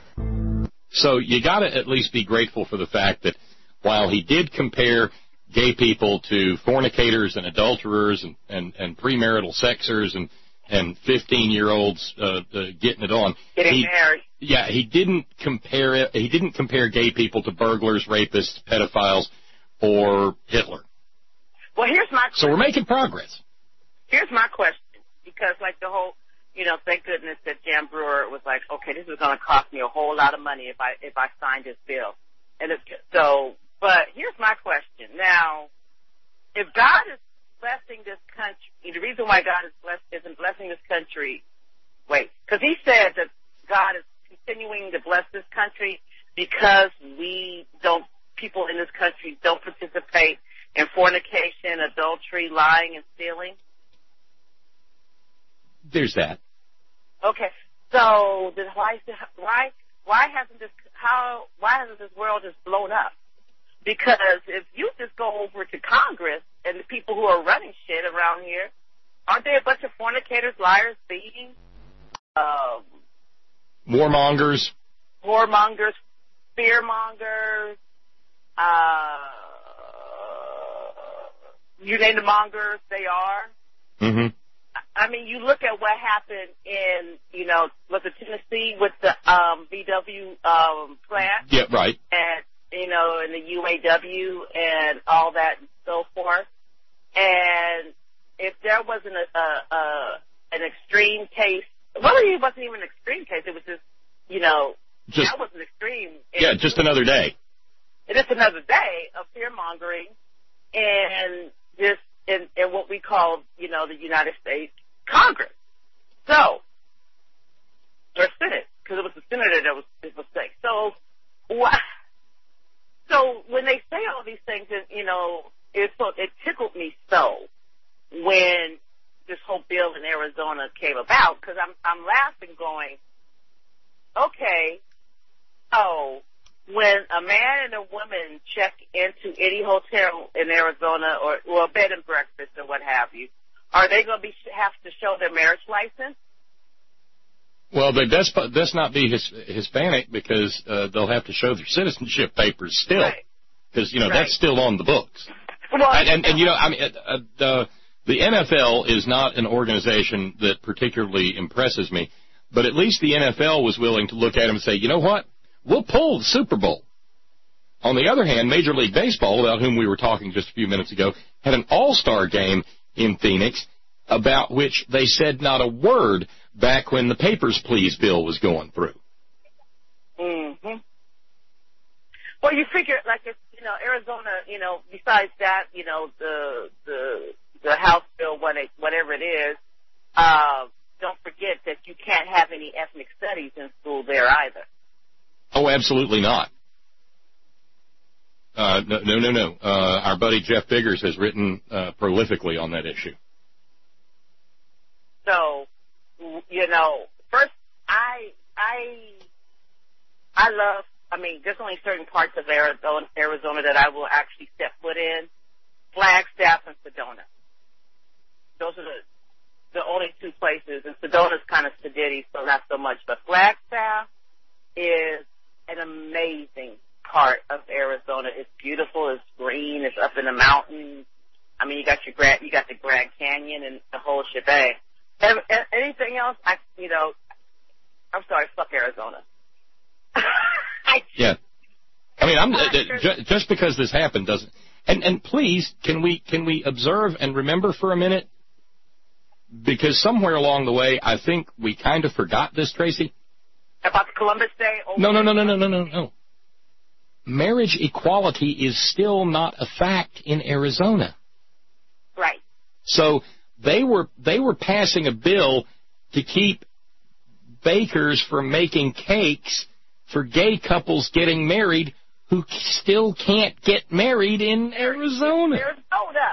So you got to at least be grateful for the fact that while He did compare gay people to fornicators and adulterers and, and, and premarital sexers and and fifteen-year-olds uh, uh, getting it on. Getting he, married. Yeah, he didn't compare it. He didn't compare gay people to burglars, rapists, pedophiles, or Hitler. Well, here's my question. So we're making progress. Here's my question, because like the whole, you know, thank goodness that Jan Brewer was like, okay, this is going to cost me a whole lot of money if I if I sign this bill, and it's, so. But here's my question. Now, if God is blessing this country, the reason why God is bless, isn't blessing this country, wait, because He said that God is continuing to bless this country because we don't, people in this country don't participate in fornication, adultery, lying, and stealing. There's that. Okay, so then why why why hasn't this how why hasn't this world just blown up? Because if you just go over to Congress and the people who are running shit around here, aren't they a bunch of fornicators, liars, thieves, um, warmongers, warmongers, fearmongers, uh, you name the mongers, they are. Mm-hmm. I mean, you look at what happened in, you know, was it Tennessee with the um, V W um, plant? Yeah, right. And you know, in the U A W and all that and so forth. And if there wasn't a, a, a an extreme case, well, it wasn't even an extreme case. It was just, you know, just, that was an extreme. Yeah, just another day. Just another day of fear-mongering and just in, in what we call, you know, the United States Congress. So, or Senate, because it was the senator that was, it was sick. So, why? So when they say all these things, and you know, it so it tickled me so when this whole bill in Arizona came about, because I'm I'm laughing, going, okay, oh, when a man and a woman check into any hotel in Arizona or well bed and breakfast or what have you, are they going to be have to show their marriage license? Well, they that's that's not be his, Hispanic because uh, they'll have to show their citizenship papers still, because you know Right. that's still on the books. Well, and, and and you know, I mean, uh, the the N F L is not an organization that particularly impresses me, but at least the N F L was willing to look at him and say, you know what, we'll pull the Super Bowl. On the other hand, Major League Baseball, about whom we were talking just a few minutes ago, had an all-star game in Phoenix about which they said not a word back when the Papers, Please bill was going through. Mm-hmm. Well, you figure, like, if, you know, Arizona, you know, besides that, you know, the the the House bill, whatever it is, uh, don't forget that you can't have any ethnic studies in school there either. Oh, absolutely not. Uh, no, no, no, no. Uh, our buddy Jeff Biggers has written uh, prolifically on that issue. So, you know, first, I, I, I love, I mean, there's only certain parts of Arizona, Arizona that I will actually step foot in. Flagstaff and Sedona. Those are the, the only two places, and Sedona's kind of sedity, so not so much, but Flagstaff is an amazing part of Arizona. It's beautiful, it's green, it's up in the mountains. I mean, you got your Grand, you got the Grand Canyon and the whole shebang. And, and anything else, I, you know, I'm sorry, fuck Arizona. I, yeah. I mean, I'm, uh, ju- just because this happened doesn't, and, and please, can we, can we observe and remember for a minute? Because somewhere along the way, I think we kind of forgot this, Tracy. About the Columbus Day? Oh, no, no, no, no, no, no, no, no. Marriage equality is still not a fact in Arizona. Right. So they were they were passing a bill to keep bakers from making cakes for gay couples getting married who still can't get married in Arizona. Arizona.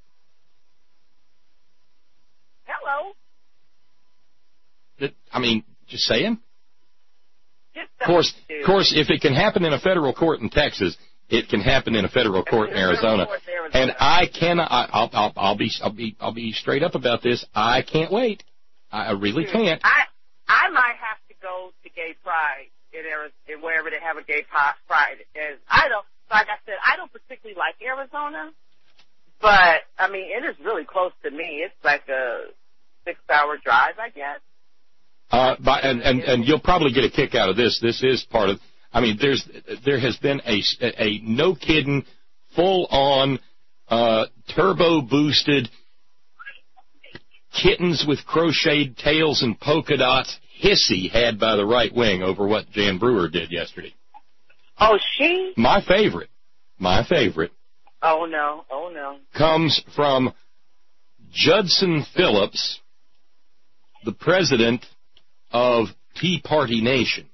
Hello. That, I mean, just saying. Of course, of course, if it can happen in a federal court in Texas, it can happen in a federal court in Arizona. And I cannot. I, I'll, I'll, I'll be, I'll be, I'll be straight up about this. I can't wait. I really can't. I, I might have to go to Gay Pride in Arizona, wherever they have a Gay Pride. And I don't, like I said, I don't particularly like Arizona, but I mean, it is really close to me. It's like a six-hour drive, I guess. Uh, by, and, and, and you'll probably get a kick out of this. This is part of, I mean, there's, there has been a, a no kidding, full on, uh, turbo boosted kittens with crocheted tails and polka dots hissy had by the right wing over what Jan Brewer did yesterday. Oh, she? My favorite, my favorite. Oh no, oh no. Comes from Judson Phillips, the president of Tea Party Nation.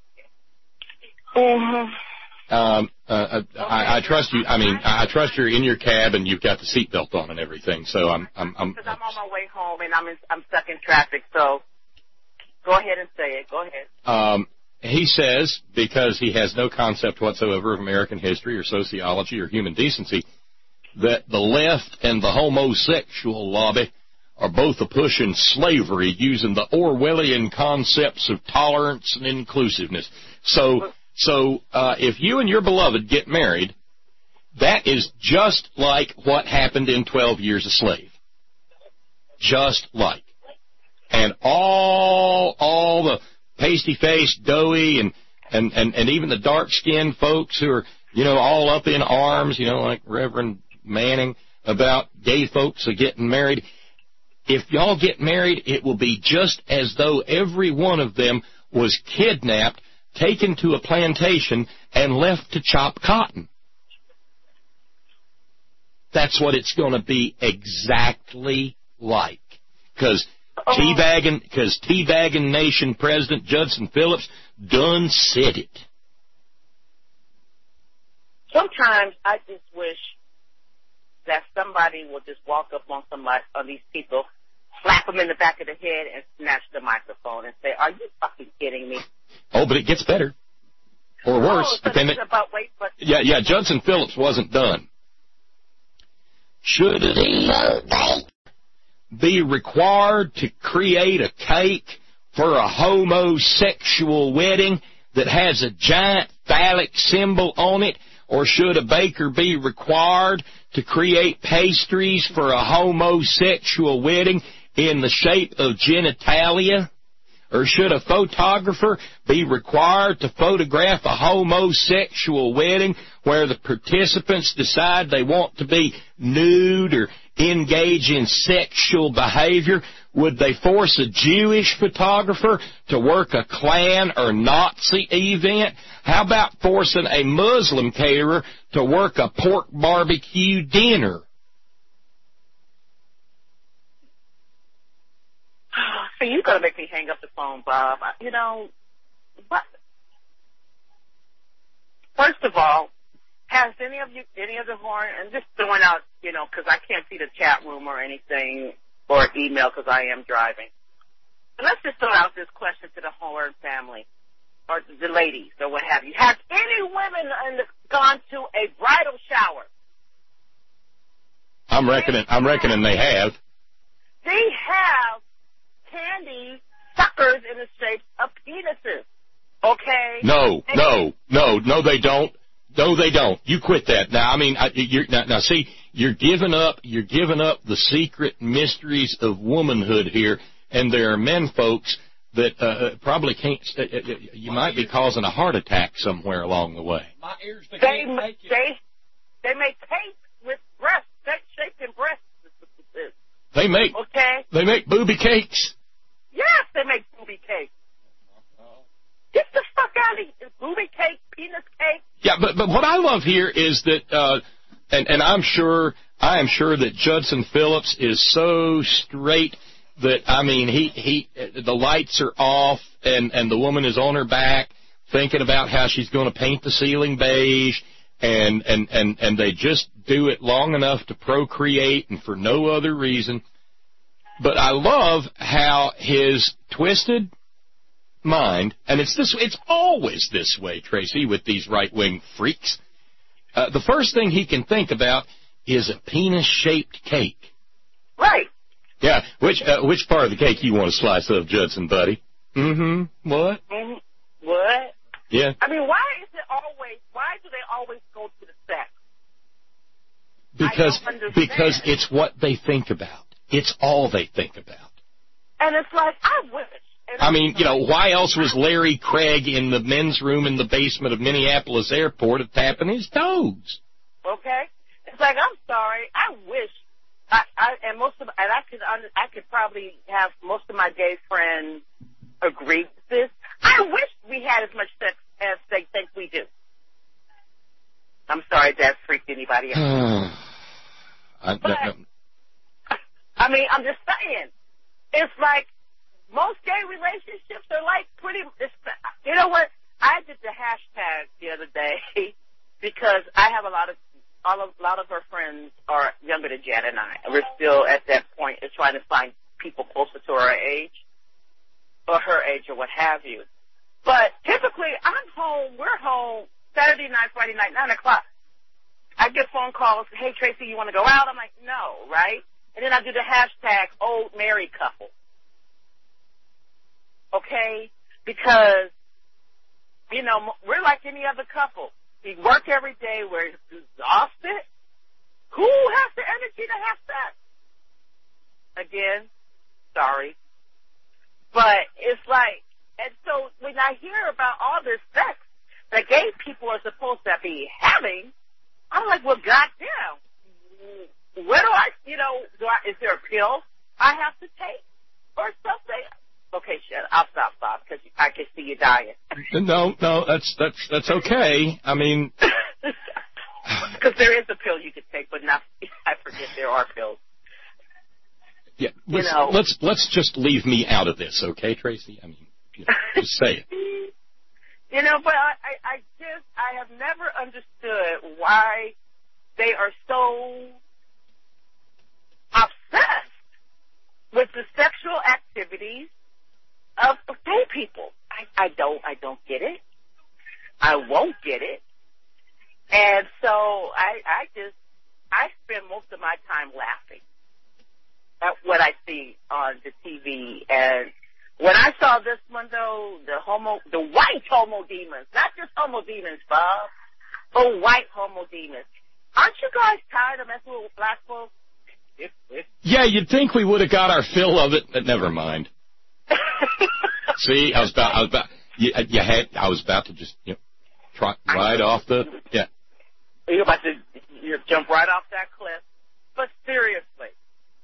Mm-hmm. Um, uh, I, I trust you. I mean, I trust you're in your cab and you've got the seatbelt on and everything. So I'm, I'm, I'm. Because I'm on my way home and I'm, in, I'm stuck in traffic. So go ahead and say it. Go ahead. Um, he says because he has no concept whatsoever of American history or sociology or human decency, that the left and the homosexual lobby are both a pushing slavery using the Orwellian concepts of tolerance and inclusiveness. So, so uh, if you and your beloved get married, that is just like what happened in twelve Years a Slave. Just like. And all, all the pasty-faced, doughy, and, and, and, and even the dark-skinned folks who are, you know, all up in arms, you know, like Reverend Manning, about gay folks are getting married. If y'all get married, it will be just as though every one of them was kidnapped, taken to a plantation, and left to chop cotton. That's what it's going to be exactly like. Because teabagging, because teabagging Nation President Judson Phillips done said it. Sometimes I just wish that somebody will just walk up on somebody, on these people, slap them in the back of the head, and snatch the microphone and say, "Are you fucking kidding me?" Oh, but it gets better. Or worse. Oh, so depending. About, wait, but yeah, yeah, Judson Phillips wasn't done. Should it be required to create a cake for a homosexual wedding that has a giant phallic symbol on it? Or should a baker be required to create pastries for a homosexual wedding in the shape of genitalia? Or should a photographer be required to photograph a homosexual wedding where the participants decide they want to be nude or engage in sexual behavior? Would they force a Jewish photographer to work a Klan or Nazi event? How about forcing a Muslim caterer to work a pork barbecue dinner? So you're going to make me hang up the phone, Bob. You know, what? First of all, has any of you, any of the horn, and just throwing out, you know, because I can't see the chat room or anything, or email because I am driving. But let's just throw out this question to the Horn family, or the ladies, or what have you. Have any women in the, gone to a bridal shower? I'm reckoning, I'm reckoning they have. They have candy suckers in the shape of penises. Okay? No, no, no, no, they don't. No, they don't. You quit that. Now, I mean, I, you're, now, now, see, you're giving up, you're giving up the secret mysteries of womanhood here, and there are men folks that uh, probably can't, uh, you might be causing a heart attack somewhere along the way. My ears, they, they, can't take it. They, they make cake with breasts, shaped in breasts. They make, okay? They make booby cakes. Yes, they make booby cake. Get the fuck out of here. Booby cake, penis cake. Yeah, but but what I love here is that, uh, and and I'm sure I am sure that Judson Phillips is so straight that I mean he he the lights are off and and the woman is on her back thinking about how she's going to paint the ceiling beige and and and and they just do it long enough to procreate and for no other reason. But I love how his twisted mind, and it's this, it's always this way, Tracy, with these right-wing freaks. Uh, the first thing he can think about is a penis-shaped cake. Right. Yeah. Which uh, which part of the cake you want a slice of, Judson, buddy? Mm-hmm. What? Mm-hmm. What? Yeah. I mean, why is it always? Why do they always go to the sex? Because because it's what they think about. It's all they think about. And it's like, I wish. I mean, you know, why else was Larry Craig in the men's room in the basement of Minneapolis Airport tapping his toes? Okay. It's like, I'm sorry. I wish. I, I and most of and I could I could probably have most of my gay friends agree with this. I wish we had as much sex as they think we do. I'm sorry if that freaked anybody out. I, but, I mean, I'm just saying. It's like most gay relationships are like pretty. You know what? I did the hashtag the other day because I have a lot of all of, a lot of her friends are younger than Jan and I. And we're still at that point of trying to find people closer to our age or her age or what have you. But typically, I'm home. We're home Saturday night, Friday night, nine o'clock. I get phone calls. Hey, Tracy, you want to go out? I'm like, no, right? And then I do the hashtag old married couple. Okay? Because, you know, we're like any other couple. We work every day. We're exhausted. Who has the energy to have sex? Again, sorry. But it's like, and so when I hear about all this sex that gay people are supposed to be having, I'm like, well, goddamn. Where do I, you know, do I, is there a pill I have to take or something? Okay, shit, I'll stop, Bob, because I can see you dying. No, no, that's that's that's okay. I mean, because there is a pill you could take, but not. I forget there are pills. Yeah, you let's, know. let's let's just leave me out of this, okay, Tracy? I mean, you know, just say it. You know, but I, I, I just I have never understood why they are so obsessed with the sexual activities of gay people. I, I don't, I don't get it. I won't get it. And so I, I just, I spend most of my time laughing at what I see on the T V. And when I saw this one, though, the homo, the white homo demons, not just homo demons, Bob, but white homo demons. Aren't you guys tired of messing with black folks? Yeah, you'd think we would have got our fill of it, but never mind. See, I was about, I was about, you, you had, I was about to just, you know, trot right off the, yeah. You're about to you jump right off that cliff. But seriously,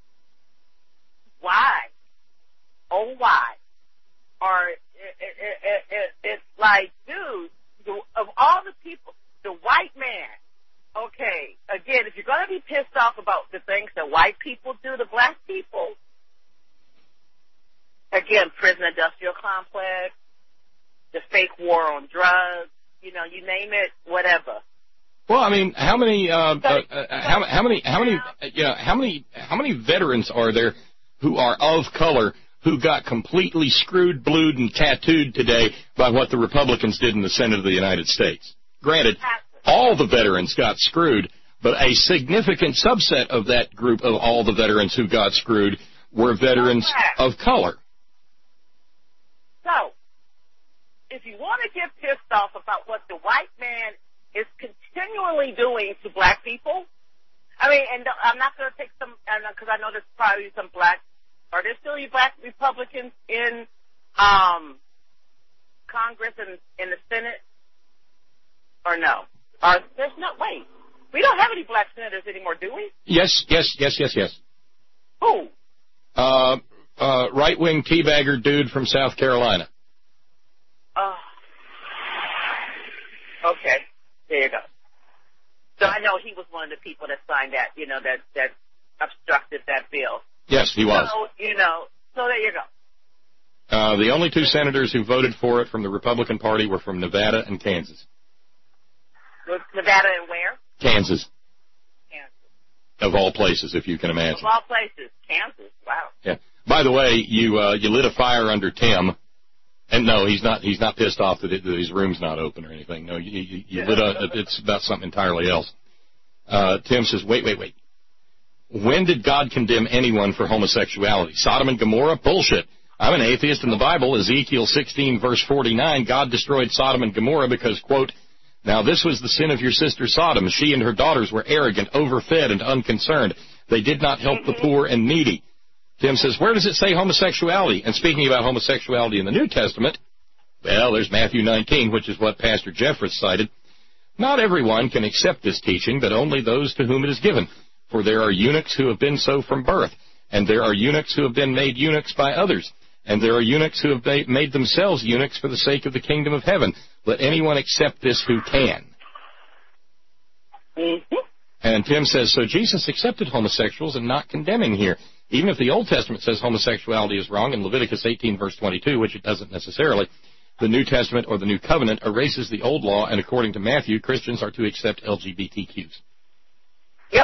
why? Oh, why? Or it, it, it, it, it's like, dude, the, of all the people, the white man. Okay, again, if you're going to be pissed off about the things that white people do to black people, again, prison industrial complex, the fake war on drugs, you know, you name it, whatever. Well, I mean, how many, uh, uh, uh, how, how many, how many, uh, you know, how many, how many veterans are there who are of color who got completely screwed, blued, and tattooed today by what the Republicans did in the Senate of the United States? Granted, all the veterans got screwed, but a significant subset of that group of all the veterans who got screwed were veterans of color. So, if you want to get pissed off about what the white man is continually doing to black people, I mean, and I'm not going to take some, because I know there's probably some black, are there still you black Republicans in um, Congress and in the Senate? Or no? Or there's no, wait, we don't have any black senators anymore, do we? Yes, yes, yes, yes, yes. Who? Uh, uh, right-wing teabagger dude from South Carolina. Oh. Okay, there you go. So I know he was one of the people that signed that, you know, that, that obstructed that bill. Yes, he was. So, you know, so there you go. Uh, the only two senators who voted for it from the Republican Party were from Nevada and Kansas. Nevada and where? Kansas. Kansas. Of all places, if you can imagine. Of all places. Kansas. Wow. Yeah. By the way, you uh, you lit a fire under Tim, and no, he's not he's not pissed off that, it, that his room's not open or anything. No, you, you, you lit a, it's about something entirely else. Uh, Tim says, wait, wait, wait. When did God condemn anyone for homosexuality? Sodom and Gomorrah? Bullshit. I'm an atheist. In the Bible, Ezekiel sixteen, verse forty-nine, God destroyed Sodom and Gomorrah because, quote, now this was the sin of your sister Sodom. She and her daughters were arrogant, overfed, and unconcerned. They did not help the poor and needy. Tim says, where does it say homosexuality? And speaking about homosexuality in the New Testament, well, there's Matthew nineteen, which is what Pastor Jeffress cited. Not everyone can accept this teaching, but only those to whom it is given. For there are eunuchs who have been so from birth, and there are eunuchs who have been made eunuchs by others, and there are eunuchs who have made themselves eunuchs for the sake of the kingdom of heaven. Let anyone accept this who can. Mm-hmm. And Tim says, so Jesus accepted homosexuals and not condemning here. Even if the Old Testament says homosexuality is wrong in Leviticus eighteen, verse twenty-two, which it doesn't necessarily, the New Testament or the New Covenant erases the old law, and according to Matthew, Christians are to accept L G B T Qs. Yep.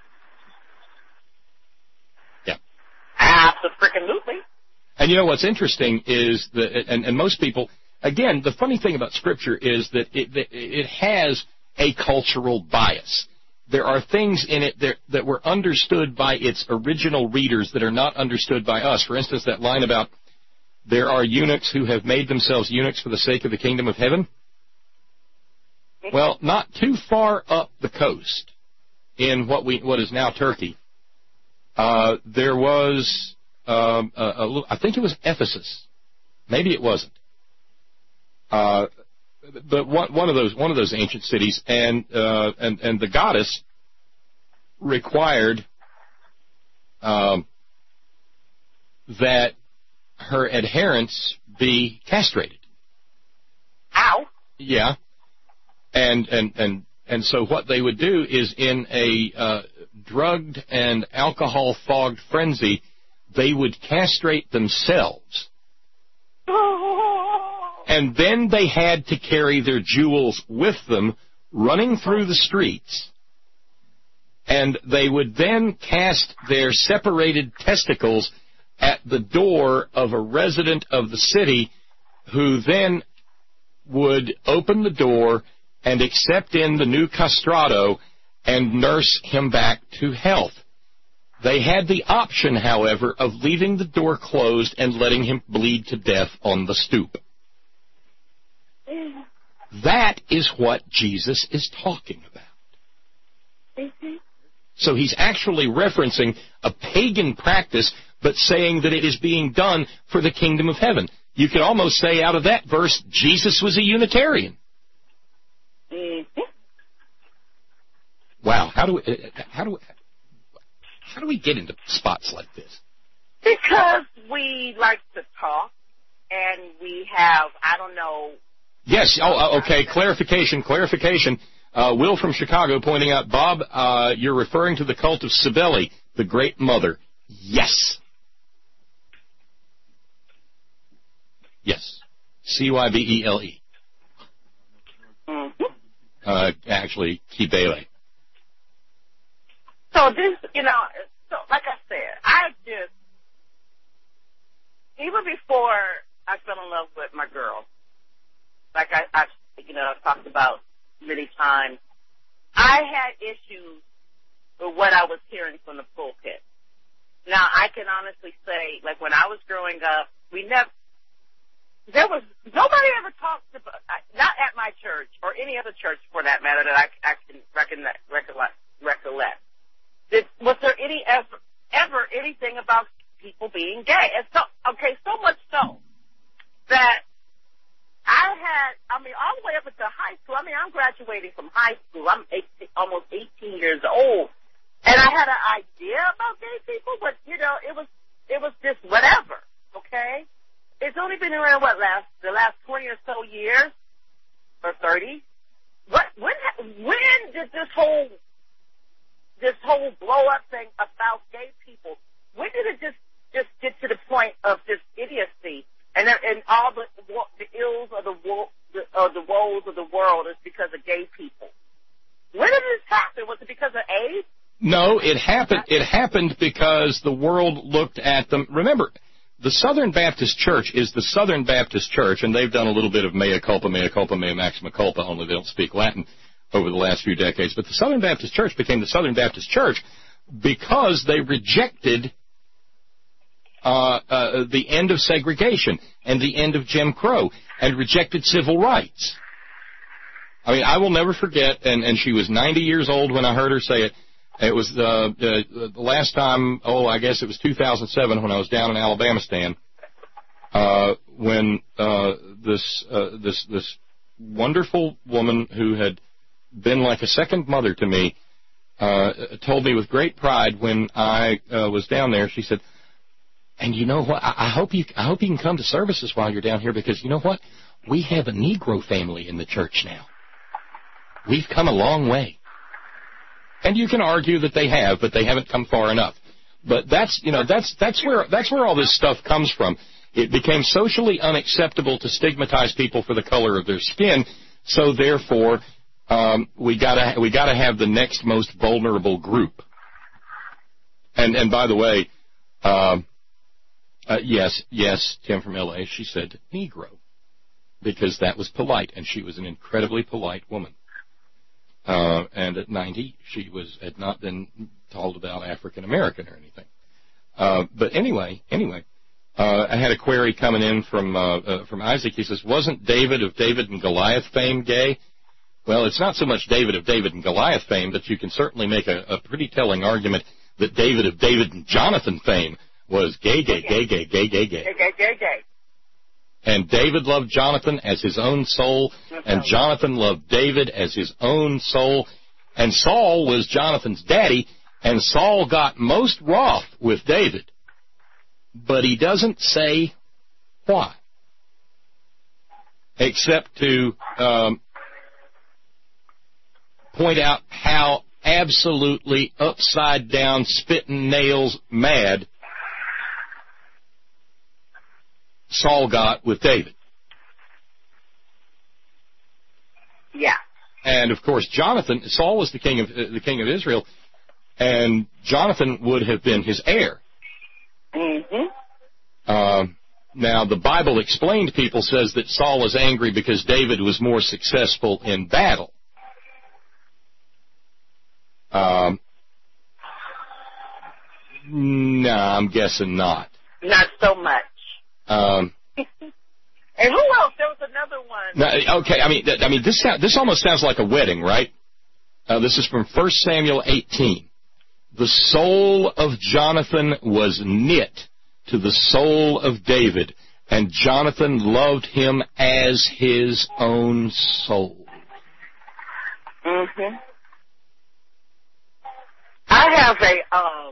Yeah. Absolutely. And you know what's interesting is that, and, and most people, again, the funny thing about Scripture is that it, that it has a cultural bias. There are things in it that, that were understood by its original readers that are not understood by us. For instance, that line about there are eunuchs who have made themselves eunuchs for the sake of the kingdom of heaven. Well, not too far up the coast in what we what is now Turkey, uh, there was, um, a, a, I think it was Ephesus. Maybe it wasn't. Uh, but one, one of those one of those ancient cities, and uh, and and the goddess required um, that her adherents be castrated. Ow. Yeah. And and and and so what they would do is, in a uh, drugged and alcohol fogged frenzy, they would castrate themselves. And then they had to carry their jewels with them, running through the streets. and they would then cast their separated testicles at the door of a resident of the city, who then would open the door and accept in the new castrado and nurse him back to health. They had the option, however, of leaving the door closed and letting him bleed to death on the stoop. That is what Jesus is talking about. So he's actually referencing a pagan practice, but saying that it is being done for the kingdom of heaven. You could almost say out of that verse, Jesus was a Unitarian. Wow, how do we, how do we, how do we get into spots like this? Because we like to talk, and we have, I don't know. Yes, oh, okay, clarification, clarification. Uh, Will from Chicago pointing out, Bob, uh, you're referring to the cult of Cybele, the Great Mother. Yes. Yes. C Y B E L E. Mm-hmm. Uh, actually, Cybele. So this, you know, so like I said, I just, even before I fell in love with my girl, like I, I you know, I've talked about many times, I had issues with what I was hearing from the pulpit. Now, I can honestly say, like when I was growing up, we never, there was, nobody ever talked about, not at my church, or any other church for that matter that I, I can recollect, recollect, recollect. Did, was there any ever, ever anything about people being gay? And so, okay, so much so that I had, I mean, all the way up into high school. I mean, I'm graduating from high school. I'm eighteen, almost eighteen years old. And I had an idea about gay people, but, you know, it was, it was just whatever, okay? It's only been around, what, last, the last twenty or so years, or thirty? What, when, when did this whole, this whole blow-up thing about gay people, when did it just, just get to the point of just idiocy? And, and all the, the ills of the, the, of the woes of the world is because of gay people. When did this happen? Was it because of AIDS? No, it happened, it happened because the world looked at them. Remember, the Southern Baptist Church is the Southern Baptist Church, and they've done a little bit of mea culpa, mea culpa, mea maxima culpa, only they don't speak Latin over the last few decades. But the Southern Baptist Church became the Southern Baptist Church because they rejected uh, uh, the end of segregation and the end of Jim Crow and rejected civil rights. I mean, I will never forget, and, and she was ninety years old when I heard her say it. It was uh, uh, the last time, oh, I guess it was two thousand seven when I was down in Alabamistan, uh, when uh, this uh, this this wonderful woman who had been like a second mother to me uh, told me with great pride when I uh, was down there. She said, "And you know what? I, I hope you I hope you can come to services while you're down here, because you know what? We have a Negro family in the church now. We've come a long way." And you can argue that they have, but they haven't come far enough. But that's, you know, that's that's where that's where all this stuff comes from. It became socially unacceptable to stigmatize people for the color of their skin. So therefore, um, we gotta we gotta have the next most vulnerable group. And and by the way, um, uh, yes, yes, Tim from L A, she said Negro, because that was polite, and she was an incredibly polite woman. Uh, and at ninety, she was had not been told about African American or anything. Uh, but anyway, anyway, uh, I had a query coming in from uh, uh, from Isaac. He says, "Wasn't David of David and Goliath fame gay?" Well, it's not so much David of David and Goliath fame, but you can certainly make a, a pretty telling argument that David of David and Jonathan fame was gay, gay, gay, gay, gay, gay, gay. Gay, gay, gay, gay. And David loved Jonathan as his own soul, and Jonathan loved David as his own soul. And Saul was Jonathan's daddy, and Saul got most wroth with David. But he doesn't say why, except to um, point out how absolutely upside down, spitting nails mad Saul got with David. Yeah. And of course, Jonathan, Saul was the king of uh, the king of Israel. and Jonathan would have been his heir. Mm-hmm. Uh, now, the Bible Explained people says that Saul is angry because David was more successful in battle. Um, no, I'm guessing not. Not so much. Um, and who else? There was another one. no, okay, I mean, th- I mean, this sound, this almost sounds like a wedding, right? Uh, this is from First Samuel eighteen. The soul of Jonathan was knit to the soul of David, and Jonathan loved him as his own soul. Mm-hmm. I have a, um,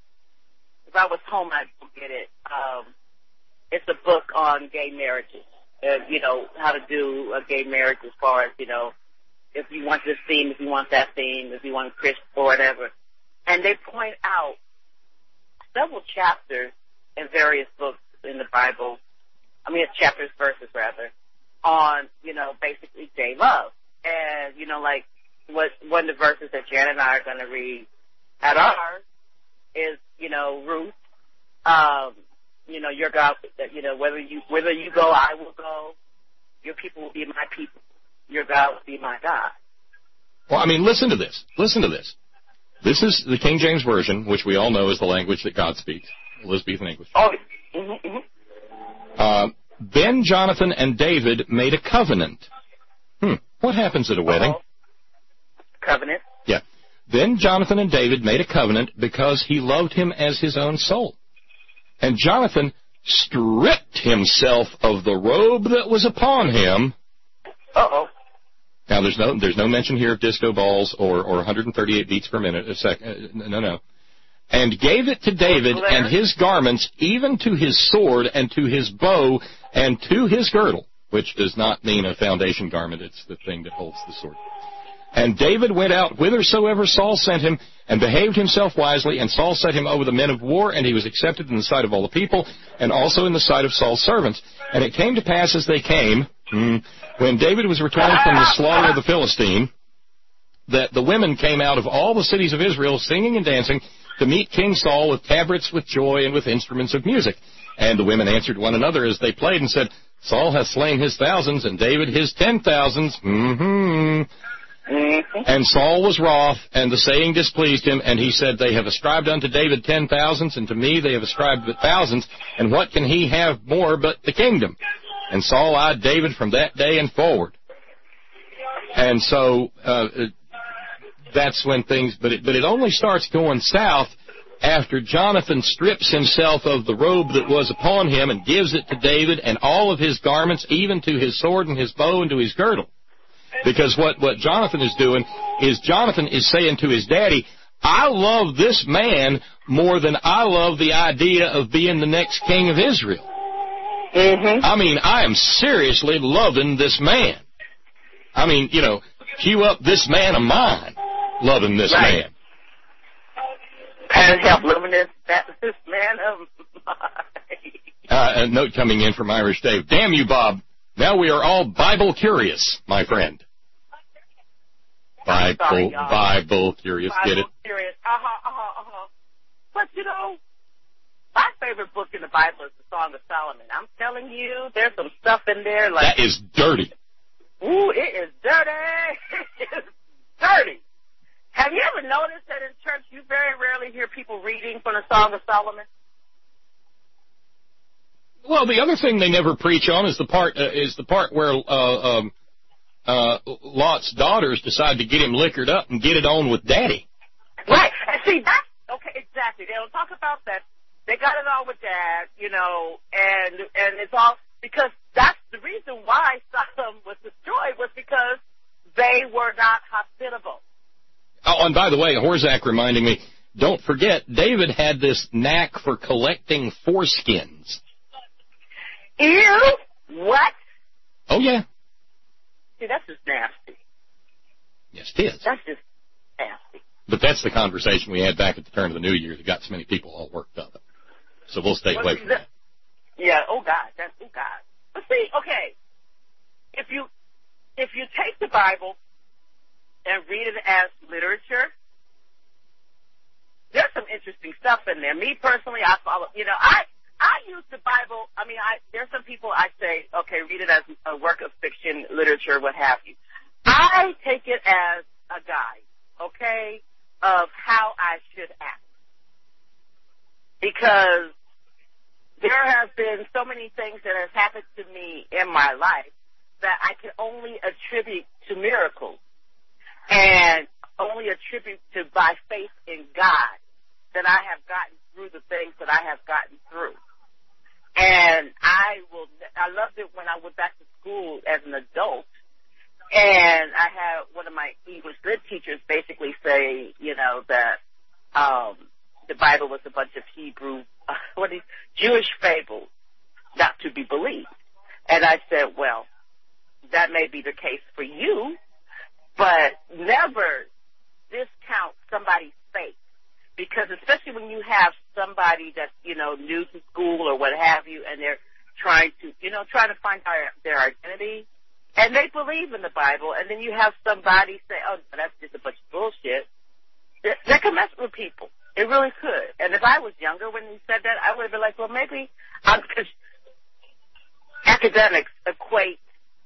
if I was home, I'd get it. Um, it's a book on gay marriages, uh, you know, how to do a gay marriage as far as, you know, if you want this theme, if you want that theme, if you want Christian or whatever. And they point out several chapters in various books in the Bible, I mean, it's chapters, verses rather, on, you know, basically gay love. And, you know, like, what one of the verses that Jan and I are going to read at ours is, you know, Ruth, um, you know, your God, you know, whether you, whether you go, I will go. Your people will be my people. Your God will be my God. Well, I mean, listen to this. Listen to this. This is the King James Version, which we all know is the language that God speaks, Elizabethan English. Oh, mm-hmm, mm-hmm. Uh, then Jonathan and David made a covenant. Hmm. What happens at a wedding? Uh-oh. Covenant. Yeah. Then Jonathan and David made a covenant because he loved him as his own soul. And Jonathan stripped himself of the robe that was upon him. Uh-oh. Now, there's no there's no mention here of disco balls or, or one hundred thirty-eight beats per minute. A sec, uh, no, no. And gave it to David and his garments, even to his sword and to his bow and to his girdle, which does not mean a foundation garment. It's the thing that holds the sword. And David went out whithersoever Saul sent him, and behaved himself wisely, and Saul set him over the men of war, and he was accepted in the sight of all the people, and also in the sight of Saul's servants. And it came to pass as they came, hmm, when David was returning from the slaughter of the Philistine, that the women came out of all the cities of Israel, singing and dancing, to meet King Saul with tabrets, with joy, and with instruments of music. And the women answered one another as they played, and said, Saul hath slain his thousands, and David his ten thousands. Mm-hmm. Mm-hmm. And Saul was wroth, and the saying displeased him, and he said, They have ascribed unto David ten thousands, and to me they have ascribed but thousands, and what can he have more but the kingdom? And Saul eyed David from that day and forward. And so uh, that's when things, but it, but it only starts going south after Jonathan strips himself of the robe that was upon him and gives it to David and all of his garments, even to his sword and his bow and to his girdle. Because what, what Jonathan is doing is Jonathan is saying to his daddy, I love this man more than I love the idea of being the next king of Israel. Mm-hmm. I mean, I am seriously loving this man. I mean, you know, cue up this man of mine, loving this right. man. And help loving this, that, this man of mine. Uh, a note coming in from Irish Dave. Damn you, Bob. Now we are all Bible curious, my friend. Bible, sorry, Bible curious, Bible get it? Curious, uh-huh, uh-huh, uh-huh. But, you know, my favorite book in the Bible is the Song of Solomon. I'm telling you, there's some stuff in there like... That is dirty. Ooh, it is dirty. It is dirty. Have you ever noticed that in church you very rarely hear people reading from the Song of Solomon? Well, the other thing they never preach on is the part uh, is the part where uh, um, uh, Lot's daughters decide to get him liquored up and get it on with Daddy. Right. And see, that's, okay, exactly. They don't talk about that. They got it on with Dad, you know, and and it's all because that's the reason why Sodom was destroyed was because they were not hospitable. Oh, and by the way, Horzak reminding me, don't forget, David had this knack for collecting foreskins. Ew? What? Oh, yeah. See, that's just nasty. Yes, it is. That's just nasty. But that's the conversation we had back at the turn of the new year that got so many people all worked up. So we'll stay away from that. Yeah, oh, God. That's, oh, God. But see, okay, if you if you take the Bible and read it as literature, there's some interesting stuff in there. Me personally, I follow, you know, I, I use the Bible. I mean, I, there's some people I say, okay, read it as a work of fiction, literature, what have you. I take it as a guide, okay, of how I should act. Because there have been so many things that have happened to me in my life that I can only attribute to miracles and only attribute to by faith in God that I have gotten through the things that I have gotten through. And I will, I loved it when I went back to school as an adult, and I had one of my English lit teachers basically say, you know, that um, the Bible was a bunch of Hebrew, uh, what is, Jewish fables not to be believed. And I said, well, that may be the case for you, but never discount somebody's faith. Because especially when you have somebody that's, you know, new to school or what have you, and they're trying to, you know, trying to find their, their identity, and they believe in the Bible, and then you have somebody say, oh, that's just a bunch of bullshit, that, that can mess with people. It really could. And if I was younger when he said that, I would have been like, well, maybe, because academics equate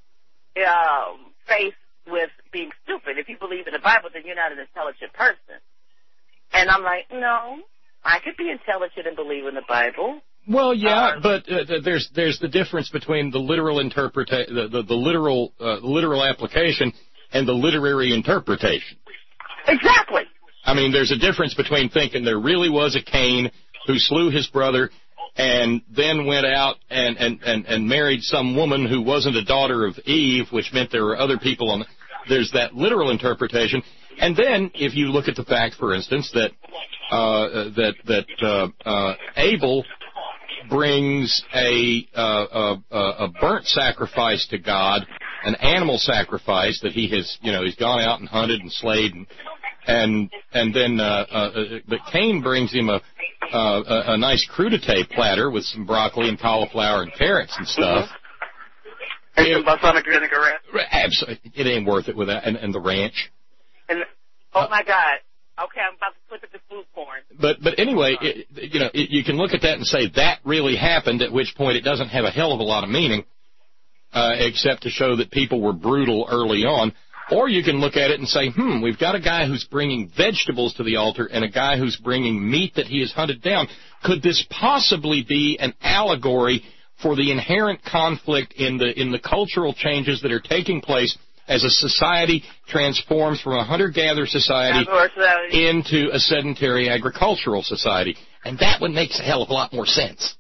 um, faith with being stupid. If you believe in the Bible, then you're not an intelligent person. And I'm like, no, I could be intelligent and believe in the Bible. Well, yeah, um, but uh, there's there's the difference between the literal interpreta- the, the, the literal uh, literal application and the literary interpretation. Exactly. I mean, there's a difference between thinking there really was a Cain who slew his brother and then went out and, and, and, and married some woman who wasn't a daughter of Eve, which meant there were other people on. There's that literal interpretation. And then, if you look at the fact, for instance, that uh, that that uh, uh, Abel brings a, uh, a a burnt sacrifice to God, an animal sacrifice that he has, you know, he's gone out and hunted and slayed, and and, and then uh, uh, but Cain brings him a, a a nice crudité platter with some broccoli and cauliflower and carrots and stuff. And some balsamic vinaigrette. Absolutely, it ain't worth it with that, and, and the ranch. And, oh, my God. Okay, I'm about to flip it to food porn. But but anyway, it, you know, it, you can look at that and say that really happened, at which point it doesn't have a hell of a lot of meaning, uh, except to show that people were brutal early on. Or you can look at it and say, hmm, we've got a guy who's bringing vegetables to the altar and a guy who's bringing meat that he has hunted down. Could this possibly be an allegory for the inherent conflict in the in the cultural changes that are taking place as a society transforms from a hunter-gatherer society into a sedentary agricultural society? And that one makes a hell of a lot more sense.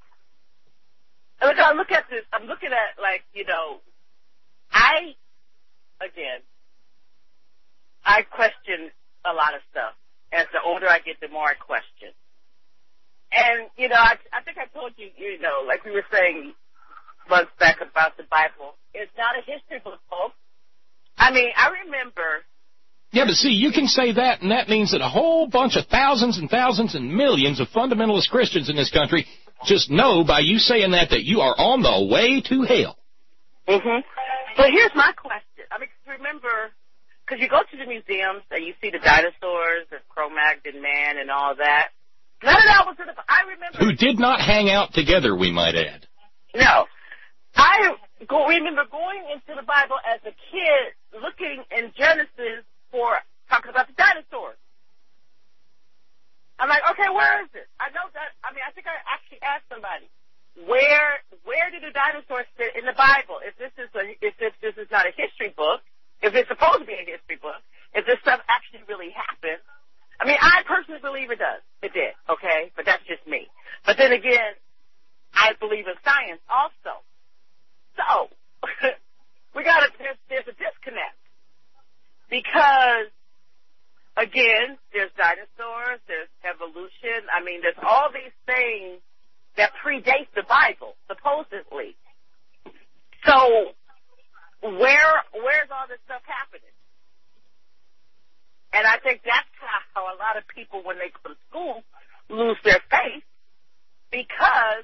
Look, I look at this. I'm looking at, like, you know, I, again, I question a lot of stuff. As the older I get, the more I question. And, you know, I, I think I told you, you know, like we were saying months back about the Bible, it's not a history book, folks. I mean, I remember... Yeah, but see, you can say that, and that means that a whole bunch of thousands and thousands and millions of fundamentalist Christians in this country just know by you saying that that you are on the way to hell. Mm-hmm. But here's my question. I mean, remember, because you go to the museums and you see the dinosaurs, the Cro-Magnon man and all that. None of that was in the... I remember... Who did not hang out together, we might add. No. I go, remember going into the Bible as a kid, looking in Genesis for talking about the dinosaurs. I'm like, okay, where is it? I know that. I mean, I think I actually asked somebody, where where did the dinosaurs fit in the Bible? If this is a, if this, this is not a history book, if it's supposed to be a history book, if this stuff actually really happened. I mean, I personally believe it does. It did, okay? But that's just me. But then again, I believe in science also. So, we got to, there's, there's a disconnect. Because, again, there's dinosaurs, there's evolution. I mean, there's all these things that predate the Bible, supposedly. So, where, where's all this stuff happening? And I think that's how a lot of people, when they go to school, lose their faith, because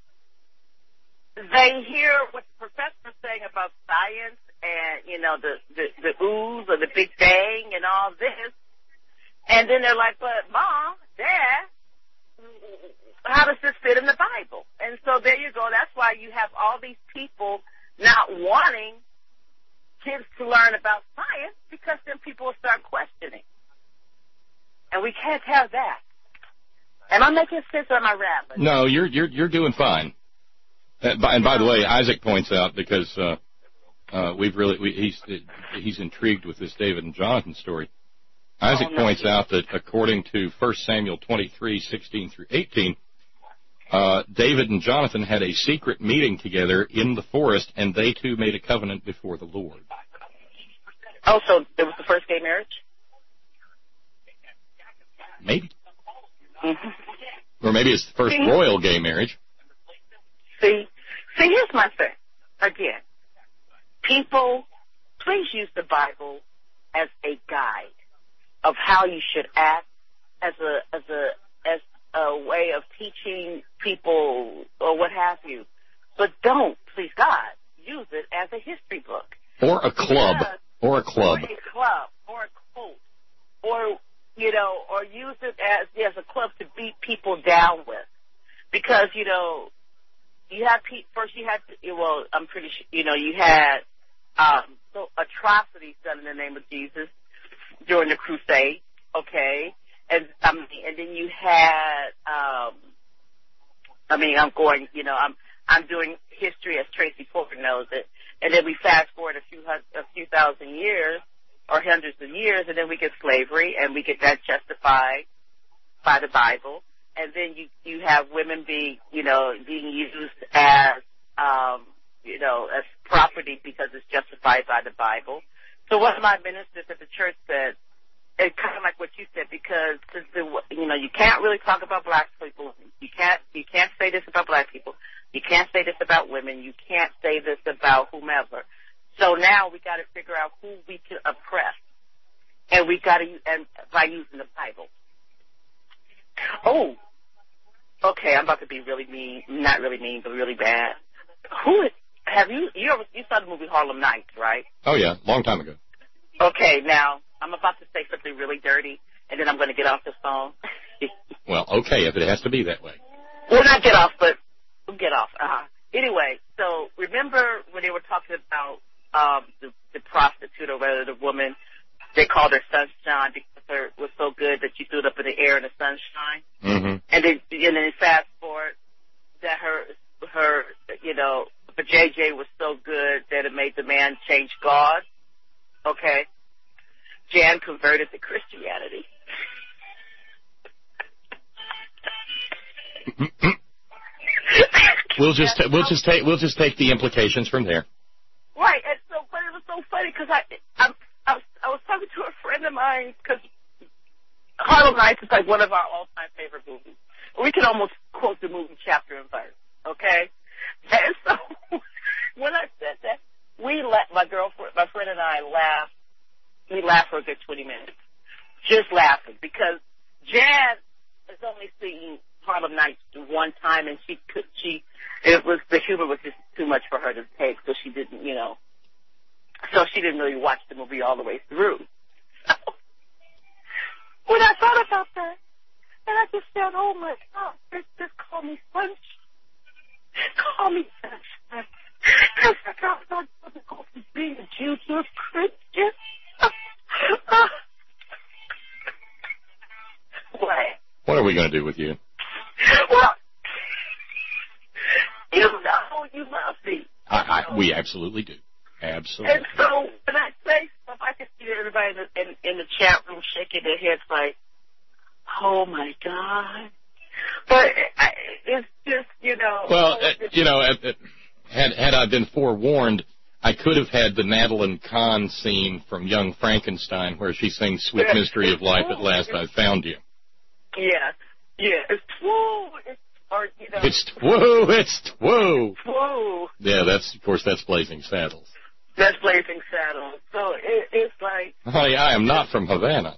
they hear what the professor's saying about science and, you know, the, the, the ooze or the Big Bang and all this, And then they're like, but Mom, Dad, how does this fit in the Bible? And so there you go. That's why you have all these people not wanting kids to learn about science, because then people will start questioning. And we can't have that. Am I making sense or am I rambling? No, you're you're you're doing fine. And by, and by the way, Isaac points out, because uh, uh, we've really we, he's he's intrigued with this David and Jonathan story. Isaac oh, no. points out that according to First Samuel twenty-three, sixteen through eighteen, uh, David and Jonathan had a secret meeting together in the forest, and they too made a covenant before the Lord. Oh, so it was the first gay marriage? Maybe. Mm-hmm. Or maybe it's the first see, royal gay marriage. See, see, here's my thing. Again, people, please use the Bible as a guide of how you should act, as a as a as a way of teaching people or what have you. But don't, please God, use it as a history book. Or a club. Yeah. Or a club. Or a club. Or a cult. Or, you know, or use it as, as a club to beat people down with. Because, you know, you had, first you had, well, I'm pretty sure, you know, you had um, so atrocities done in the name of Jesus during the crusade, okay? And, um, and then you had, um, I mean, I'm going, you know, I'm, I'm doing history as Tracy Porter knows it. And then we fast forward a few hundred, a few thousand years or hundreds of years, and then we get slavery, and we get that justified by the Bible. And then you you have women being, you know, being used as, um, you know, as property because it's justified by the Bible. So one of my ministers at the church said, it's kind of like what you said, because the, you know, you can't really talk about black people. You can't you can't say this about black people. You can't say this about women. You can't say this about whomever. So now we got to figure out who we can oppress, and we got to and by using the Bible. Oh, okay. I'm about to be really mean, not really mean, but really bad. Who is, have you you ever, you saw the movie Harlem Nights, right? Oh yeah, long time ago. Okay, now I'm about to say something really dirty, and then I'm going to get off the phone. Well, okay, if it has to be that way. Well, not get off, but we'll get off. Uh-huh. Anyway, so remember when they were talking about um, the, the prostitute, or whether the woman, they called her Sunshine because her was so good that she threw it up in the air in the sunshine. Mm-hmm. And then, and then fast forward that her, her, you know, but J J was so good that it made the man change God. Okay. Jan converted to Christianity. We'll just ta- we'll just take we'll just take the implications from there. Right, and so but it was so funny because I, I I was I was talking to a friend of mine, because Harlem Nights is like one of our all time favorite movies. We can almost quote the movie chapter and verse. Okay, and so when I said that, we let my girlfriend, my friend and I laughed. We laughed for a good twenty minutes, just laughing, because Jan has only seen Harlem Nights one time, and she could, she, it was, the humor was just too much for her to take, so she didn't, you know, so she didn't really watch the movie all the way through. So, when I thought about that, and I just said, oh my God, just, just call me Sunshine. Call me Sunshine. Because I got something called being a Jew to a Christian. What? What are we going to do with you? Well, you know you love me. I, I, we absolutely do. Absolutely. And so when I say stuff, I can see everybody in the, in, in the chat room shaking their heads like, oh my God. But I, it's just, you know. Well, uh, you know, uh, uh, had had I been forewarned, I could have had the Madeline Kahn scene from Young Frankenstein where she sings Sweet yeah. Mystery of Life, at last I found you. Yeah. Yeah. It's twoo. It's, or, you know. It's twoo. It's twoo. Twoo. Yeah, that's, of course, that's Blazing Saddles. That's Blazing Saddles. So it, it's like. Honey, I am not from Havana.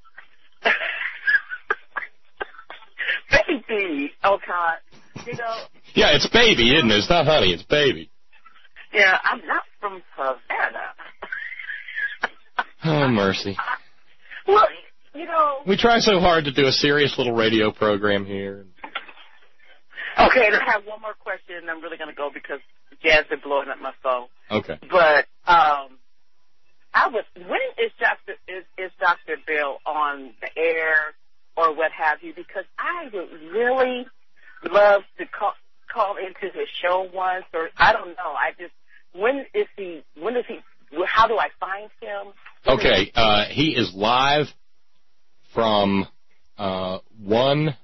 Baby. Oh, God. You know. Yeah, it's baby, isn't it? It's not honey, it's baby. Yeah, I'm not from Havana. Oh, mercy. Well, you know. We try so hard to do a serious little radio program here. Okay, and I have one more question, and I'm really going to go because Jazz is blowing up my phone. Okay. But um, I was when is Doctor is, is Doctor Bill on the air or what have you? Because I would really love to call call into his show once, or I don't know. I just when is he? When is he? How do I find him? Okay, uh, he is live from uh, one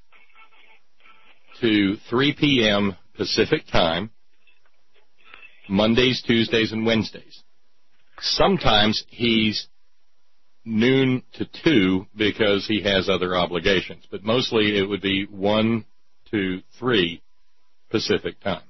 to three p.m. Pacific time, Mondays, Tuesdays, and Wednesdays. Sometimes he's noon to two because he has other obligations, but mostly it would be one to three Pacific time.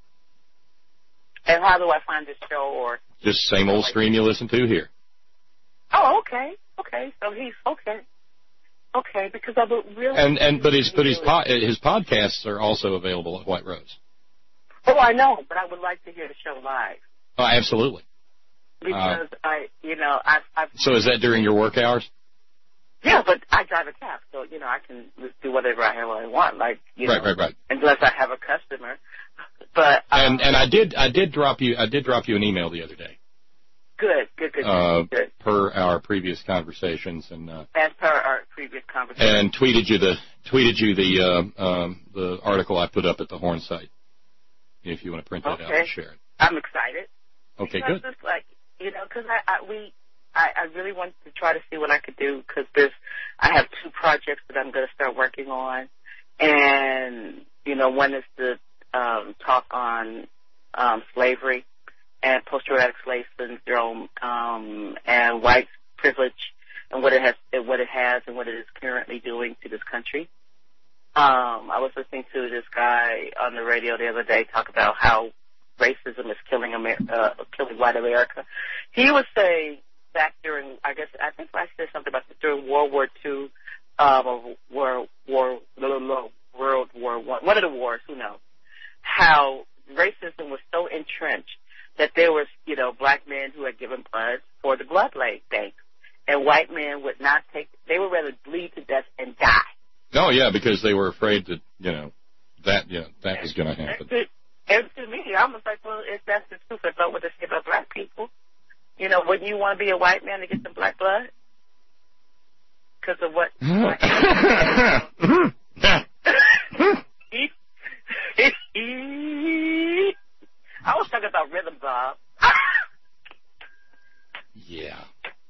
And how do I find this show? Or just same old stream you listen to here. Oh, okay, okay. So he's okay, okay. Because I would really and and but his but his po- his podcasts are also available at White Rose. Oh, I know, but I would like to hear the show live. Oh, absolutely. Because uh, I, you know, I. I've, so is that during your work hours? Yeah, but I drive a cab, so you know I can do whatever I want. Like you right, know, right, right. Unless I have a customer. But um, and and I did I did drop you I did drop you an email the other day. Good, good, good, uh, good. Per our previous conversations and. Uh, As per our previous conversations. And tweeted you the tweeted you the uh, um, the article I put up at the Horn site. If you want to print that okay. out and share it. I'm excited. Okay, because good. It's like you know, because I, I we I, I really want to try to see what I could do because there's I have two projects that I'm going to start working on, and you know, one is the um, talk on um, slavery and post-traumatic slave syndrome um, and white privilege and what it has, what it has, and what it is currently doing to this country. Um, I was listening to this guy on the radio the other day talk about how racism is killing Amer- uh, killing white America. He was saying back during, I guess, I think I said something about this during World War Two, um, or War, War, no, no, World War One, one of the wars, who knows, how racism was so entrenched that there was, you know, black men who had given blood for the blood bank, and white men would not take, they would rather bleed to death and die. Oh, yeah, because they were afraid that, you know, that, you know, that was going to happen. And to, and to me, I was like, well, if that's the truth about what they say about black people, you know, wouldn't you want to be a white man to get some black blood? Because of what? I was talking about rhythm, Bob. Yeah.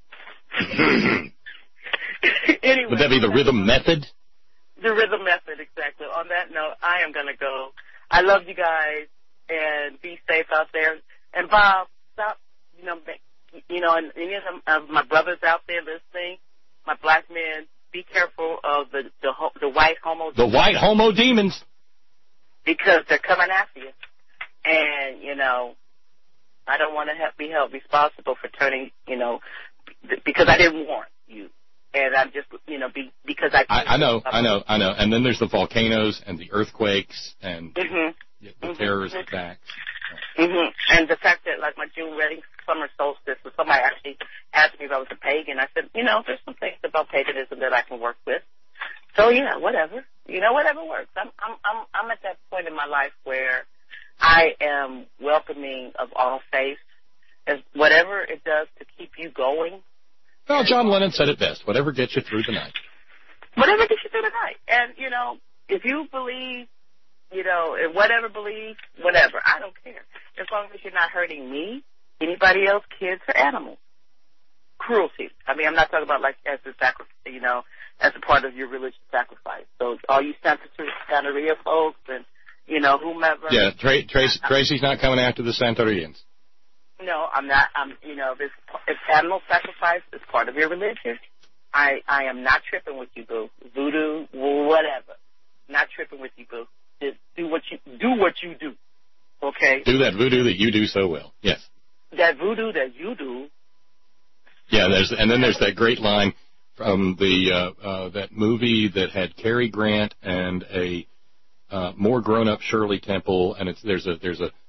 Anyway, would that be the rhythm method? The rhythm method, exactly. On that note, I am going to go. I love you guys, and be safe out there. And Bob, stop, you know, you know, and any of my brothers out there listening, my black men, be careful of the the, the white homo. The white homo demons. Because they're coming after you. And, you know, I don't want to have, be held responsible for turning, you know, because I didn't warn you. And I'm just, you know, be, because I... I, I know, I know, I know. And then there's the volcanoes and the earthquakes and mm-hmm. the mm-hmm. terrorist mm-hmm. attacks. Mm-hmm. And the fact that, like, my June wedding, summer solstice, when somebody actually asked me if I was a pagan, I said, you know, there's some things about paganism that I can work with. So, yeah, whatever. You know, whatever works. I'm, I'm, I'm, I'm at that point in my life where I am welcoming of all faiths. As whatever it does to keep you going. Well, John Lennon said it best. Whatever gets you through the night. Whatever gets you through the night. And, you know, if you believe, you know, in whatever belief, whatever, I don't care. As long as you're not hurting me, anybody else, kids, or animals. Cruelty. I mean, I'm not talking about, like, as a sacrifice, you know, as a part of your religious sacrifice. So all you Santeria folks and, you know, whomever. Yeah, Tra- Tracy, Tracy's not coming after the Santorians. No, I'm not. I'm, you know, this if animal sacrifice is part of your religion, I, I am not tripping with you, boo. Voodoo, whatever. Not tripping with you, boo. Just do what you do. What you do. Okay. Do that voodoo that you do so well. Yes. That voodoo that you do. Yeah, there's and then there's that great line from the uh, uh, that movie that had Cary Grant and a uh, more grown-up Shirley Temple, and it's there's a there's a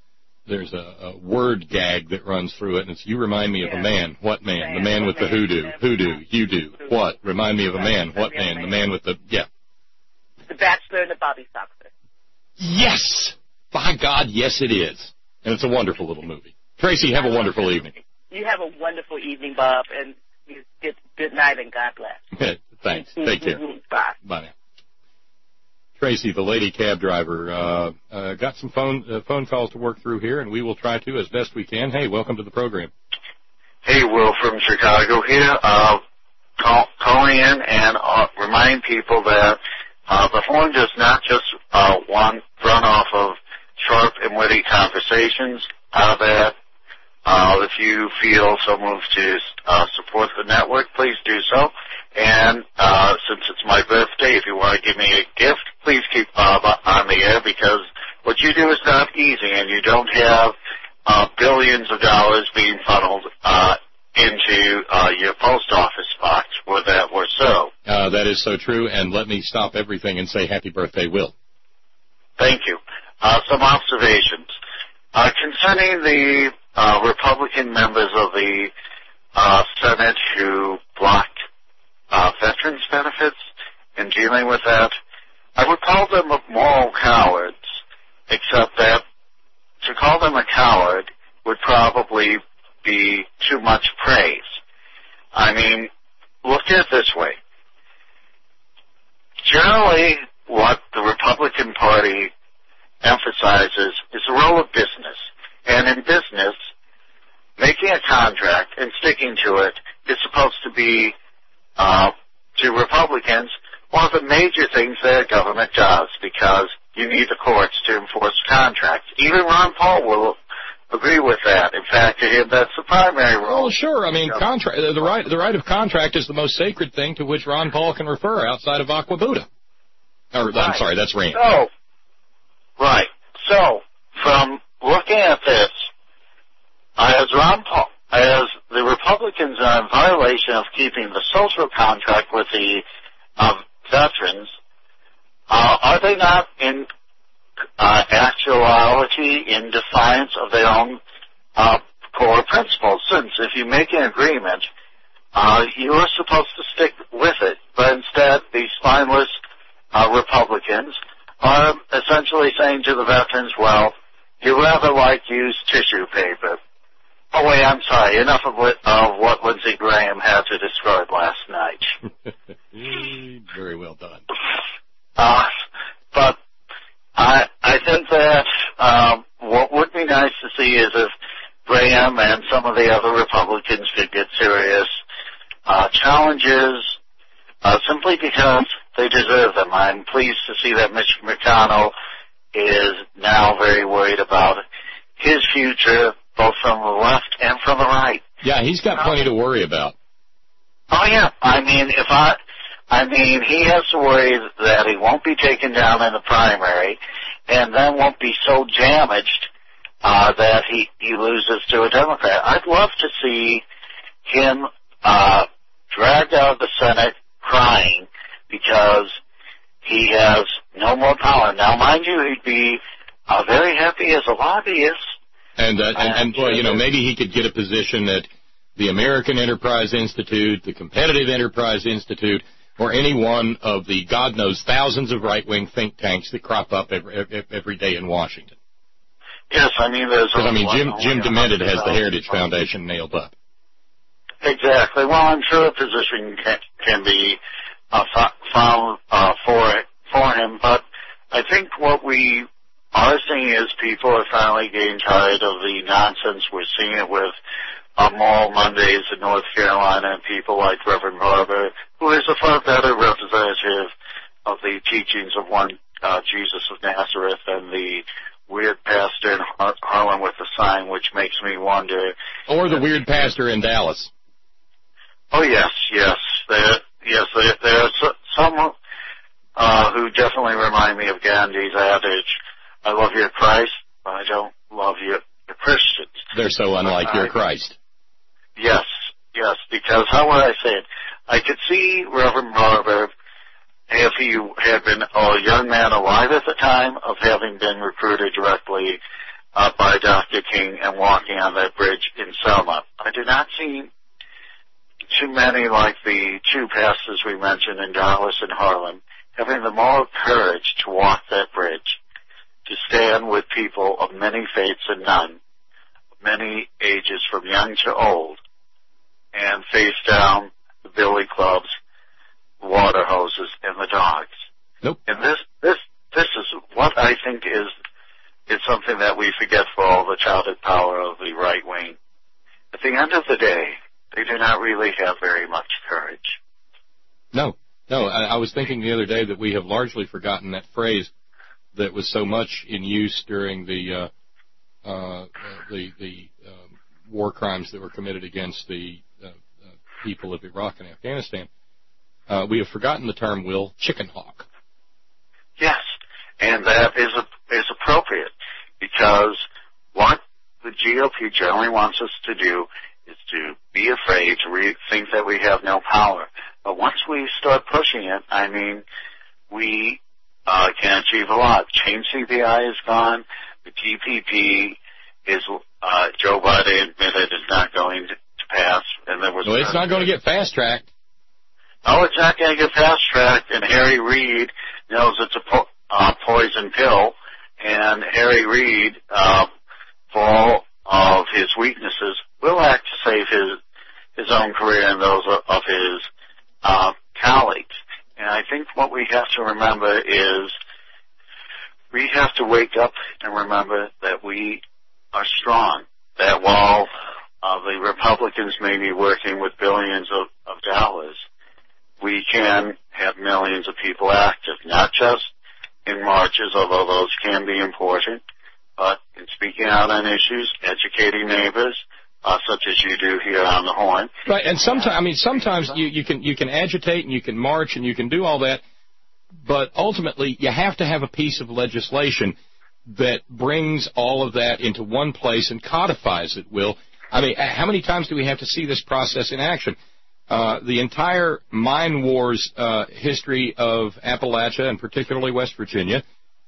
there's a, a word gag that runs through it, and it's "You remind me of a man." What man? The man with the hoodoo. Hoodoo. You do. What? Remind me of a man. What man? The man with the yeah. The Bachelor and the Bobby Soxer. Yes. By God, yes, it is, and it's a wonderful little movie. Tracy, have a wonderful evening. You have a wonderful evening, Bob, and you get good night and God bless. Thanks. Take care. Bye. Bye now. Tracy, the lady cab driver, uh, uh, got some phone uh, phone calls to work through here, and we will try to as best we can. Hey, welcome to the program. Hey, Will from Chicago here. Uh, call, calling in and uh, remind people that uh, the horn does not just uh, want run off of sharp and witty conversations. Out of that, uh, if you feel so moved to uh, support the network, please do so. And uh, since it's my birthday, if you want to give me a gift, please keep Bob on the air, because what you do is not easy, and you don't have uh, billions of dollars being funneled uh, into uh, your post office box, were that were so. Uh, that is so true, and let me stop everything and say happy birthday, Will. Thank you. Uh, some observations. Uh, concerning the uh, Republican members of the uh, Senate who blocked Uh, veterans benefits and dealing with that, I would call them moral cowards, except that to call them a coward would probably be too much praise. I mean, look at it this way. Generally, what the Republican Party emphasizes is the role of business. And in business, making a contract and sticking to it is supposed to be Uh, to Republicans, one of the major things that government does, because you need the courts to enforce contracts. Even Ron Paul will agree with that. In fact, to him, that's the primary role. Well, sure. I mean, contract, the right, the right of contract is the most sacred thing to which Ron Paul can refer outside of Aqua Buddha. Or, right. I'm sorry, that's Rand. So, right. So, from looking at this, as Ron Paul, as the Republicans are in violation of keeping the social contract with the uh, veterans, uh, are they not in uh, actuality in defiance of their own uh, core principles? Since if you make an agreement, uh, you are supposed to stick with it, but instead these spineless uh, Republicans are essentially saying to the veterans, well, you rather like used tissue paper. Oh, wait, I'm sorry. Enough of what, of what Lindsey Graham had to describe last night. Very well done. Uh, but I, I think that um, what would be nice to see is if Graham and some of the other Republicans could get serious uh, challenges uh, simply because they deserve them. I'm pleased to see that Mitch McConnell is now very worried about his future, both from the left and from the right. Yeah, he's got plenty to worry about. Oh, yeah. I mean, if I, I mean, he has to worry that he won't be taken down in the primary and then won't be so damaged uh, that he, he loses to a Democrat. I'd love to see him uh, dragged out of the Senate crying because he has no more power. Now, mind you, he'd be uh, very happy as a lobbyist. And, uh, and, and well, you know, maybe he could get a position at the American Enterprise Institute, the Competitive Enterprise Institute, or any one of the, God knows, thousands of right-wing think tanks that crop up every, every day in Washington. Yes, I mean, there's... Because, I mean, Jim, Jim Demented has the Heritage Foundation nailed up. Exactly. Well, I'm sure a position can, can be uh, found uh, for, for him, but I think what we are seeing is people are finally getting tired of the nonsense. We're seeing it with uh, Moral Mondays in North Carolina and people like Reverend Barber, who is a far better representative of the teachings of one uh, Jesus of Nazareth than the weird pastor in Har- Harlem with the sign, which makes me wonder. Or the weird pastor in Dallas. Oh, yes, yes. There, yes, there, there are so, some uh, who definitely remind me of Gandhi's adage, I love your Christ, but I don't love your, your Christians. They're so unlike your Christ. Yes, yes, because how would I say it? I could see Reverend Barber, if he had been a young man alive at the time of having been recruited directly uh, by Doctor King and walking on that bridge in Selma. I do not see too many like the two pastors we mentioned in Dallas and Harlem having the moral courage to walk that bridge, to stand with people of many faiths and none, many ages from young to old, and face down the billy clubs, the water hoses, and the dogs. Nope. And this, this, this is what I think is, is something that we forget for all the childhood power of the right wing. At the end of the day, they do not really have very much courage. No, no. I, I was thinking the other day that we have largely forgotten that phrase that was so much in use during the uh, uh, the, the um, war crimes that were committed against the uh, uh, people of Iraq and Afghanistan. Uh, we have forgotten the term, Will, chicken hawk. Yes, and that is a, is appropriate, because what the G O P generally wants us to do is to be afraid, to re- think that we have no power. But once we start pushing it, I mean, we uh, can achieve a lot. Change C B I is gone. The T P P is, uh, Joe Biden admitted, is not going to, to pass. And there was no, it's not going to get fast-tracked. Oh, it's not going to get fast-tracked, and Harry Reid knows it's a po- uh, poison pill, and Harry Reid, uh, for all of his weaknesses, will act to save his his own career and those of, of his uh, colleagues. And I think what we have to remember is we have to wake up and remember that we are strong, that while uh, the Republicans may be working with billions of, of dollars, we can have millions of people active, not just in marches, although those can be important, but in speaking out on issues, educating neighbors, uh, such as you do here on the Horn. Right, and sometimes, I mean, sometimes you, you can you can agitate and you can march and you can do all that, but ultimately you have to have a piece of legislation that brings all of that into one place and codifies it, Will. I mean, how many times do we have to see this process in action? Uh, the entire mine wars uh, history of Appalachia and particularly West Virginia,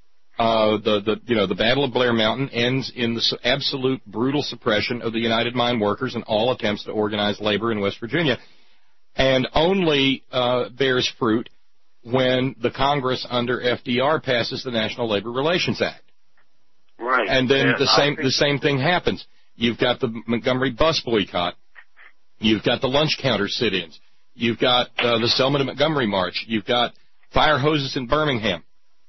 uh, the, the you know the Battle of Blair Mountain ends in the absolute brutal suppression of the United Mine Workers and all attempts to organize labor in West Virginia, and only uh, bears fruit when the Congress under F D R passes the National Labor Relations Act. Right. And then yeah, the same the same thing happens. You've got the Montgomery bus boycott. You've got the lunch counter sit-ins. You've got uh, the Selma to Montgomery march. You've got fire hoses in Birmingham.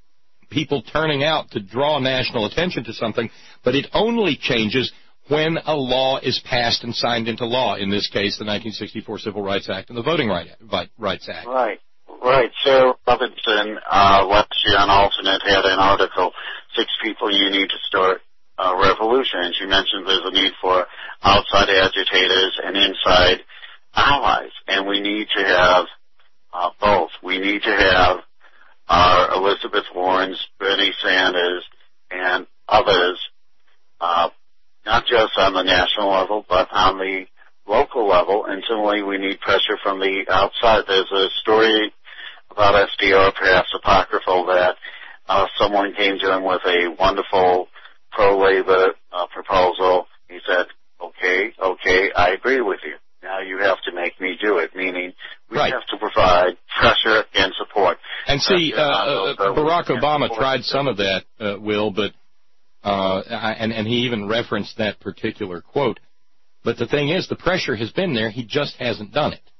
People turning out to draw national attention to something, but it only changes when a law is passed and signed into law, in this case, the nineteen sixty-four Civil Rights Act and the Voting Rights Act. Right, right. So Robinson, uh, last year on Alternate, had an article, Six People You Need to Start a Revolution. And she mentioned there's a need for outside agitators and inside allies. And we need to have uh, both. We need to have our Elizabeth Warrens, Bernie Sanders, and others, uh, not just on the national level, but on the local level. And similarly, we need pressure from the outside. There's a story about F D R, perhaps apocryphal, that uh, someone came to him with a wonderful pro-labor uh, proposal. He said, okay, okay, I agree with you. Now you have to make me do it, meaning we right. have to provide pressure and support. And see, uh, uh, Barack Obama tried some of that, uh, Will, but uh, and, and he even referenced that particular quote. But the thing is, the pressure has been there. He just hasn't done it.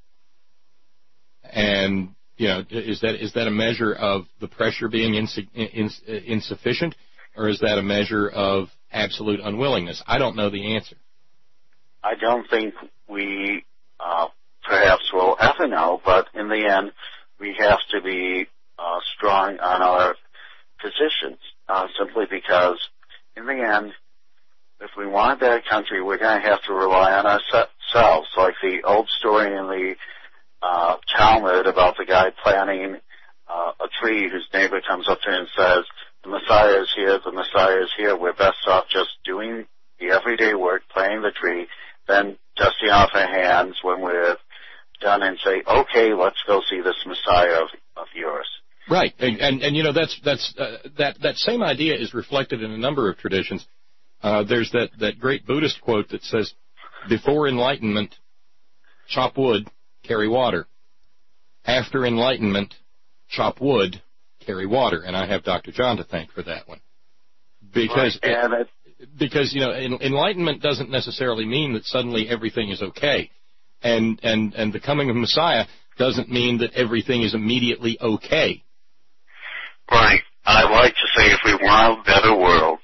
And, you know, is that is that a measure of the pressure being insu- ins- insufficient, or is that a measure of absolute unwillingness? I don't know the answer. I don't think we uh, perhaps will ever know, but in the end, we have to be uh, strong on our positions, uh, simply because in the end, if we want a better country, we're going to have to rely on ourselves. Like the old story in the uh, Talmud about the guy planting uh, a tree whose neighbor comes up to him and says, the Messiah is here, the Messiah is here, we're best off just doing the everyday work, planting the tree, then dusting off our hands when we're done and say, okay, let's go see this Messiah of, of yours. Right, and, and, and you know, that's, that's, uh, that, that same idea is reflected in a number of traditions. Uh, there's that, that great Buddhist quote that says, before enlightenment, chop wood, carry water. After enlightenment, chop wood, carry water. And I have Doctor John to thank for that one. Because, right. yeah, that, because you know, en- enlightenment doesn't necessarily mean that suddenly everything is okay. And, and, and the coming of Messiah doesn't mean that everything is immediately okay. Right. I'd like to say if we want a better world,